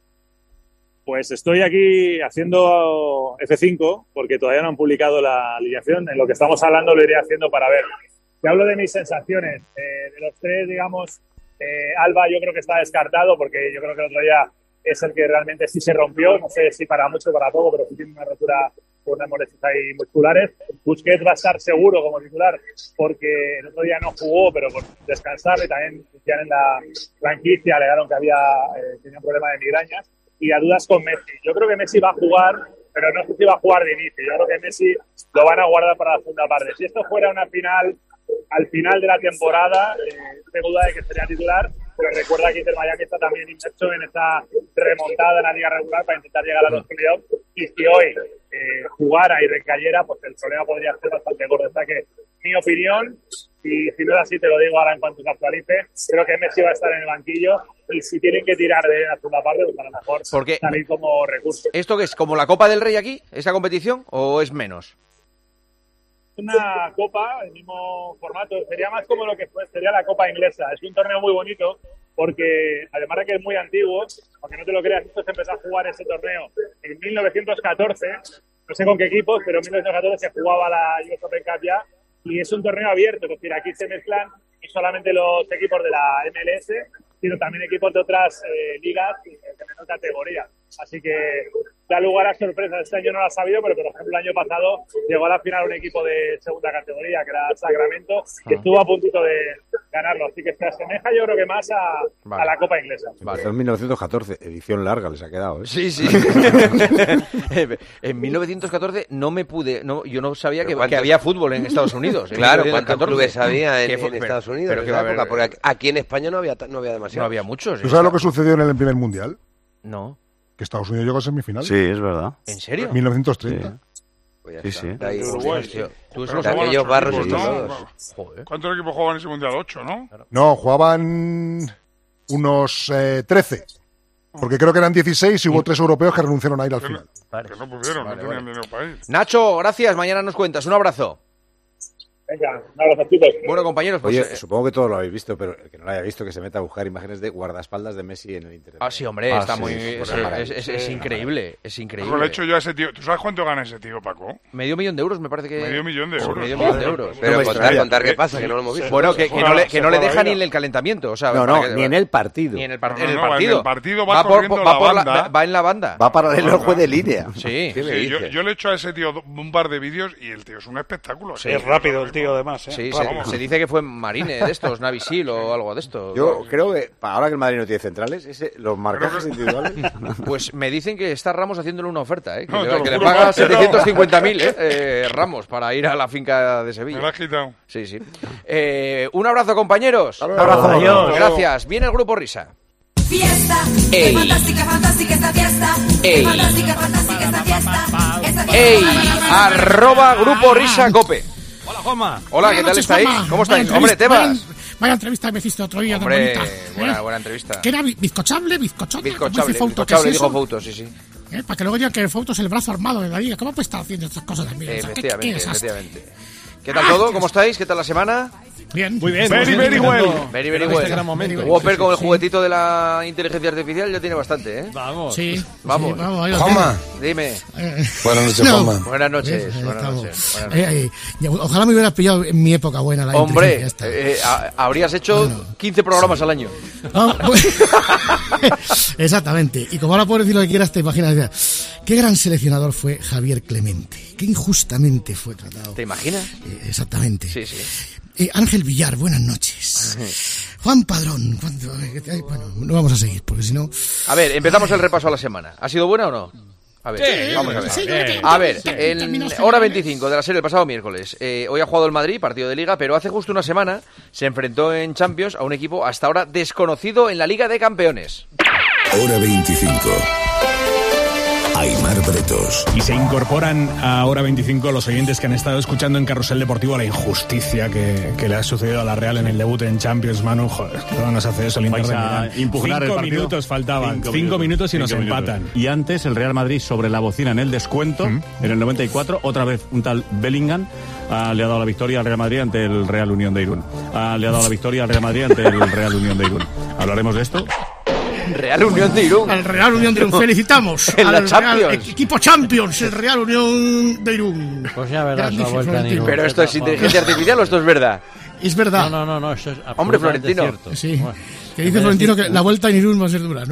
Pues estoy aquí haciendo F5 porque todavía no han publicado la alineación. En lo que estamos hablando lo iré haciendo para ver. Te hablo de mis sensaciones. De los tres, digamos, Alba yo creo que está descartado porque yo creo que el otro día es el que realmente sí se rompió, no sé si para mucho o para poco, pero sí tiene una rotura con unas molestias ahí musculares. Busquets va a estar seguro como titular porque el otro día no jugó, pero por descansar, y también ya en la franquicia alegaron que tenía un problema de migrañas, y a dudas con Messi. Yo creo que Messi va a jugar, pero no sé si va a jugar de inicio. Yo creo que Messi lo van a guardar para la segunda parte. Si esto fuera una final, al final de la temporada, tengo duda de que sería titular, pero recuerda que Inter Miami está también inmerso en esta remontada en la liga regular para intentar llegar a los playoffs, y si hoy jugara y recayera, pues el problema podría ser bastante gordo. O sea que mi opinión, y si no es así te lo digo ahora en cuanto se actualice, creo que Messi va a estar en el banquillo, y si tienen que tirar de la segunda parte, pues a lo mejor salir como recurso. ¿Esto qué es? ¿Como la Copa del Rey aquí, esa competición, o es menos? Una copa, el mismo formato, sería más como lo que sería la Copa Inglesa. Es un torneo muy bonito porque, además de que es muy antiguo, aunque no te lo creas, esto se empezó a jugar ese torneo en 1914, no sé con qué equipos, pero en 1914 se jugaba la US Open Cup ya, y es un torneo abierto, es decir, aquí se mezclan no solamente los equipos de la MLS, sino también equipos de otras ligas de menor categoría. Así que da lugar a sorpresas. Este año no lo ha sabido, pero por ejemplo el año pasado llegó a la final un equipo de segunda categoría, que era Sacramento, que estuvo a puntito de ganarlo. Así que se asemeja, yo creo que más a la Copa Inglesa. Vale. En 1914, edición larga les ha quedado, ¿eh? Sí. En 1914 yo no sabía que había fútbol en Estados Unidos. Claro, ¿cuántos clubes había en Estados Unidos? Porque aquí en España no había demasiados. No había muchos. ¿Tú sabes lo que sucedió en el primer mundial? No. Que Estados Unidos llegó a semifinales. Sí, es verdad. ¿En serio? 1930. Sí. Aquellos barros y todos. ¿Cuántos equipos jugaban ese mundial? 8, ¿no? No, jugaban unos 13. Porque creo que eran 16 y hubo 3 europeos que renunciaron a ir al final. Que no pudieron, no tenían dinero para ir. Nacho, gracias. Mañana nos cuentas. Un abrazo. Venga, un abrazo, chicos. Bueno, compañeros, pues... Oye, supongo que todos lo habéis visto, pero el que no lo haya visto, que se meta a buscar imágenes de guardaespaldas de Messi en el internet. Ah, sí, hombre, está muy... Es increíble, es increíble. Pues lo he hecho yo a ese tío. ¿Tú sabes cuánto gana ese tío, Paco? €500.000, me parece que... €500.000. Pero contar qué pasa, que no lo hemos visto. Bueno, que no le deja ni en el calentamiento, o sea... ni en el partido. Ni en el partido. En el partido va corriendo la banda. Va en la banda. Va paralelo al juez de línea. Sí. Yo le he hecho a ese tío un par de vídeos y el tío es un espectáculo. Es rápido el tío, además, ¿eh? Sí, se dice que fue Marine de estos, Navy Seal o algo de esto. Yo creo que ahora que el Madrid no tiene centrales, los marcajes individuales... Pues me dicen que está Ramos haciéndole una oferta, que le paga 750.000 Ramos para ir a la finca de Sevilla. Me lo has quitado. Sí. Un abrazo, compañeros. Un abrazo. Adiós. Gracias. Viene el Grupo Risa. Fiesta, fantástica esta fiesta. Fantástica esta fiesta. ¡Arroba Grupo Risa Cope! Hola, Juanma. Hola, ¿qué tal estáis? ¿Cómo estáis? Hombre, Tebas. Vaya entrevista me hiciste otro día. Hombre, tan bonita, buena entrevista. ¿Qué era? ¿Bizcochable? ¿Bizcochable? Bizcochable, dijo Fouto, sí. Para que luego digan que el Fouto es el brazo armado de la liga. ¿Cómo puede estar haciendo estas cosas también? Efectivamente. ¿Qué tal todo? ¿Cómo estáis? ¿Qué tal la semana? Bien. Muy bien. Very well. Very well. Whopper con el juguetito de la inteligencia artificial ya tiene bastante, ¿eh? Vamos. Sí. Vamos. Juanma. Dime. Buenas noches, Juanma. Buenas noches. Ojalá me hubieras pillado en mi época buena la Hombre, habrías hecho 15 programas al año. Exactamente. Y como ahora puedo decir lo que quieras, te imaginas. Qué gran seleccionador fue Javier Clemente. Qué injustamente fue tratado. ¿Te imaginas? Exactamente. Sí. Ángel Villar, buenas noches. Juan Padrón, bueno, no vamos a seguir, porque si no... A ver, empezamos el repaso a la semana. ¿Ha sido buena o no? A ver, vamos a ver. Sí, a ver, en hora 25 de la serie el pasado miércoles, hoy ha jugado el Madrid, partido de Liga, pero hace justo una semana se enfrentó en Champions a un equipo hasta ahora desconocido en la Liga de Campeones. Hora 25. Aimar Bretos. Y se incorporan a Hora 25 los oyentes que han estado escuchando en Carrusel Deportivo la injusticia que le ha sucedido a la Real en el debut en Champions, Manu. Joder, ¿qué nos hace eso el Inter de Milán? Impugnar el 5 partido. minutos faltaban, 5 minutos y nos empatan. Y antes el Real Madrid sobre la bocina en el descuento, en el 94, otra vez un tal Bellingham le ha dado la victoria al Real Madrid ante el Real Unión de Irún. Le ha dado la victoria al Real Madrid ante el Real Unión de Irún. ¿Hablaremos de esto? Real Unión de Irún. Al Real Unión de Irún, felicitamos. En la al Champions. Real, equipo Champions, el Real Unión de Irún. Pues ya verás la vuelta en Irún. ¿Pero esto es inteligencia artificial o esto es verdad? Es verdad. No, esto es Hombre, Florentino. cierto. Sí. Bueno, que dice Florentino que la vuelta en Irún va a ser dura, ¿no?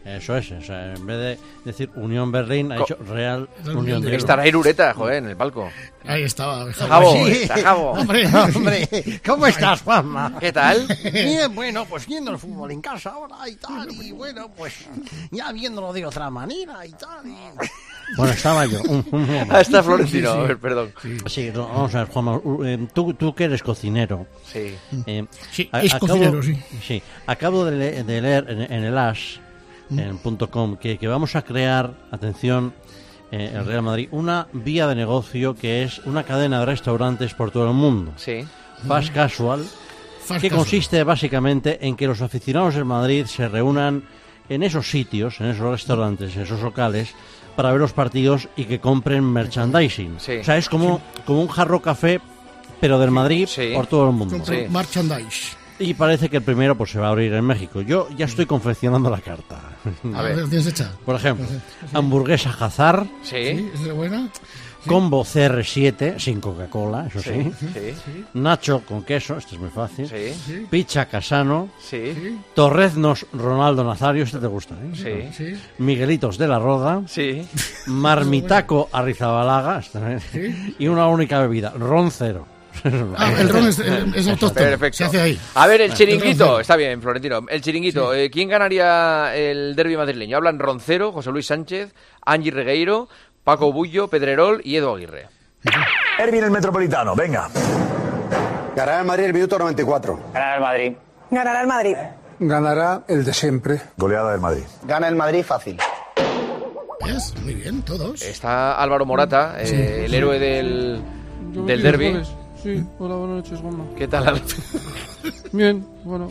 Eso es, o sea, en vez de decir Unión Berlín, ha dicho Real Unión de Irún. Estará Irureta, joder, en el palco. Ahí estaba. Jabo, está Jabo. Hombre, ¿cómo estás, Juanma? ¿Qué tal? Bien, bueno, pues viendo el fútbol en casa ahora y tal, y bueno, pues ya viéndolo de otra manera y tal. Bueno, estaba yo. Está Florentino, a ver, perdón. Sí, vamos a ver, Juanma, tú que eres cocinero. Sí. Sí, es cocinero, sí. Sí, acabo de leer en el As, en .com, que vamos a crear, atención, el Real Madrid, una vía de negocio que es una cadena de restaurantes por todo el mundo. Sí. Fast Casual, que consiste básicamente en que los aficionados del Madrid se reúnan en esos sitios, en esos restaurantes, en esos locales, para ver los partidos y que compren merchandising. Sí. O sea, es como un Jarro Café, pero del Madrid por todo el mundo. Merchandise. Y parece que el primero pues se va a abrir en México. Yo ya estoy confeccionando la carta. A ver, ¿tienes hecha? Por ejemplo, hamburguesa Hazard. Sí. ¿Es buena? Combo CR7, sin Coca-Cola, eso sí. Sí. Nacho con queso, esto es muy fácil. Sí. Pizza Casano. Sí. Torreznos Ronaldo Nazario, este te gusta, ¿eh? Sí. Miguelitos de la Roda. Sí. Marmitaco Arrizabalaga. Y una única bebida, ron cero. El ron es autóctono. Perfecto. Se hace ahí. A ver, el chiringuito. Está bien, Florentino. El chiringuito. ¿Quién ganaría el derbi madrileño? Hablan Roncero, José Luis Sánchez, Angie Regueiro, Paco Bullo, Pedrerol y Edu Aguirre. Ervin el Metropolitano, venga. Ganará el Madrid el minuto 94. Ganará el Madrid. Ganará el Madrid. Ganará el de siempre. Goleada del Madrid. Gana el Madrid fácil. ¿Ves? Muy bien, todos. Está Álvaro Morata, el héroe del derbi. Sí, hola, buenas noches, Juanma. ¿Qué tal, Álvaro? Bien, bueno,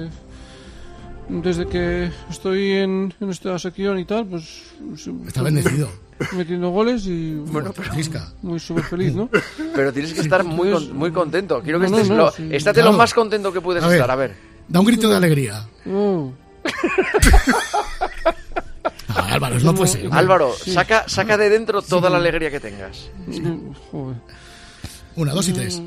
desde que estoy en esta sección y tal, pues... Está bendecido. Metiendo goles y... Bueno, pero... Muy súper feliz, ¿no? Pero tienes que estar muy contento. Quiero que estés... Estate lo más contento que puedes estar, a ver. Da un grito de alegría. Álvaro, no puede ser. Álvaro, saca de dentro toda la alegría que tengas. Joder. 1, 2 y 3.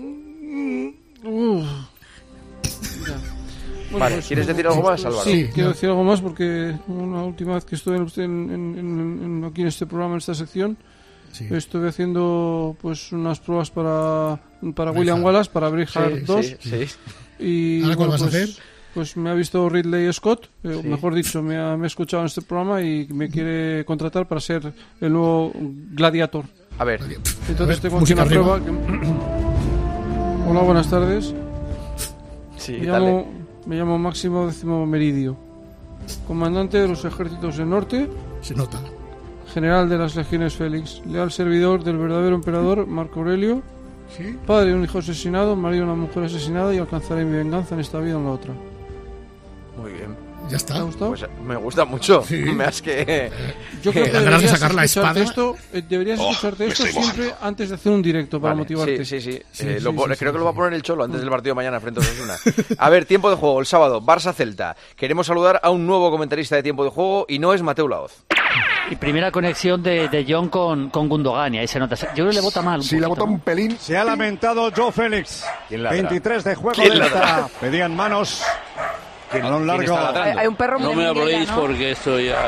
Vale, ¿quieres decir algo más, Álvaro? Sí, quiero decir algo más porque una última vez que estuve aquí en este programa, en esta sección, estuve haciendo pues unas pruebas para William Wallace, para Braveheart 2. Y ¿ahora cuál vas a hacer? Pues me ha visto Ridley Scott, mejor dicho, me ha escuchado en este programa y me quiere contratar para ser el nuevo Gladiator. A ver. Entonces tengo aquí una prueba. Hola, buenas tardes. Sí, me llamo Máximo Décimo Meridio, comandante de los ejércitos del norte. Se nota. General de las legiones Félix, leal servidor del verdadero emperador Marco Aurelio. ¿Sí? Padre de un hijo asesinado, marido de una mujer asesinada y alcanzaré mi venganza en esta vida o en la otra. Muy bien. Ya está. ¿Te ha gustado? Pues me gusta mucho. Más que... Yo creo que deberías sacar la espada. Deberías escucharte esto siempre antes de hacer un directo para motivarte. Sí. Creo que lo va a poner el Cholo antes del partido de mañana frente a Osasuna. A ver, tiempo de juego, el sábado, Barça-Celta. Queremos saludar a un nuevo comentarista de tiempo de juego y no es Mateu Laoz. Y primera conexión de John con Gundogan, y ahí se nota. Yo creo que le vota mal. Sí, le vota un pelín. Se ha lamentado Joe Félix. 23 de juego. Pedían manos. Balón largo. Hay un perro muy No me habléis porque esto ya...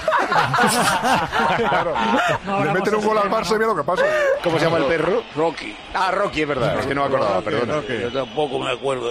Claro. Le meten un gol al Barça y mira lo que pasa. ¿Cómo se llama el perro? Rocky. Ah, Rocky, es verdad. Es que no me acordaba, perdón. Yo tampoco me acuerdo.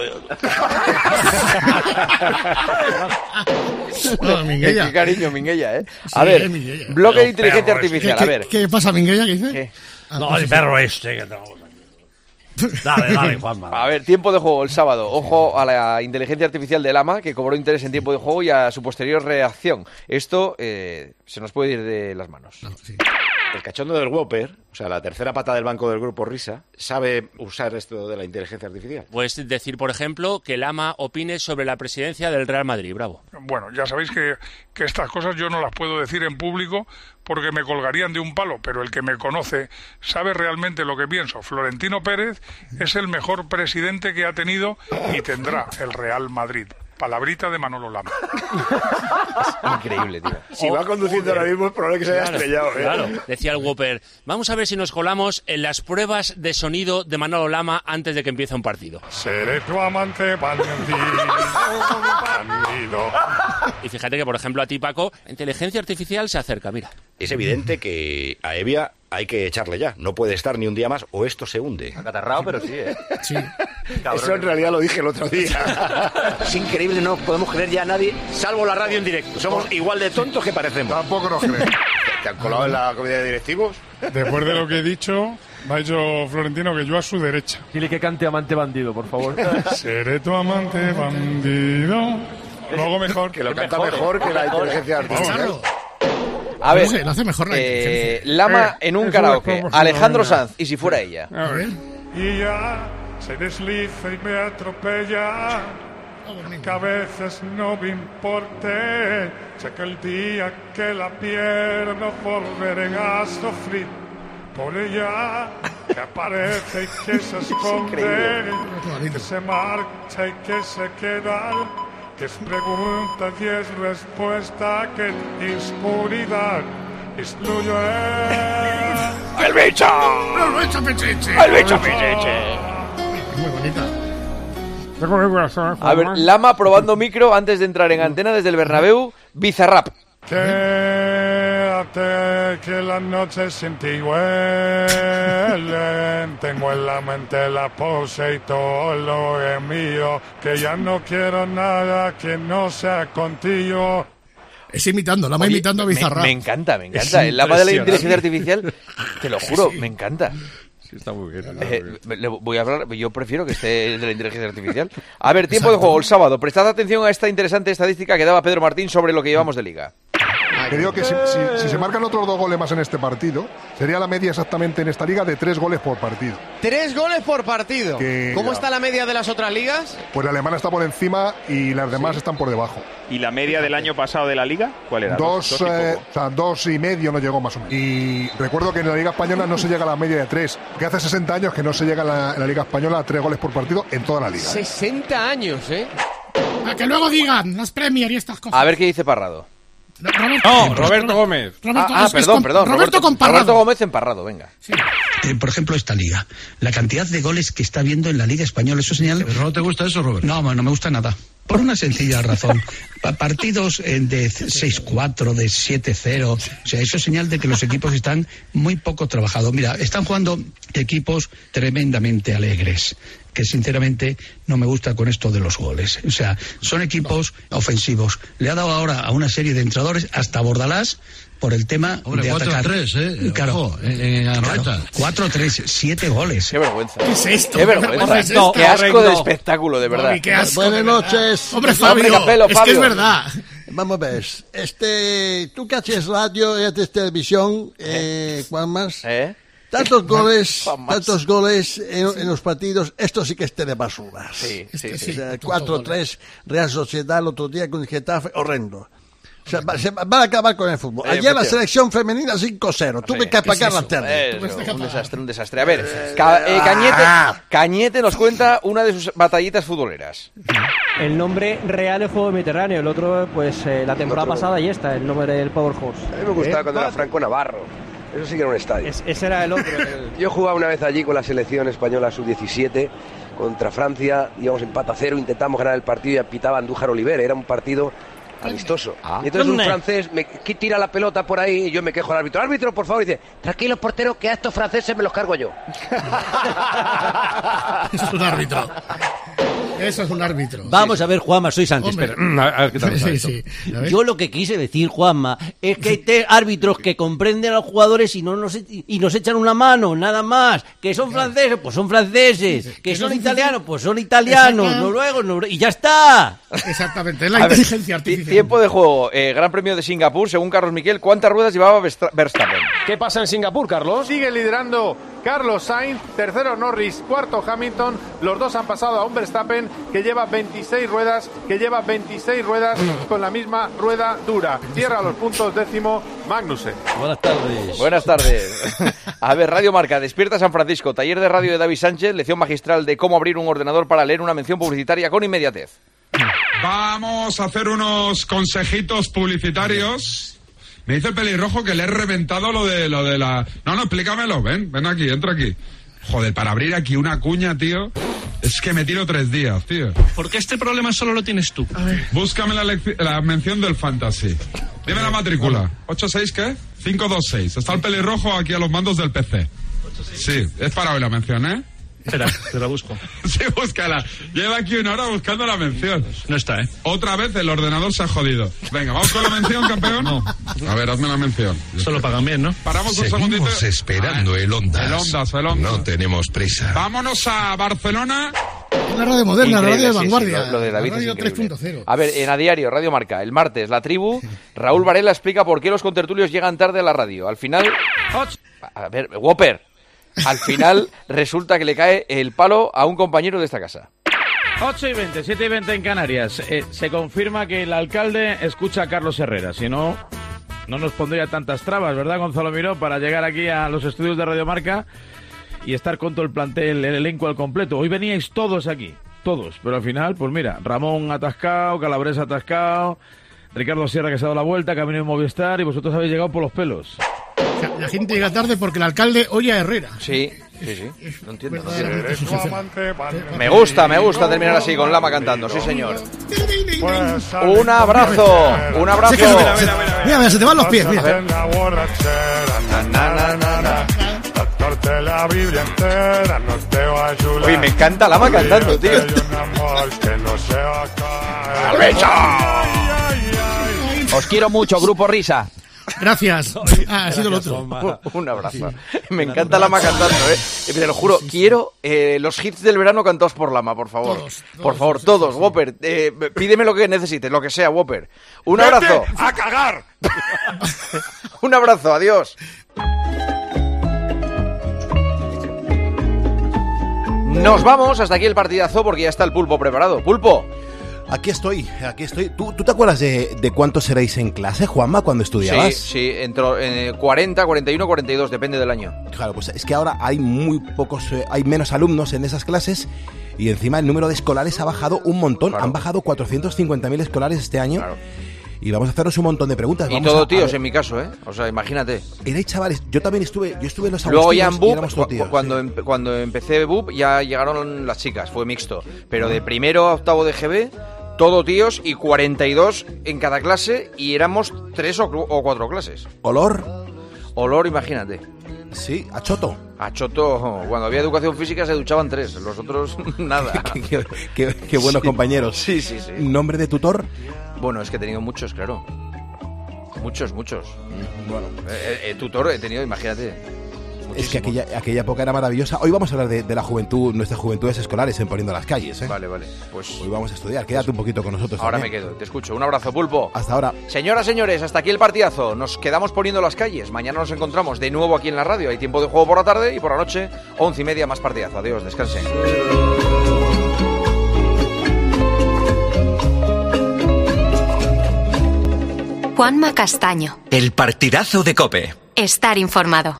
Qué cariño, Minguella, ¿eh? A ver, bloque de inteligencia artificial, a ver. ¿Qué pasa, Minguella? ¿Qué dice? No, el perro este que tenemos. Dale, Juanma. A ver, tiempo de juego el sábado. Ojo a la inteligencia artificial del AMA, que cobró interés en tiempo de juego y a su posterior reacción. Esto se nos puede ir de las manos. El cachondo del Whopper, o sea, la tercera pata del banco del grupo Risa, sabe usar esto de la inteligencia artificial. Puedes decir, por ejemplo, que el AMA opine sobre la presidencia del Real Madrid. Bravo. Bueno, ya sabéis que estas cosas yo no las puedo decir en público porque me colgarían de un palo, pero el que me conoce sabe realmente lo que pienso. Florentino Pérez es el mejor presidente que ha tenido y tendrá el Real Madrid. Palabrita de Manolo Lama. Increíble, tío. Si va conduciendo ahora mismo es probable que se haya estrellado. Claro, decía el Whopper, vamos a ver si nos colamos en las pruebas de sonido de Manolo Lama antes de que empiece un partido. Seré tu amante bandido. Y fíjate que, por ejemplo, a ti, Paco, la inteligencia artificial se acerca, mira. Es evidente que a Evia hay que echarle ya. No puede estar ni un día más o esto se hunde. Acatarrado, pero sí, ¿eh? Sí. Eso en realidad lo dije el otro día. Es increíble, no podemos creer ya a nadie, salvo la radio en directo. Somos igual de tontos que parecemos. Tampoco nos creen. ¿Te han colado en la comida de directivos? Después de lo que he dicho, me ha dicho Florentino que yo a su derecha. Dile que cante Amante Bandido, por favor. Seré tu amante bandido. Luego mejor. Que lo canta mejor que la inteligencia artificial. A ver, lo hace mejor la inteligencia. Lama en un karaoke. Alejandro Sanz, y si fuera ella. A ver. Y ya se desliza y me atropella. Que a veces no me importe. Sé que el día que la pierdo volveré a sufrir. Por ella que aparece y que se esconde. Que se marcha y que se queda. Que es pregunta y es respuesta, que oscuridad excluyo ¡El bicho! ¡El bicho pichichi! ¡El bicho pichichi! Muy bonita. A ver, Lama probando micro antes de entrar en antena desde el Bernabéu, Bizarrap. Quédate que las noches sin ti huelen. Tengo en la mente la pose y todo lo es mío. Que ya no quiero nada que no sea contigo. Es imitando, Lama imitando a Bizarrap. Me encanta. El Lama de la inteligencia artificial, te lo juro, me encanta. Sí, está muy bien. Le voy a hablar, yo prefiero que esté de la inteligencia artificial. A ver, tiempo de juego el sábado. Prestad atención a esta interesante estadística que daba Pedro Martín sobre lo que llevamos de liga. Que digo que si se marcan otros 2 goles más en este partido, sería la media exactamente en esta liga de 3 goles por partido. 3 goles por partido. ¿Cómo está la media de las otras ligas? Pues la alemana está por encima y las demás están por debajo. ¿Y la media del año pasado de la liga? ¿Cuál era? 2,5 no llegó más o menos. Y recuerdo que en la liga española no se llega a la media de 3, que hace 60 años que no se llega en la liga española a 3 goles por partido en toda la liga. 60 años, ¿eh? A que luego digan las Premier y estas cosas. A ver qué dice Parrado. Roberto Gómez. Perdón. Roberto Gómez en Parrado, venga. Sí. Por ejemplo, esta liga. La cantidad de goles que está habiendo en la Liga Española, eso señala... ¿Pero no te gusta eso, Roberto? No me gusta nada. Por una sencilla razón. Partidos de 6-4, de 7-0. O sea, eso es señal de que los equipos están muy poco trabajados. Mira, están jugando equipos tremendamente alegres, que sinceramente no me gusta con esto de los goles. O sea, son equipos ofensivos. Le ha dado ahora a una serie de entrenadores, hasta Bordalás, por el tema de atacar. 4-3, Claro, claro. 4-3, 7 goles. Qué vergüenza. ¿Qué es esto? Qué vergüenza. Qué asco de espectáculo, de verdad. Qué asco. Buenas noches. Hombre, Fabio, Capello, es que es verdad. Vamos a ver. Tú que haces radio y haces televisión, Juan Mas. Tantos goles en los partidos, esto sí que es de basura. Sí. 4-3, Real Sociedad el otro día con el Getafe, horrendo. O sea, se va a acabar con el fútbol. Ayer la selección femenina 5-0. Tuve que apagar la tele. Un desastre. A ver, Cañete nos cuenta una de sus batallitas futboleras. El nombre real es Juego Mediterráneo. El otro, pues la temporada pasada y está, el nombre del Power Horse. A mí me gustaba cuando era Franco Navarro. Eso sí que era un estadio. Ese era el otro. Yo jugaba una vez allí con la selección española sub-17 contra Francia. Íbamos empate a 0, intentamos ganar el partido y pitaba Andújar Oliver. Era un partido amistoso. Y entonces un francés me tira la pelota por ahí y yo me quejo al árbitro. Árbitro, por favor, y dice, tranquilo, portero, que a estos franceses me los cargo yo. Eso es un árbitro. Eso es un árbitro. Vamos a ver, Juanma, soy Santos. A ver qué tal. Sí. Yo lo que quise decir, Juanma, es que hay árbitros que comprenden a los jugadores y nos echan una mano, nada más. Que son franceses, pues son franceses. Que son italianos, pues son italianos. Noruegos, y ya está. Exactamente, es la inteligencia artificial. Tiempo de juego. Gran Premio de Singapur, según Carlos Miquel, ¿cuántas ruedas llevaba Verstappen? ¿Qué pasa en Singapur, Carlos? Sigue liderando Carlos Sainz, tercero Norris, cuarto Hamilton. Los dos han pasado a un Verstappen que lleva 26 ruedas, con la misma rueda dura. Cierra los puntos, décimo Magnussen. Buenas tardes. A ver, Radio Marca, Despierta San Francisco, taller de radio de David Sánchez, lección magistral de cómo abrir un ordenador para leer una mención publicitaria con inmediatez. Vamos a hacer unos consejitos publicitarios. Me dice el pelirrojo que le he reventado lo de la... No, explícamelo. Ven aquí, entra aquí. Joder, para abrir aquí una cuña, tío, es que me tiro 3 días, tío. ¿Por qué este problema solo lo tienes tú? Búscame la mención del Fantasy. Dime la matrícula. ¿86 qué? 526. Está el pelirrojo aquí a los mandos del PC. Sí, es para hoy la mención, ¿eh? Espera, te la busco. Sí, búscala. Lleva aquí 1 hora buscando la mención. No está, ¿eh? Otra vez el ordenador se ha jodido. Venga, ¿vamos con la mención, campeón? No. A ver, hazme la mención. Solo pagan bien, ¿no? Paramos un segundito. Seguimos esperando el Ondas. El Ondas. No tenemos prisa. Vámonos a Barcelona. Una radio moderna, Increíble, radio de sí, vanguardia. sí, lo de David radio es increíble. 3.0. A ver, en A Diario, Radio Marca, el martes, La Tribu, Raúl Varela explica por qué los contertulios llegan tarde a la radio. Al final... A ver, Whopper. Al final resulta que le cae el palo a un compañero de esta casa. 8:20, 7:20 en Canarias. Se confirma que el alcalde escucha a Carlos Herrera. Si no, no nos pondría tantas trabas, ¿verdad, Gonzalo Miró? Para llegar aquí a los estudios de Radio Marca y estar con todo el plantel, el elenco al completo. Hoy veníais todos aquí, todos. Pero al final, pues mira, Ramón atascado, Calabresa atascado, Ricardo Sierra que se ha dado la vuelta, camino de Movistar, y vosotros habéis llegado por los pelos. La gente llega tarde porque el alcalde oye a Herrera. Sí. No entiendo. Me Me gusta terminar así, con Lama cantando, sí señor. Un abrazo. Mira, se te van los pies, mira. Uy, me encanta Lama cantando, tío. Os quiero mucho, Grupo Risa. Gracias. Ha sido el otro. Un abrazo. Me encanta Lama cantando, te lo juro. Quiero los hits del verano cantados por Lama, por favor. Por favor, todos. Whopper, pídeme lo que necesites, lo que sea, Whopper. Un abrazo. ¡Vete a cagar! Un abrazo, adiós. Nos vamos, hasta aquí el partidazo porque ya está el Pulpo preparado. Pulpo. Aquí estoy. ¿Tú te acuerdas de cuántos erais en clase, Juanma, cuando estudiabas? Sí, entró 40, 41, 42, depende del año. Claro, pues es que ahora hay muy pocos, hay menos alumnos en esas clases y encima el número de escolares ha bajado un montón. Claro. Han bajado 450.000 escolares este año. Claro. Y vamos a hacernos un montón de preguntas. Y todo tíos en mi caso, ¿eh? O sea, imagínate. Erais chavales, yo también estuve en los Agustinos. Luego ya en BUP, tíos, cuando empecé BUP ya llegaron las chicas, fue mixto. Pero de primero a octavo de GB, todo tíos y 42 en cada clase y éramos 3 o 4 clases. ¿Olor, imagínate. Sí, a choto. A choto, cuando había educación física se duchaban 3, los otros nada. Qué buenos compañeros. Sí. ¿Nombre de tutor? Bueno, es que he tenido muchos, claro. Muchos. Bueno, tutor he tenido, imagínate. Muchísimo. Es que aquella época era maravillosa. Hoy vamos a hablar de la juventud, nuestras juventudes escolares en Poniendo las Calles, ¿eh? Vale. Pues hoy vamos a estudiar. Quédate un poquito con nosotros. Ahora también. me quedo, te escucho. Un abrazo, Pulpo. Hasta ahora. Señoras, señores, hasta aquí el partidazo. Nos quedamos Poniendo las Calles. Mañana nos encontramos de nuevo aquí en la radio. Hay tiempo de juego por la tarde y por la noche 11:30 más partidazo. Adiós, descansen. Juanma Castaño. El partidazo de COPE. Estar informado.